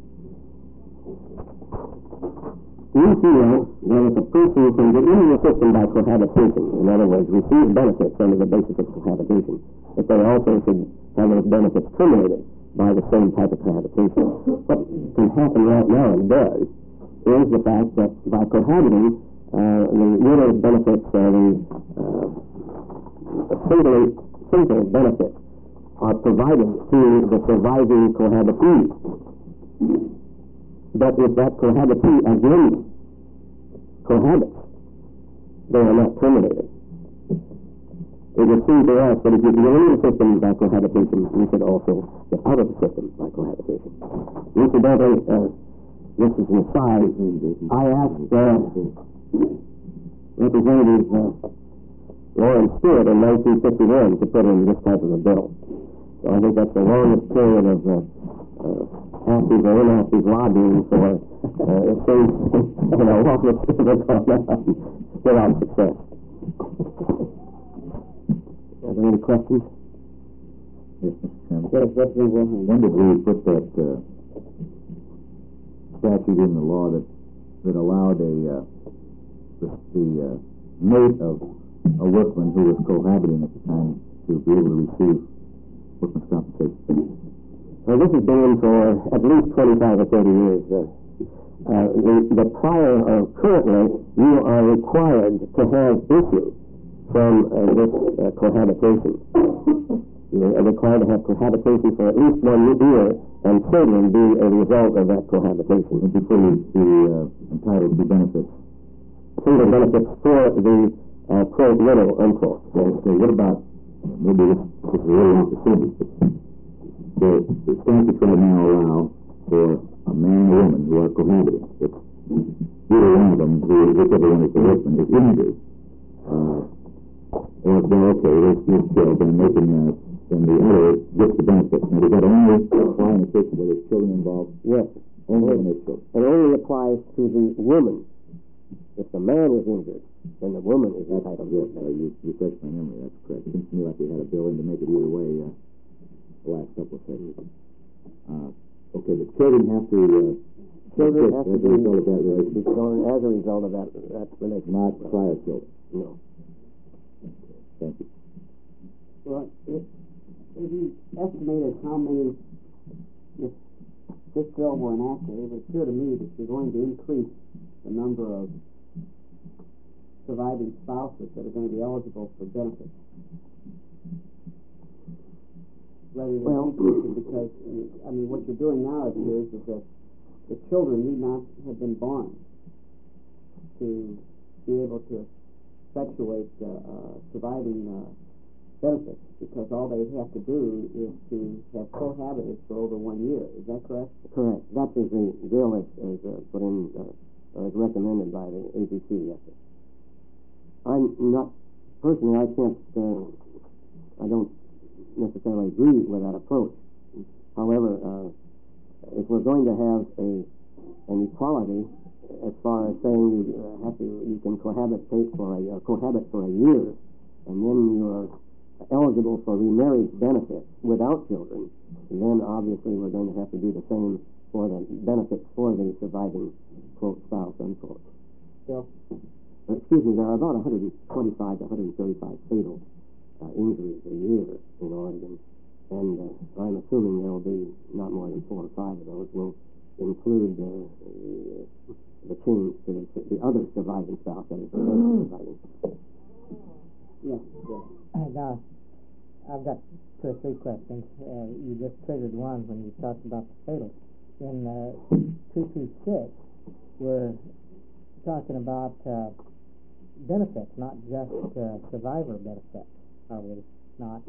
We feel that if a person can get into the system by cohabitation, in other words, receive benefits under the basis of cohabitation, that they also should have those benefits terminated by the same type of cohabitation. What can happen right now and does is the fact that by cohabiting, uh, the widow's benefits, uh, the uh, fatally fatal benefits are provided to the surviving cohabitee. But if that cohabitee again cohabits, they are not terminated. It would seem to us that if you go into the system by cohabitation, you should also get out of the system by cohabitation. Incidentally, uh, this is an aside, I asked uh, Representative uh, Lawrence Stewart in nineteen fifty-one to put in this type of a bill. So I think that's the longest period of uh, uh, active or inactive lobbying for uh, things, you know, what was without success. Are there any questions? Yes, Mister Chairman. Yes, Representative Wilhelm. When did we put that uh, statute in the law that that allowed a uh, the, the uh, mate of a workman who was cohabiting at the time to be able to receive workman's compensation? Well, this has been for at least twenty-five or thirty years. Uh, uh, the, the prior, or currently, you are required to have issue from uh, this uh, cohabitation. You are required to have cohabitation for at least one year and children be a result of that cohabitation. And before you be uh, entitled to benefits? Single benefits for the uh, quote widow, unquote. Well, so what about, maybe this, this is really not the subject, but the, the statutes right now allow for a man and a woman who are cohabiting. If either one of them, who, whichever one is the workman, is injured, uh, or if they're okay, they're, they're killed, then they can, uh, then the other gets the benefits. Now, does that only apply in a case where there's children involved? Yes. Only when there's children. It only applies to the woman. If the man is injured, then the woman is entitled to Yes, it. uh, you refresh my memory, that's correct. Seems to me like we had a bill in to make it either way uh, the last couple of sessions. Uh, okay, the children have to uh, Children have to as a be result of that relationship. be born as a result of that, that relationship. Not prior children. No. Thank you. Well, if, if you estimated how many, if this bill were enacted, it would appear to me that you're going to increase the number of surviving spouses that are going to be eligible for benefits. Rather than Well, increasing, because, I mean, what you're doing now, it appears, is that the children need not have been born to be able to effectuate uh, uh, surviving uh, benefits, because all they have to do is to have cohabited for over one year. Is that correct? Correct. That is the bill is, is uh, put in, uh, or is recommended by the A B C, yes, sir. I'm not, personally, I can't, uh, I don't necessarily agree with that approach. However, uh, if we're going to have a an equality as far as saying you uh, have to, you can cohabitate for a, uh, cohabit for a year, and then you're eligible for remarriage benefits without children, then obviously we're going to have to do the same for the benefits for the surviving, quote, spouse, unquote. Bill? Uh, excuse me, there are about one hundred twenty-five to one hundred thirty-five fatal uh, injuries a year in Oregon, and uh, I'm assuming there will be not more than four or five of those will include uh, the, the change to the, the other surviving spouse, that is the surviving. Yes, yes. Now, I've got two or three questions. Uh, you just triggered one when you talked about the fatal. In uh, two two six, we're talking about uh, benefits, not just uh, survivor benefits, are we not?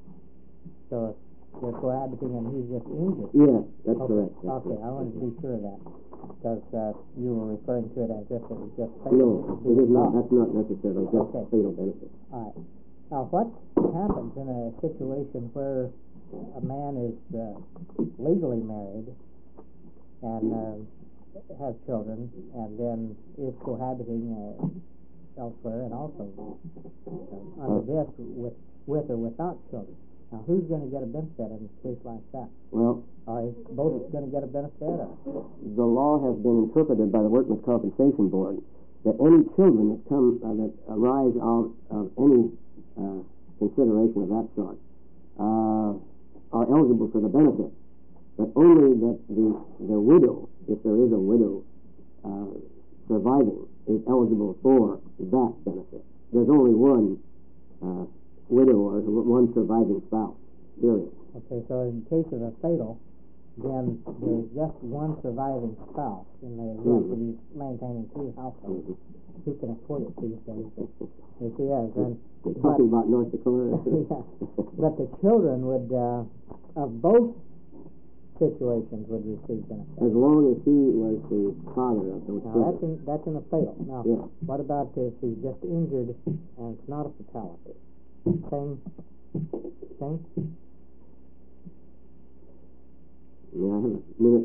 So if they're cohabiting and he's just injured. Yes, that's okay. correct. That's okay, correct. I wanted to be sure of that, because uh, you were referring to it as if it was just fatal. No, it is not. That's not necessarily just Okay. fatal benefits. All right. Now, what happens in a situation where a man is uh, legally married and uh, has children, and then is cohabiting uh, elsewhere, and also uh, under this with with or without children? Now, who's going to get a benefit in a case like that? Well, Are both going to get a benefit? Or? the law has been interpreted by the Workmen's Compensation Board that any children that come uh, that arise out of any uh, consideration of that sort uh, are eligible for the benefit, but only that the the widow, if there is a widow uh, surviving, is eligible for that benefit. There's only one uh, widow or one surviving spouse, period. Okay, so in case of a fatal, then there's just one surviving spouse, and they have to be maintaining two households. Who can afford it these days? Yes, he is. And, We're talking about North Dakota. yeah, but the children would, uh, of both situations, would receive benefits. As long as he was the father of those Now, children. that's in, that's in a fatal. Now, Yeah. what about if he's just injured and it's not a fatality? Same, same?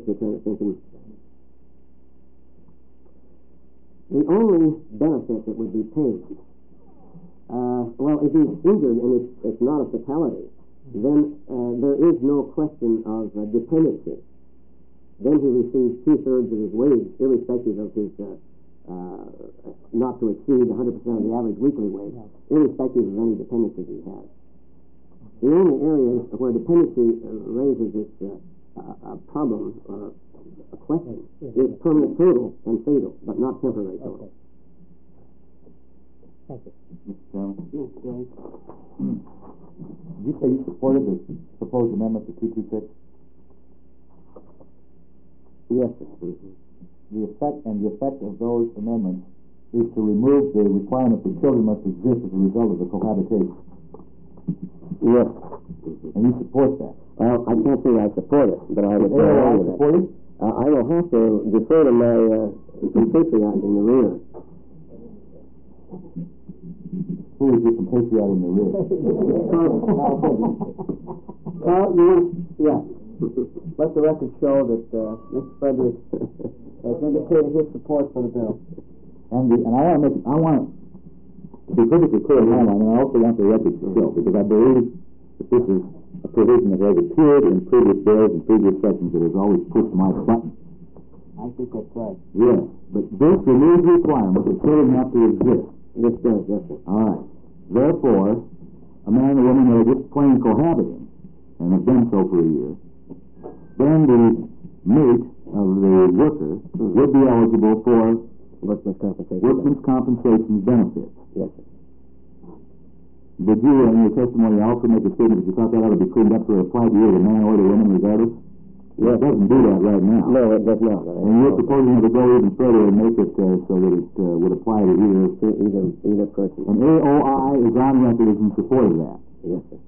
you're kind of thinking. The only benefit that would be paid, uh, well, if he's injured and it's, it's not a fatality, then uh, there is no question of uh, dependency. Then he receives two-thirds of his wage, irrespective of his uh, uh, not to exceed one hundred percent of the average weekly wage, irrespective of any dependency he has. The only area where dependency uh, raises its uh, a problem or a question is permanent total and fatal, but not temporary total. Thank you. Mister Chairman? Yes, Did you say you supported the proposed amendment to two two six? Yes, sir. The effect, and the effect of those amendments is to remove the requirement that children must exist as a result of the cohabitation. Yes. And you support that? Well, I can't say I support it, but I would Would go A O I along with it. support it? Uh, I will have to defer to my uh, compatriot in the rear. Who is your compatriot in the rear? Carl, you want, yeah. Let the record show that uh, Mister Frederick has indicated his support for the bill. And, the, and I want to make, I want to be perfectly clear in my mind, and I also want the record to show, because I believe that this is a provision that has appeared in previous bills and previous sessions that has always pushed my button. I think that's right. Yes, but this removes the requirement that children have to exist. This does, yes, sir. All right. Therefore, a man and a woman that are just plain cohabiting, and have been so for a year, then the mate of the worker would be eligible for workman's compensation. workman's compensation benefits. Yes, sir. Did you, in your testimony, also make a statement that you thought that ought to be cleaned up so it applied to you, the man or the woman, regardless? Yes. It doesn't do that right now. No, it does not. And you're proposing to go even further and make it uh, so that it uh, would apply to either, Either, either person. and A O I is on record as in support of that. Yes, sir.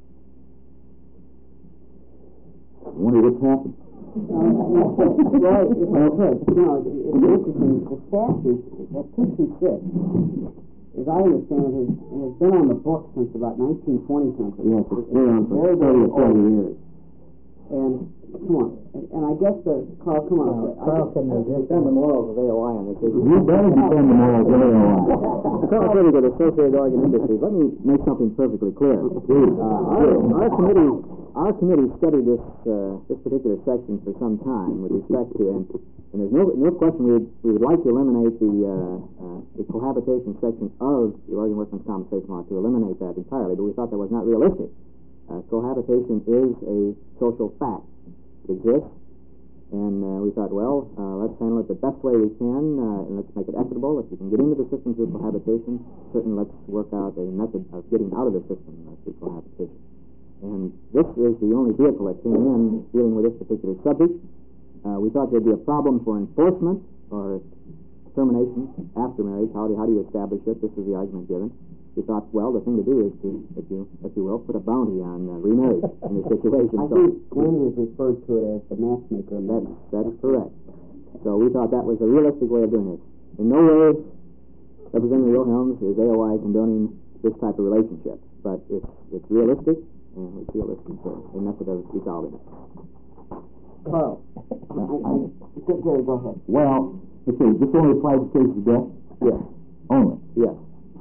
I wonder what's happened. Well, if I could, you know, it's interesting. The statute, that two two six, as I understand it, has, has been on the books since about nineteen twenty something. Yes, it's been on for very, thirty very or forty old. years. And, come on, and, and I guess the, Carl, come on. Uh, I Carl just- can resist. defend the morals of A O I on this issue. You better defend the morals of A O I. Carl Frederick of Associated Oregon Industries. Let me make something perfectly clear. Please. Uh, our, our committee, our committee studied this uh, this particular section for some time with respect to, and, and there's no no question we would, we would like to eliminate the uh, uh, the cohabitation section of the Oregon Workmen's Compensation Law, to eliminate that entirely, but we thought that was not realistic. Uh, cohabitation is a social fact. It exists, and uh, we thought, well, uh, let's handle it the best way we can, uh, and let's make it equitable. If you can get into the system through cohabitation, certainly let's work out a method of getting out of the system uh, through cohabitation. And this is the only vehicle that came in dealing with this particular subject. Uh, we thought there'd be a problem for enforcement or termination after marriage. How do, how do you establish it? This is the argument given. We thought, well, the thing to do is to, if you, if you will, put a bounty on uh, remarriage in this situation. I So think Glenn has referred to it as the matchmaker. that's, that's correct. So we thought that was a realistic way of doing it. In no way, Representative Wilhelms, is A O I condoning this type of relationship, but it's, it's realistic, and we feel it's a method of resolving it. Carl, I, I, Gary, go ahead. Well, let's see, this only applies to cases of death? Yes, Only. yes.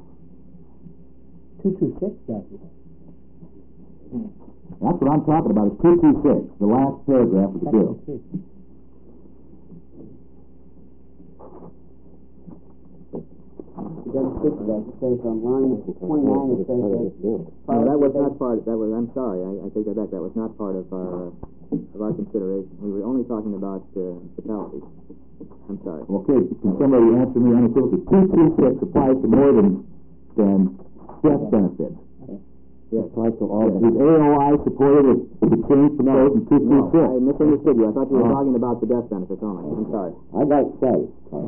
Two two six does it. That's what I'm talking about, is two two six, the last paragraph of the bill. It doesn't speak to that. It says on line twenty-nine, it says that. No, that was not part, that was, I'm sorry, I, I take that back, that was not part of our, uh, of our consideration. We were only talking about uh, fatalities. I'm sorry. Okay, can somebody answer me unequivocally? two two six applies to more than, than death benefits. Yes. Applies to all. Is A O I supported of the change proposed in two two No, six? I misunderstood you. I thought you were Oh. talking about the death benefits only. I'm sorry. I got excited.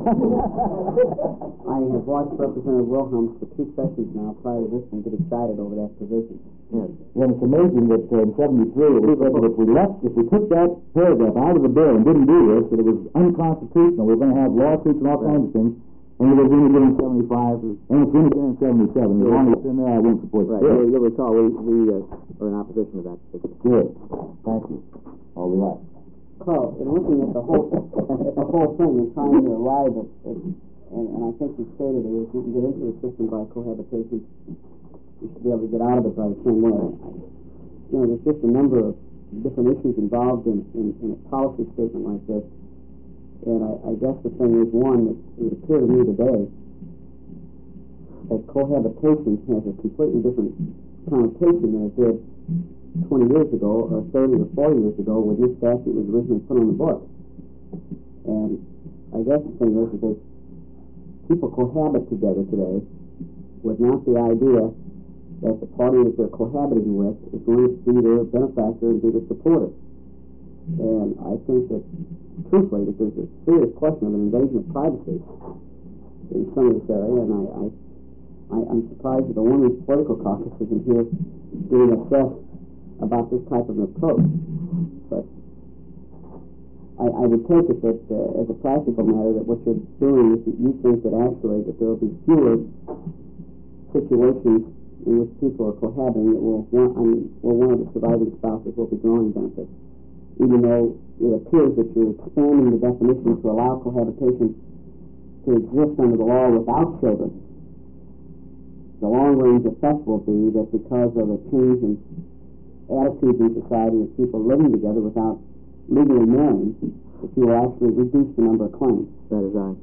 I have watched Representative Wilhelms for two sessions now prior to this and get excited over that provision. Yes. Well, it's amazing that uh, in seventy-three it was said that if we left, if we took that paragraph out of the bill and didn't do this, that it was unconstitutional. We were going to have lawsuits and all kinds of things. And it was in again in seventy-five, and it's in again in seventy-seven. As long as it's in there, I won't support Right. it. You'll, you'll recall we, we uh, are in opposition to that particular. Good. Thank you. All right. Carl, in looking at the whole at the whole thing and trying to arrive at, at and, and I think you stated it, if you can get into the system by cohabitation, you should be able to get out of it by the same way. I, you know, there's just a number of different issues involved in, in, in a policy statement like this, and I, I guess the thing is, one, that it would appear to me today that cohabitation has a completely different connotation than it did twenty years ago, or thirty or forty years ago, when this statute was originally put on the books. And I guess the thing is that people cohabit together today with not the idea that the party that they're cohabiting with is going to be their benefactor and be their supporter. And I think that, truthfully, that there's a serious question of an invasion of privacy in some of this area, and I, I, I, I'm surprised that the women's political caucus isn't here getting upset about this type of an approach. But I, I would take it that, uh, as a practical matter, that what you're doing is that you think that actually that there will be fewer situations in which people are cohabiting that will one, I mean, where one of the surviving spouses will be drawing benefits, even though it appears that you're expanding the definition to allow cohabitation to exist under the law without children. The long-range effect will be that because of a change in attitudes in society of people living together without legally marrying, that you will actually reduce the number of claims. That is right.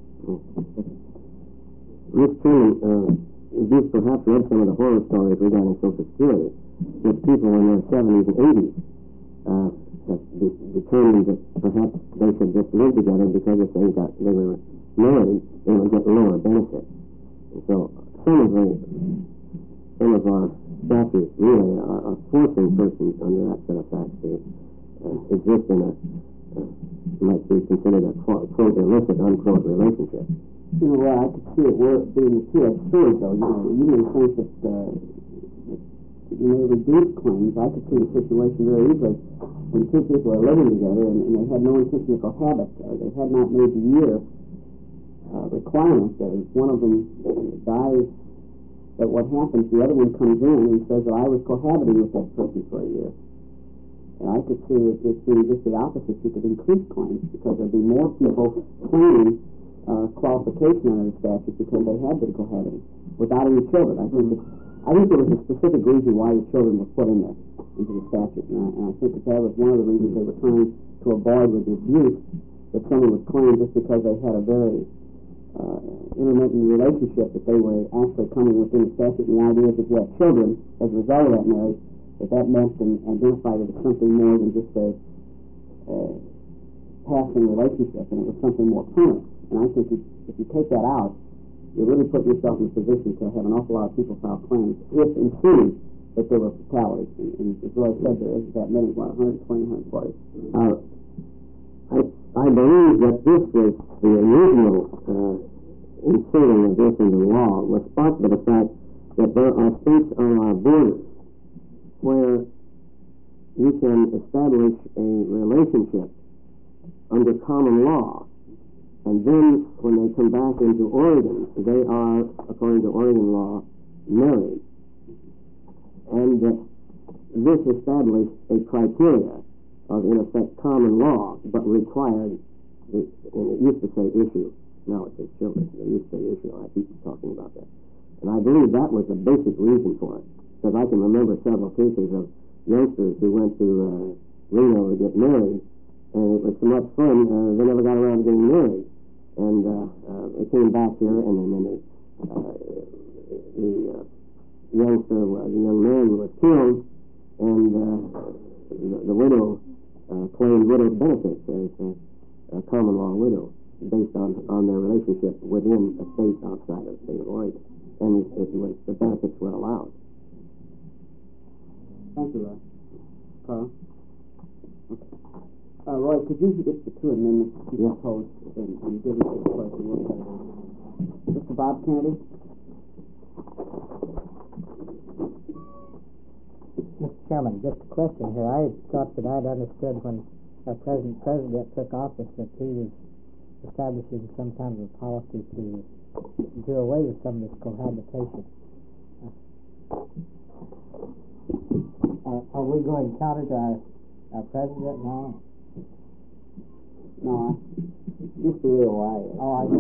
Mister Chairman, uh, these perhaps read some of the horror stories regarding Social Security, that people in their seventies and eighties uh, have de- determined that perhaps they should just live together because if they got they were married, they would get lower benefits. And so some of the some of our statutes really are, are forcing persons under that set of facts to uh, exist in a uh, might be considered a quote, quote illicit unquote relationship. You know, well, I could see it were being a two-edged sword, though. You know, you may think that uh, you may reduce claims. I could see the situation very easily when two people are living together and, and they had no intention to cohabit. Uh, they had not made the year uh, requirement that if one of them dies, that what happens, the other one comes in and says that I was cohabiting with that person for a year. And I could see it just being just the opposite. You could increase claims because there'd be more people claiming Uh, qualification under the statute because they had been cohabiting without any children. I think, it, I think there was a specific reason why the children were put in there into the statute, and I, and I think that that was one of the reasons they were trying to avoid with the abuse that someone would claim just because they had a very uh, intermittent relationship that they were actually coming within the statute. And the idea is if you had children as a result of that marriage, that that meant and identified it as something more than just a uh, passing relationship, and it was something more permanent. And I think if, if you take that out, you really put yourself in a position to have an awful lot of people file claims, if including that there were fatalities. And, and as Roy said, there isn't that many, what, one hundred twenty, one hundred forty. Uh, I, I believe that this was the original uh, inserting of this into the law was sparked by the fact that there are states on our borders where you can establish a relationship under common law. And then, when they come back into Oregon, they are, according to Oregon law, married. And uh, this established a criteria of, in effect, common law, but required, the, and it used to say issue, now it says children, it used to say issue, I keep talking about that. And I believe that was the basic reason for it, because I can remember several cases of youngsters who went to uh, Reno to get married, and it was so much fun, uh, they never got around to getting married. And uh, uh, they came back here, and then, then they, uh, the uh, youngster, uh, the young man was killed, and uh, the, the widow uh, claimed widow's benefits as uh, a common law widow based on, on their relationship within a state outside of the state of Oregon. And it, it was, the benefits were allowed. Thank you, Roy. Carl? Okay. Uh, Roy, could you get the two amendments that you proposed and, and give us a question? Mister Bob Kennedy? Mister Chairman, just a question here. I thought that I'd understood when our present president took office that he was establishing some kind of a policy to do away with some of this cohabitation. Uh, are we going counter to our, our president now? No, I, just the real wire. Oh, I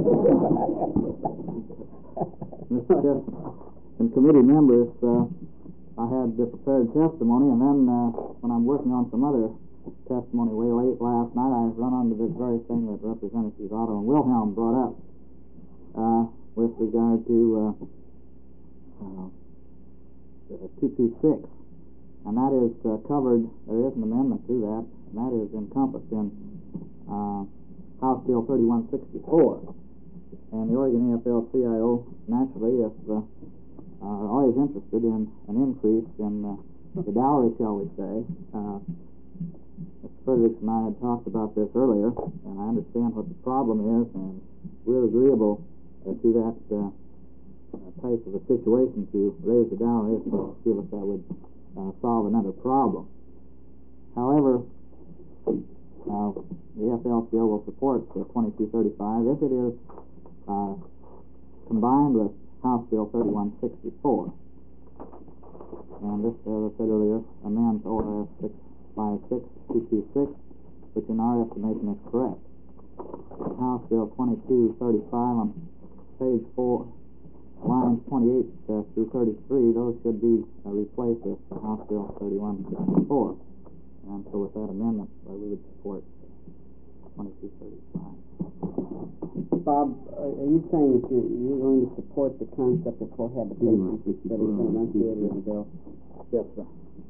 Mister Chairman and committee members, uh, I had the prepared testimony, and then uh, when I'm working on some other testimony way late last night, I run onto this very thing that Representatives Otto and Wilhelm brought up uh, with regard to uh, uh, two two six, and that is uh, covered. There is an amendment to that, and that is encompassed in uh, House Bill thirty-one sixty-four. And the Oregon A F L C I O, naturally, if, uh, are always interested in an increase in uh, the dowry, shall we say. Uh, Mister Fredericks and I had talked about this earlier, and I understand what the problem is, and we're agreeable uh, to that uh, uh, type of a situation to raise the dowry if we feel that that would uh, solve another problem. However, uh, the A F L C I O will support uh, twenty-two thirty-five if it is Uh, combined with House Bill thirty-one sixty-four. And this, as I said earlier, amends O R S six five six two two six, which in our estimation is correct. House Bill twenty-two thirty-five on page four, lines twenty-eight uh, through thirty-three, those should be uh, replaced with House Bill thirty-one sixty-four. And so with that amendment, uh, we would support twenty-two thirty-five. Bob, are you saying that you're, you're going to support the concept of cohabitation that is enunciated in the bill? Yes, sir.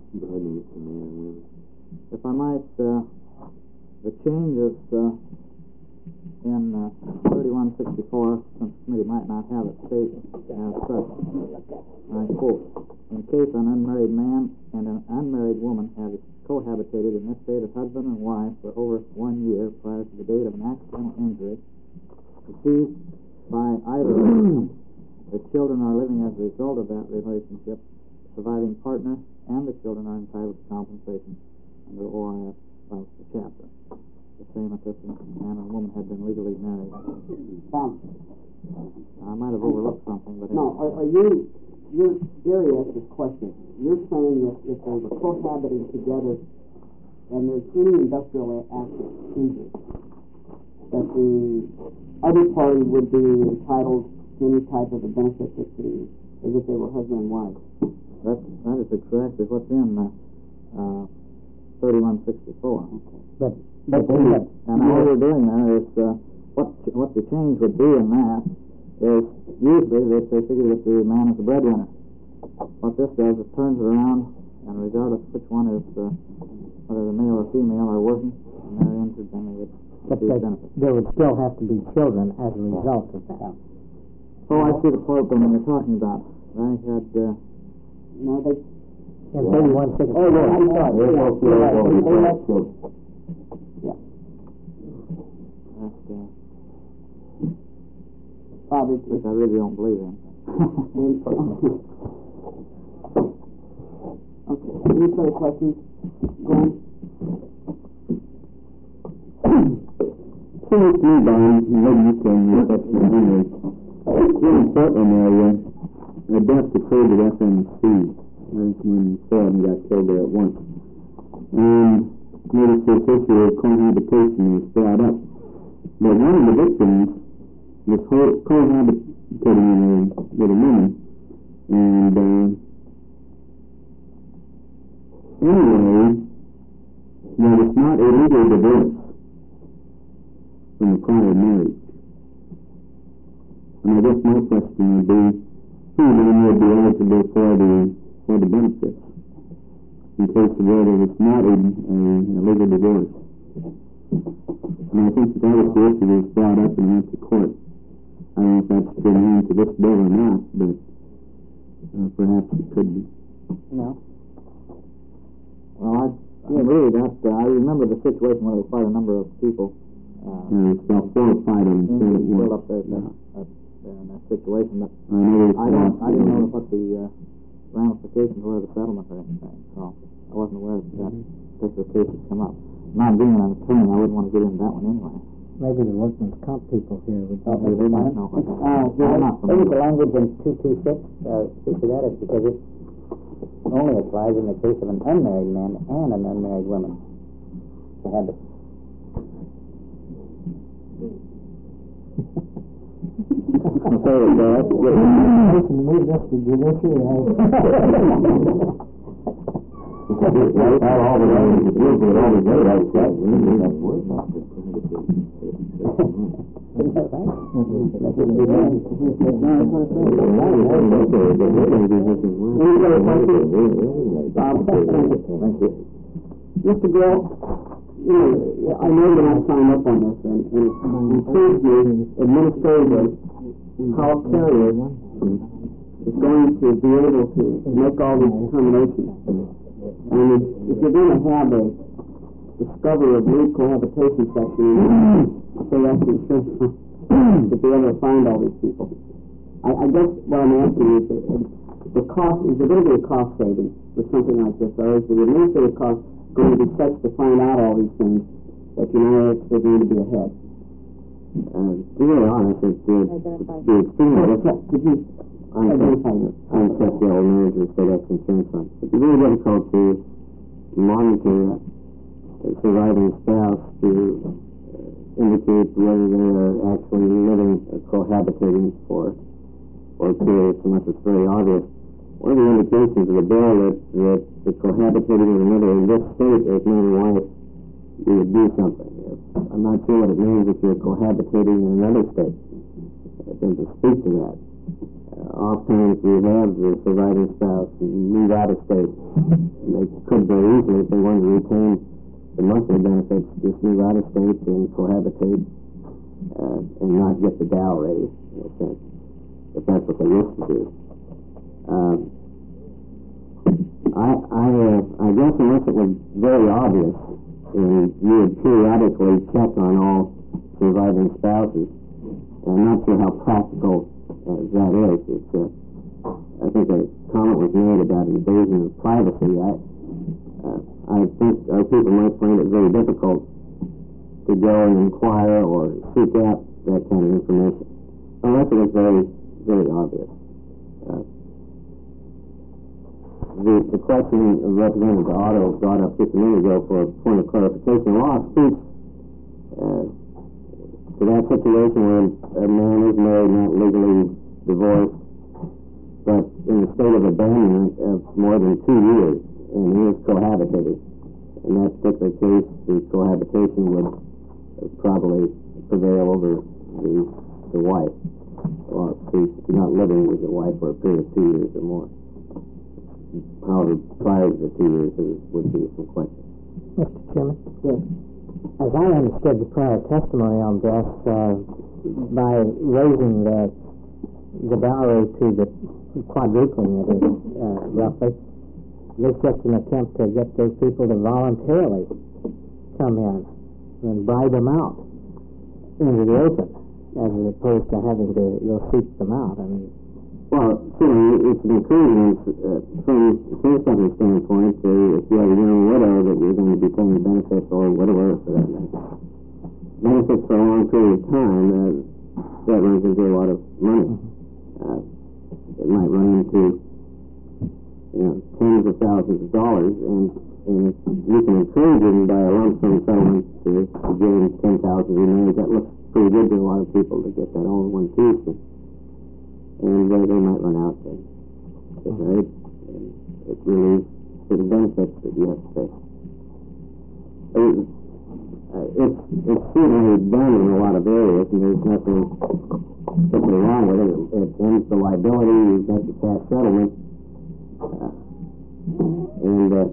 If I might, uh, the changes uh, in uh, thirty-one sixty-four, since the committee might not have it stated as such, I quote, in case an unmarried man and an unmarried woman have cohabitated in this state as husband and wife for over one year prior to the date of an accidental injury received by either of them, the children are living as a result of that relationship, the surviving partner and the children are entitled to compensation under O R S of the chapter. The same if this man and woman had been legally married. Bob, I might have overlooked something, but no, are, are you, you're serious this question. You're saying that if they were cohabiting together and there's any industrial action injury, that the other party would be entitled to any type of a benefit that the, as if they were husband and wife. That, that is exactly what's in uh, uh, thirty-one sixty-four. But, but we have, And all we're doing there is, uh, what what the change would be in that is usually they, they figure that the man is the breadwinner. What this does is turns it around, and regardless of which one is, uh, whether the male or female are working, and they're injured, then they would but receive there, benefits. there would still have to be children as a result of that. Oh, I see the part that you're talking about. I had, uh, No, they, In thirty-one sixty-four. oh, yeah, I'm sorry. Yeah, Yeah, you're right. They, they let, that, uh, Bob, it's, which I really don't believe in. okay, any further questions? Glenn? Seems to me, Don, maybe you can refresh my memory. In the Portland area, a death occurred at F M C. I think when four of them got killed there at once. And notice this issue of cohabitation was brought up. But one of the victims was co- cohabitating with a woman. And, uh, anyway, there was not a legal divorce from a prior marriage. And I guess my question would be, who then would be eligible for the for the benefits in case of where there was not a, a, a legal divorce? And I think that was the issue that was brought up and went to court. I don't know if that's germane to this bill or not, but uh, perhaps it could be. No. Well, I, I really that, uh, I remember the situation where there was quite a number of people uh, Uh, it's about four or five of them still at still once. up there, there, up there in that situation, but I know there's I don't, I didn't know lots what the uh, ramifications were of the settlement or anything, so I wasn't aware that that particular case had come up. Not being an attorney, I wouldn't want to get into that one anyway. Maybe the workman's comp people here would Oh, maybe they might know what that is. Uh, I'm not maybe the familiar. language in two two six, uh, speak to that, is because it only applies in the case of an unmarried man and an unmarried woman. To have it. Okay with that. Move this to judiciary. Wipe out all the names, we'll do it all together, that's right. We need to have words on it. Mister Gill, you know, I know you're not signed up on this, and, and it intrigues me administratively how a carrier is going to be able to make all these determinations. I mean, if you're going to have a discovery of lead cohabitation section, say that's the insurance to be able to find all these people. I, I guess what I'm asking is, that the cost, is there going to be a cost saving with something like this, or is the administrative cost going to be such to find out all these things that you know they're going to be ahead? Uh, to be really honest, it's the, the extremely difficult. Could you identify your? I'm Chuck Gill, manager of State X Insurance Fund. It's very difficult to monitor a surviving spouse to uh, indicate whether they are actually living or cohabitating for for periods, unless it's very obvious. One of the indications of the bill that, that the cohabitating with another in this state is man and wife, you would do something. I'm not sure what it means if you're cohabitating in another state. It doesn't speak to that. Uh, oftentimes we have the surviving spouse move out of state. And they could very easily, if they wanted to retain the monthly benefits, just move out of state and cohabitate uh, and not get the dowry, in a sense, if that's what they wish to do. Um, I, I, uh, I guess unless it was very obvious, and you would periodically check on all surviving spouses, and I'm not sure how practical uh, that is. It's, uh, I think a comment was made about invasion of privacy. I, uh, I think our people might find it very difficult to go and inquire or seek out that kind of information, unless it was very, very obvious. Uh, The, the question of Representative Otto brought up just a minute ago for a point of clarification. The law speaks uh, to that situation where a man is married, not legally divorced, but in the state of abandonment of more than two years, and he is cohabitating. In that particular case, the cohabitation would uh, probably prevail over the, the wife, or if he's not living with the wife for a period of two years or more. However, prior to the two years, there would be some questions. Mister Chairman? Yes. As I understood the prior testimony on this, uh, by raising the, the dowry to the quadrupling of it, uh, roughly, there's just an attempt to get those people to voluntarily come in and buy them out into the open, as opposed to having to go seek them out. I mean, well, certainly, it's an encouragement uh, from the insurance company standpoint to, if you have a young widow that you're going to be paying benefits or whatever for that matter. Benefits for a long period of time, uh, that runs into a lot of money. Uh, it might run into, you know, tens of thousands of dollars, and, and if you can encourage them by a lump sum settlement to, to give them ten thousand dollars, that looks pretty good to a lot of people to get that all in one piece. And uh, they might run out and get married, and it relieves certain benefits that you have to pay. It, uh, it's, it's certainly done in a lot of areas, and there's nothing particularly wrong with it. It ends the liability, you get the cash settlement, uh, and uh,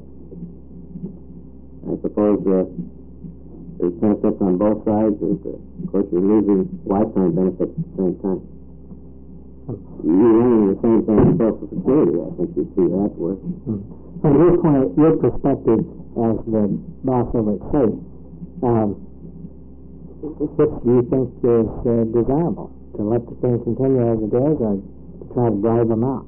I suppose uh, there's benefits on both sides. There's, uh, of course, you're losing lifetime benefits at the same time. You're running the same thing with Social Security. I think you'd see that work. Hmm. From your point, your perspective as the boss over at State, um, what do you think is uh, desirable? To let the thing continue as it is, or to try to drive them out?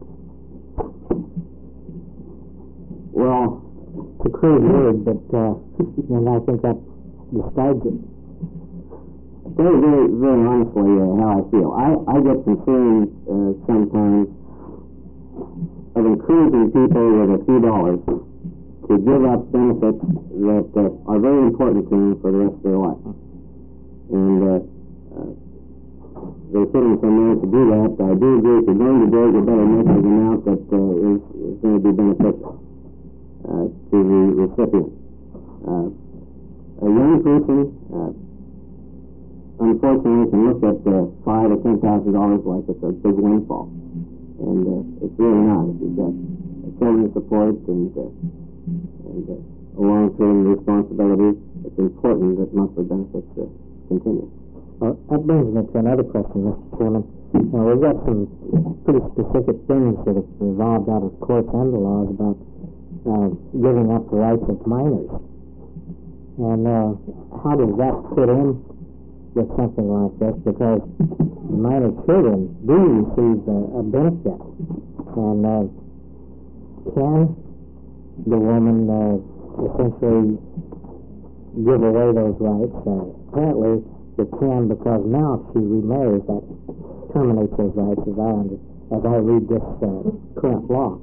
Well, it's a crude word, but uh, and I think that describes it. Very, very, very honestly, uh, how I feel. I, I get concerned uh, sometimes of encouraging people with a few dollars to give up benefits that uh, are very important to them for the rest of their life. And uh, uh, they're sitting somewhere to do that, I do agree if you're going to do it, you better make an amount that uh, is, is going to be beneficial uh, to the recipient. Uh, a young person, uh, unfortunately, can look at uh, five or ten thousand dollars like it's a big windfall, and uh, it's really not. If you've got children to support and uh, and uh, a long-term responsibility, it's important that monthly benefits uh, continue. Well, that brings me to another question, Mister Chairman. Now, we've got some pretty specific things that have evolved out of courts and the laws about uh, giving up the rights of minors. And uh, how does that fit in with something like this? Because minor children do receive a, a benefit. And uh, can the woman uh, essentially give away those rights? Uh, apparently, it can, because now if she remarries, that terminates those rights, as I under, as I read this uh, current law.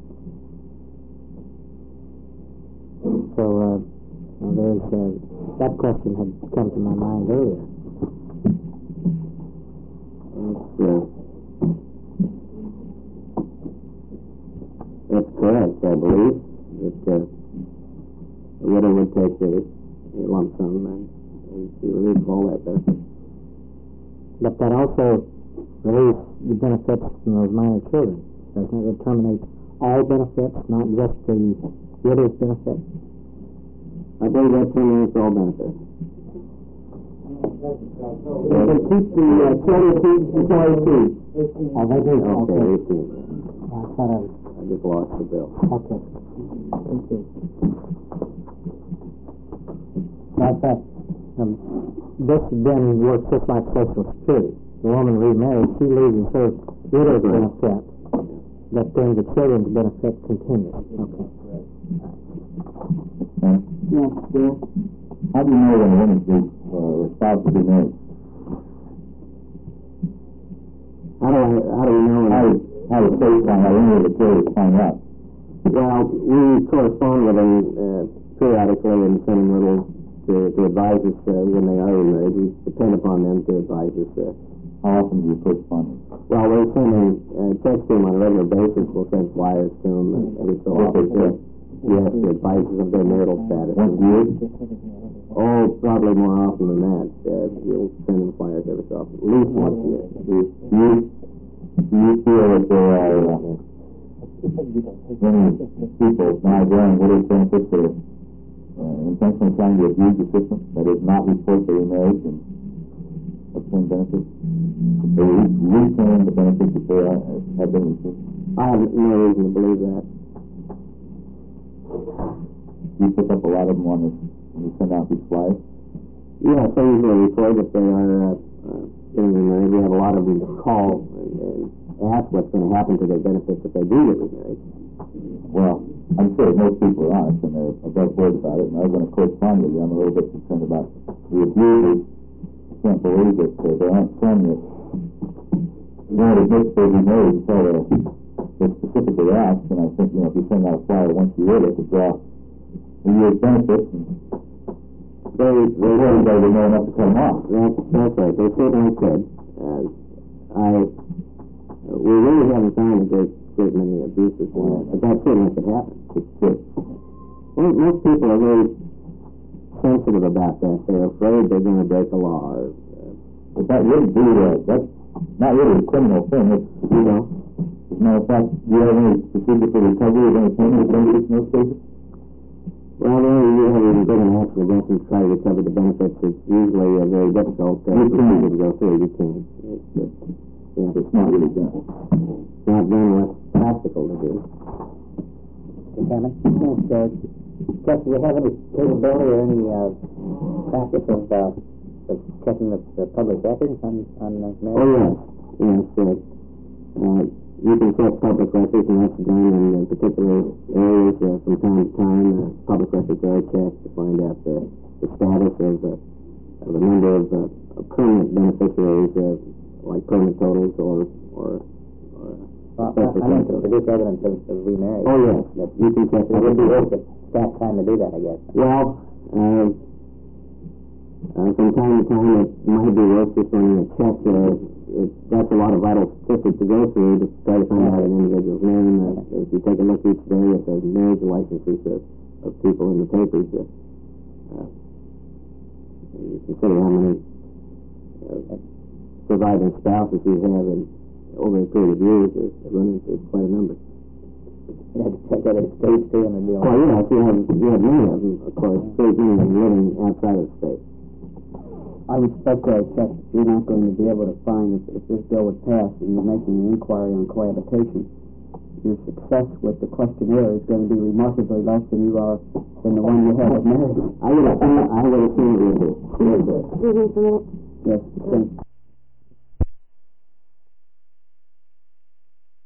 So uh, well, there's uh, that question had come to my mind earlier. That's, uh, that's correct, I believe. That uh, a widow would take a, a lump sum and and she relieves all that benefit. But that also relieves the benefits from those minor children, doesn't it? It terminates all benefits, not just the widow's benefit. I believe that terminates all benefits. They can keep the uh, children keep the toys too. Oh, they do? Okay, Okay. eighteen. I thought I was... I just lost the bill. Okay. Thank you. That's right. Um, this then works just like Social Security. The woman remarries, she loses her widow's benefit, but then the children's benefit continues. Okay. Yeah, yeah. How do you know when a woman's due, uh, or spouse is married? How do I, how do we know? How does, how does state find out? When will the carriers find out? Well, we correspond with them uh, periodically and send them little to, to advise us uh, when they are remarried. We depend upon them to advise us. Uh, How often do you correspond? well, we're sending uh, texts to them on a regular basis. We'll send flyers to them uh, every so often. Uh, yes, to advise us of their marital status. Once a year? Oh, probably more often than that. Uh, we'll send them flyers every so often, at least once a year. Do you, do you feel that there are uh, many people now going what is benefits that are uh, intentionally trying to abuse the system, that is not report their remarriage and obtain benefits? They retain the benefits that they are, have been received? I have no reason to believe that. You pick up a lot of them on this when you send out these flyers? Yeah, so usually report if they are uh, uh, getting remarried. We have a lot of them that call and, and ask what's going to happen to their benefits if they do get remarried. Well, I'm sure most people are honest and they're above board about it, and I was going to correspond with you. I'm a little bit concerned about the abusers. I can't believe that uh, they aren't saying that you know, it makes they remarried until they're, they're specifically asked, and I think, you know, if you send out a flyer once a year, they could draw a year's benefits, and they, they really they would know enough to cut them off. That's, that's right. They certainly could. Uh, I, we really haven't found a great, great many abuses in that, but that certainly could happen. It's good. Well, most people are very sensitive about that. They're afraid they're going to break the law. Or, uh, but that wouldn't be, uh, that's not really a criminal thing. It's, you know, as a matter of fact, do you have any procedure for recovery of any payment of benefits in those cases? Well, there you have even been an action against them to try to recover the benefits. It's usually a very difficult uh, procedure to go through. You can't. It's, uh, yeah, it's not really done. It's not done what's practical to do. Mister Chairman? Yes, uh, Chuck, do you have any capability or any uh, practice of, uh, of checking the, the public records on, on uh, marriage? Oh, yes. Yes. Uh, uh, you can check public records, and that's done in uh, particular areas uh, from time to time. Uh, public records are checked to find out the, the status of, uh, of a number of uh, permanent beneficiaries, uh, like permanent totals or or, or well, I, I mean, to produce evidence of, of remarriage. Oh, yes. That you can check it would be worth it. Staff time to do that, I guess. Well, uh, uh, from time to same time, it might be worth just running a check. Uh, it, that's a lot of vital statistics to go through to try to find out an individual's name. Uh, if you take a look each day at the marriage licenses of, of people in the papers, uh, uh, you consider how many uh, surviving spouses we have in, over a period of years, it runs into quite a number. You had to check that at state too in the deal. Well, yes, you have, you have many of them, of course, straight in and living outside of the state. I would speculate that you're not going to be able to find, if, if this bill would pass and you're making an inquiry on cohabitation, your success with the questionnaire is going to be remarkably less than you are than the one you had with marriage. I would assume, I would assume it would be. Excuse me for a minute. Yes, thank